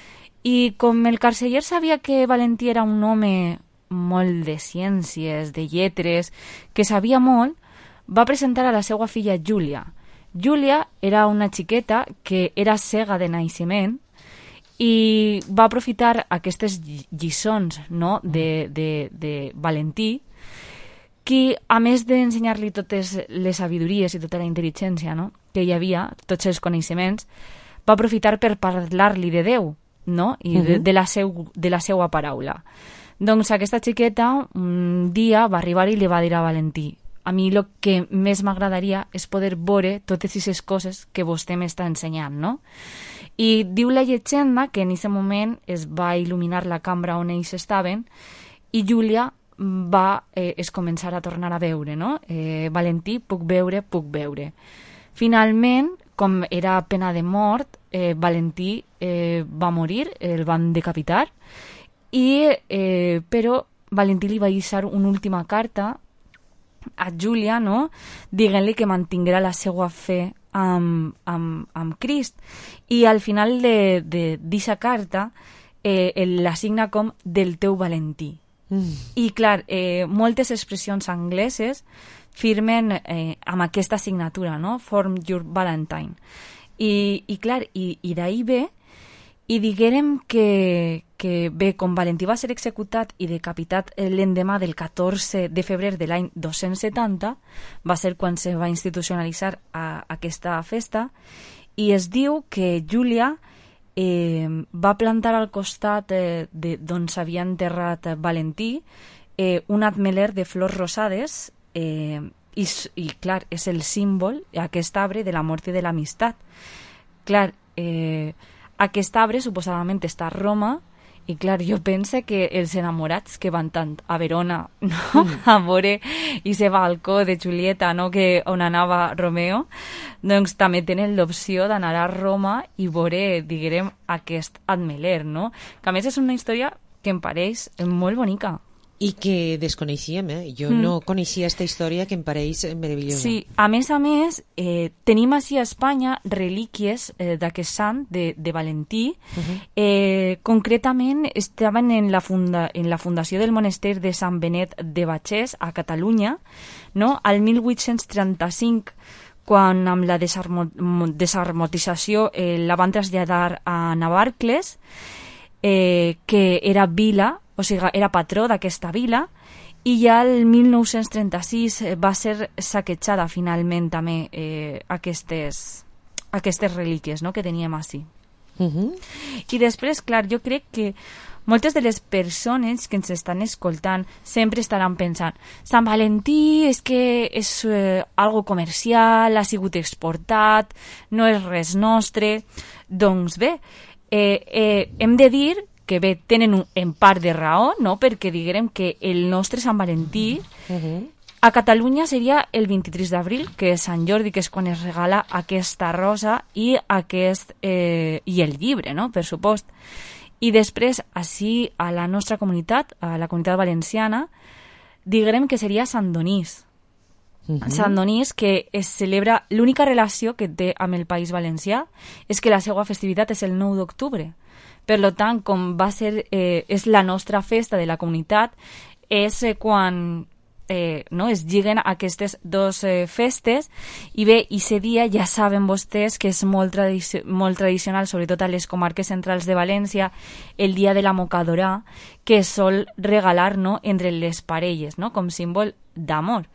I com el carceller sabia que Valentí era un home molt de ciències, de lletres, que sabia molt, va presentar a la seva filla Júlia. Júlia era una xiqueta que era cega de naixement i va aprofitar aquestes lliçons, no?, de, de, de Valentí, que a més d'ensenyar-li totes les sabidories i tota la intel·ligència, no?, que hi havia, tots els coneixements, va aprofitar per parlar-li de Déu, no? I de, de, la seu, de la seva paraula. Doncs aquesta xiqueta un dia va arribar i li va dir a Valentí: a mi el que més m'agradaria és poder veure totes aquestes coses que vostè m'està ensenyant, no? I diu la llegenda que en aquest moment es va il·luminar la cambra on ells estaven i Júlia va eh, es començar a tornar a veure, no? Eh, Valentí, puc veure, puc veure. Finalment, com era pena de mort, eh, Valentí eh, va morir, el van decapitar, i, eh, però Valentí li va deixar una última carta a Júlia, no?, dient-li que mantinguera la seva fe amb, amb, amb Crist. I al final d'aquesta carta eh, la signa com del teu Valentí. Mm. I clar, eh, moltes expressions angleses firmen eh, amb aquesta signatura, no? Form your Valentine. I, i clar, i, i d'ahir ve, i diguérem que, que bé, com Valentí va ser executat i decapitat l'endemà del catorze de febrer de l'any dos-cents setanta, va ser quan se va institucionalitzar a, a aquesta festa, i es diu que Júlia eh, va plantar al costat eh, d'on s'havia enterrat Valentí eh, un atmeler de flors rosades, eh, i, i clar, és el símbol, aquest arbre de la mort i de l'amistat. Clar, eh, aquest arbre suposadament està a Roma, i clar, jo penso que els enamorats que van tant a Verona, no? Mm. a veure i se balcó de Julieta, no? que on anava Romeo, doncs també tenen l'opció d'anar a Roma i veure, diguem, aquest Admeler, no? Que a més és una història que em pareix molt bonica. I que desconeixíem, eh? Jo mm. no coneixia aquesta història que em pareix meravellosa. Sí, a més a més, eh, tenim així a Espanya relíquies eh, d'aquest sant, de, de Valentí. Uh-huh. eh, concretament estaven en la, funda, en la fundació del monestir de Sant Benet de Batxès, a Catalunya, no? Al mil vuit-cents trenta-cinc, quan amb la desarmo, desarmotització eh, la van traslladar a Navarcles, eh, que era vila, o sigui, era patró d'aquesta vila, i ja el mil nou-cents trenta-sis va ser saquejada finalment també eh, aquestes, aquestes relíquies, no?, que teníem així. Uh-huh. I després, clar, jo crec que moltes de les persones que ens estan escoltant sempre estaran pensant Sant Valentí és que és eh, algo comercial, ha sigut exportat, no és res nostre. Doncs bé, eh, eh, hem de dir que bé, tenen un, en part de raó, no? Perquè diguem que el nostre Sant Valentí uh-huh. a Catalunya seria el vint-i-tres d'abril, que és Sant Jordi, que és quan es regala aquesta rosa i aquest eh, i el llibre, no? Per supost. I després, així, a la nostra comunitat, a la comunitat valenciana, diguem que seria Sant Donís. Uh-huh. Sant Donís, que es celebra, l'única relació que té amb el País Valencià és que la seva festivitat és el nou d'octubre. Per tant, com va ser, eh, és la nostra festa de la comunitat, és eh, quan eh, no, es lliguen aquestes dues eh, festes, i bé, i ese dia ja saben vostès que és molt, tradici molt tradicional, sobretot a les comarques centrals de València, el dia de la mocadora, que es sol regalar, no?, entre les parelles, no?, com símbol d'amor.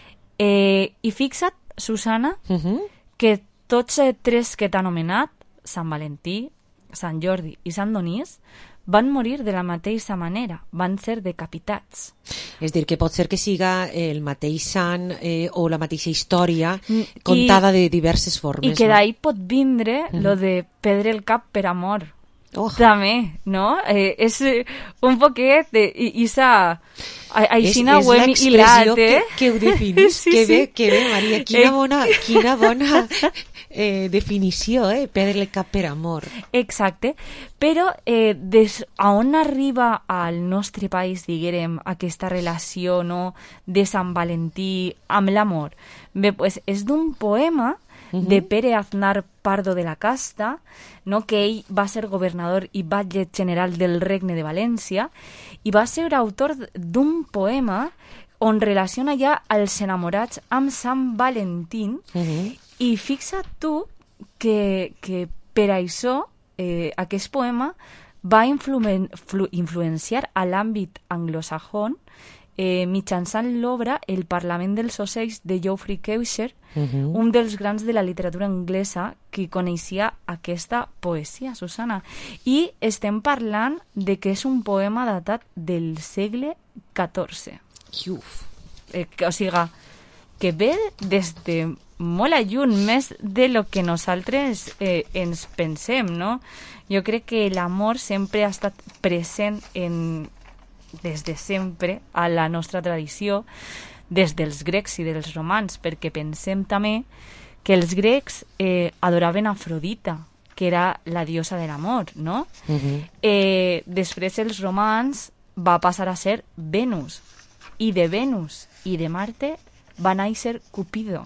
Eh, I fixa't, Susana, uh-huh. que tots eh, tres que t'ha anomenat, Sant Valentí, Sant Jordi i Sant Donís, van morir de la mateixa manera, van ser decapitats. És dir, que pot ser que siga el mateix sant eh, o la mateixa història contada I, de diverses formes. I que d'ahí no? pot vindre uh-huh. lo de perdre el cap per amor. Oh. També, no? Eh, és un poquet de... I, i sa... Aixina ho hem hilat, eh? Que, que ho definís. Sí, que, sí. Bé, que bé, Maria. Quina bona, quina bona eh, definició, eh? Perdre el cap per amor. Exacte. Però eh, des a on arriba al nostre país, diguem, aquesta relació, no?, de Sant Valentí amb l'amor? Bé, pues és d'un poema Uh-huh. de Pere Aznar Pardo de la Casta, no?, que ell va ser governador i batlle general del Regne de València, i va ser autor d'un poema on relaciona ja els enamorats amb Sant Valentín, uh-huh. i fixa't tu que, que per això eh, aquest poema va influen, flu, influenciar a l'àmbit anglosajón eh, mitjançant l'obra El Parlament dels Ocells de Geoffrey Chaucer, uh-huh. un dels grans de la literatura anglesa que coneixia aquesta poesia, Susana. I estem parlant de que és un poema datat del segle catorze. Uf. Eh, que, o sigui, que ve des de molt a lluny, més de lo que nosaltres eh, ens pensem, no? Jo crec que l'amor sempre ha estat present en, des de sempre a la nostra tradició, des dels grecs i dels romans, perquè pensem també que els grecs eh, adoraven Afrodita, que era la diosa de l'amor, no? Uh-huh. Eh, després els romans va passar a ser Venus, i de Venus i de Marte va néixer Cupido.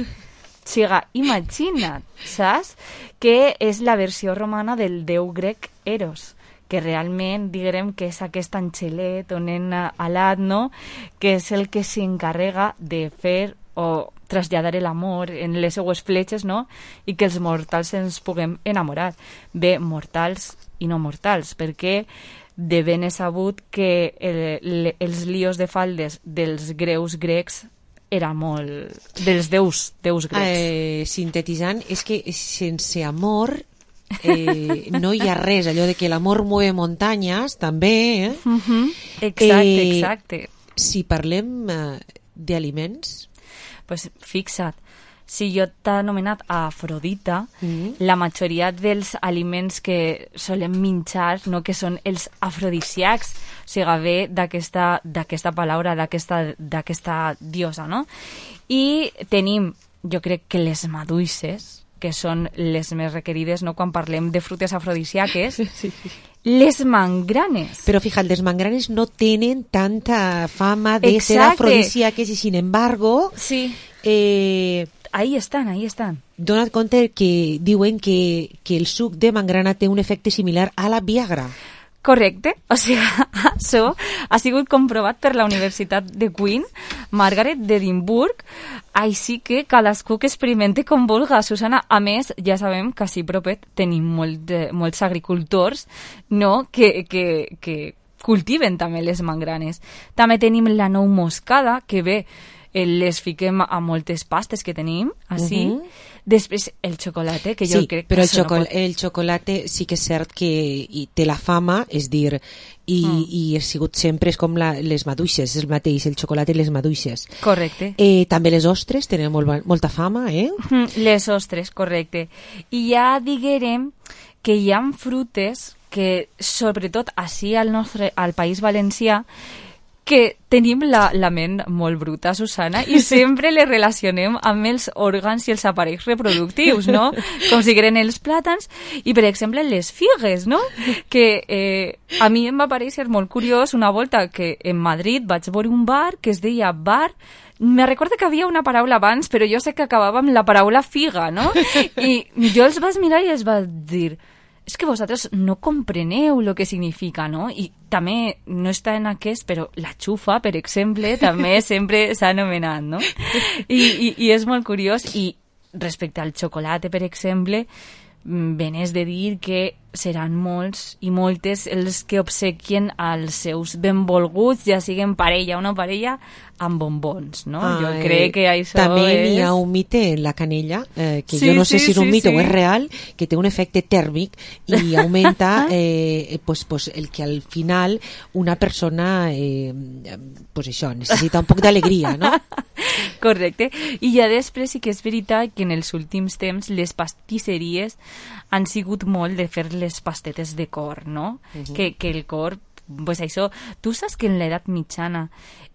O sigui, imagina't, saps? Que és la versió romana del déu grec Eros, que realment, diguem, que és aquest angelet o nen alat, no?, que és el que s'encarrega de fer o traslladar l'amor en les seues fletxes, no?, i que els mortals ens puguem enamorar. Bé, mortals i no mortals, perquè de ben és sabut que el, el, els líos de faldes dels greus grecs era molt... dels déus, déus grecs. Eh, sintetitzant, és que sense amor... Eh, no hi ha res, allò de que l'amor mueve muntanyes també, eh? Uh-huh. Exacte, eh, exacte. Si parlem eh, d'aliments, pues fixa't, si jo t'he anomenat Afrodita, Mm. la majoria dels aliments que solem menjar, no, que són els afrodisíacs, o sigui, ve d'aquesta d'aquesta paraula, d'aquesta d'aquesta diosa, no? I tenim, jo crec que les maduixes, que són les més requerides, no?, quan parlem de frutes afrodisíaques, sí. les mangranes. Pero fíjate, les mangranes no tienen tanta fama de Exacte. ser afrodisíaques y sin embargo... Sí. Eh, ahí estan, ahí estan. Dona't compte que diuen que, que el suc de mangrana té un efecte similar a la Viagra. Correcte, o sigui, això ha sigut comprovat per la Universitat de Queen, Margaret d'Edimburg, així que cadascú que experimente com vulga, Susana. A més, ja sabem que així propet tenim molt de, molts agricultors, no?, que, que, que cultiven també les mangranes. També tenim la nou moscada, que bé, les fiquem a moltes pastes que tenim, així. Uh -huh. Després, el xocolate, que jo sí, crec però que... el, xocol no pot... el xocolate sí que és cert que i té la fama, és dir, i, mm. i ha sigut sempre, és com la, les maduixes, és el mateix, el xocolate i les maduixes. Correcte. Eh, també les ostres tenen molt, molta fama, eh? Les ostres, correcte. I ja diguérem que hi ha frutes que, sobretot així al nostre, al País Valencià, que tenim la, la ment molt bruta, Susana, i sempre le relacionem amb els òrgans i els aparells reproductius, no? Com si eren els plàtans i, per exemple, les figues, no? Que eh, a mi em va parèixer molt curiós una volta que en Madrid vaig veure un bar que es deia bar. Me recordo que havia una paraula abans, però jo sé que acabava amb la paraula figa, no? I jo els vaig mirar i els vaig dir... és que vosaltres no compreneu el que significa, no? I també, no està en aquest, però la xufa, per exemple, també sempre s'ha anomenat, no? I, i, I és molt curiós. I respecte al xocolate, per exemple, ben és de dir que seran molts i moltes els que obsequien als seus benvolguts, ja siguin parella o no parella, amb bombons, no? Ah, jo crec que això també és... hi ha un mite en la canella, eh, que sí, jo no sé sí, si és un sí, mite sí. o és real, que té un efecte tèrmic i augmenta eh, pues, pues, el que al final una persona eh, pues això, necessita un poc d'alegria, no? Correcte. I ja després sí que és veritat que en els últims temps les pastisseries han sigut molt de fer les pastetes de cor, no? Uh-huh. que, que el cor, pues això, tu saps que en l'edat mitjana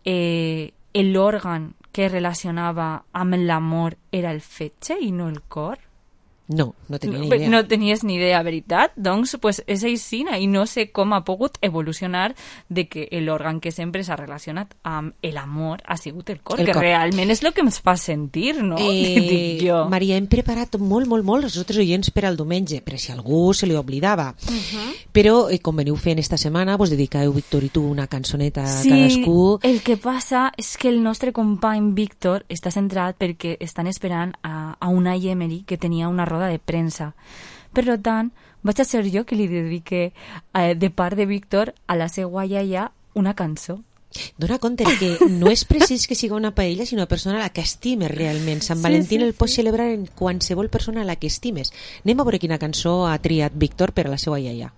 eh, l'òrgan que relacionava amb l'amor era el fetge i no el cor? No, no tenia ni no, idea. No tenies ni idea, veritat? Doncs pues, és així, i no sé com ha pogut evolucionar de que l'òrgan que sempre s'ha relacionat amb l'amor ha sigut el cor, el que cor. realment és el que ens fa sentir, no? Eh, Dic jo. Maria, hem preparat molt, molt, molt els nostres oients per al diumenge, per si algú se li oblidava. Uh-huh. Però, eh, com veniu fent esta setmana, vos dedicau, Víctor i tu, una cançoneta a Sí, cadascú. el que passa és que el nostre company Víctor està centrat perquè estan esperant a, a una Emery que tenia una roda de premsa. Per tant, vaig a ser jo que li dedique eh, de part de Víctor a la seva iaia una cançó. Dona compte que no és precís que siga una paella, sinó una persona a la que estimes realment. Sant Sí, Valentín sí, el pots celebrar en qualsevol persona a la que estimes. Anem a veure quina cançó ha triat Víctor per a la seva iaia.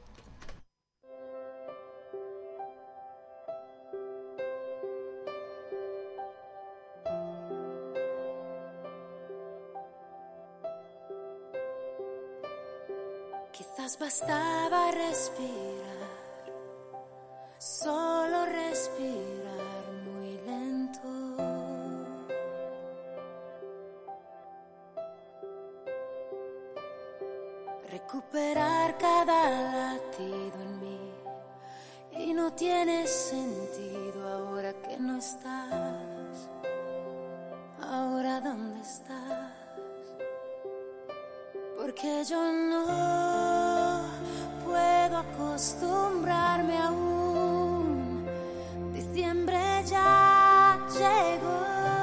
Quizás bastaba respirar, solo respirar muy lento. Recuperar cada latido en mí y no tiene sentido ahora que no estás. Ahora ¿dónde estás? Porque yo no puedo acostumbrarme aún. Diciembre ya llegó.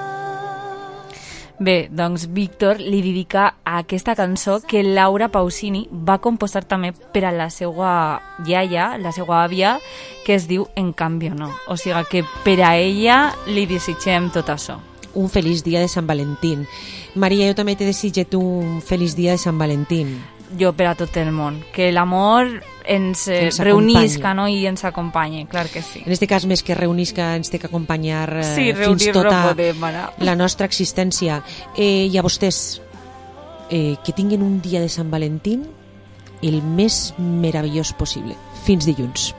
Bé, doncs Víctor li dedica a aquesta cançó que Laura Pausini va composar també per a la seva iaia, la seva àvia, que es diu En Cambio No. O sigui que per a ella li desitgem tot això. Un feliç dia de Sant Valentín. Maria, jo també te desitge tu un feliç dia de Sant Valentín. Jo per a tot el món. Que l'amor ens, eh, ens reunisca, no? I ens acompanye, clar que sí. En aquest cas, més que reunisca, ens té que acompanyar eh, sí, fins tota podem anar. la nostra existència. Eh, I a vostès, eh, que tinguin un dia de Sant Valentín el més meravellós possible. Fins dilluns.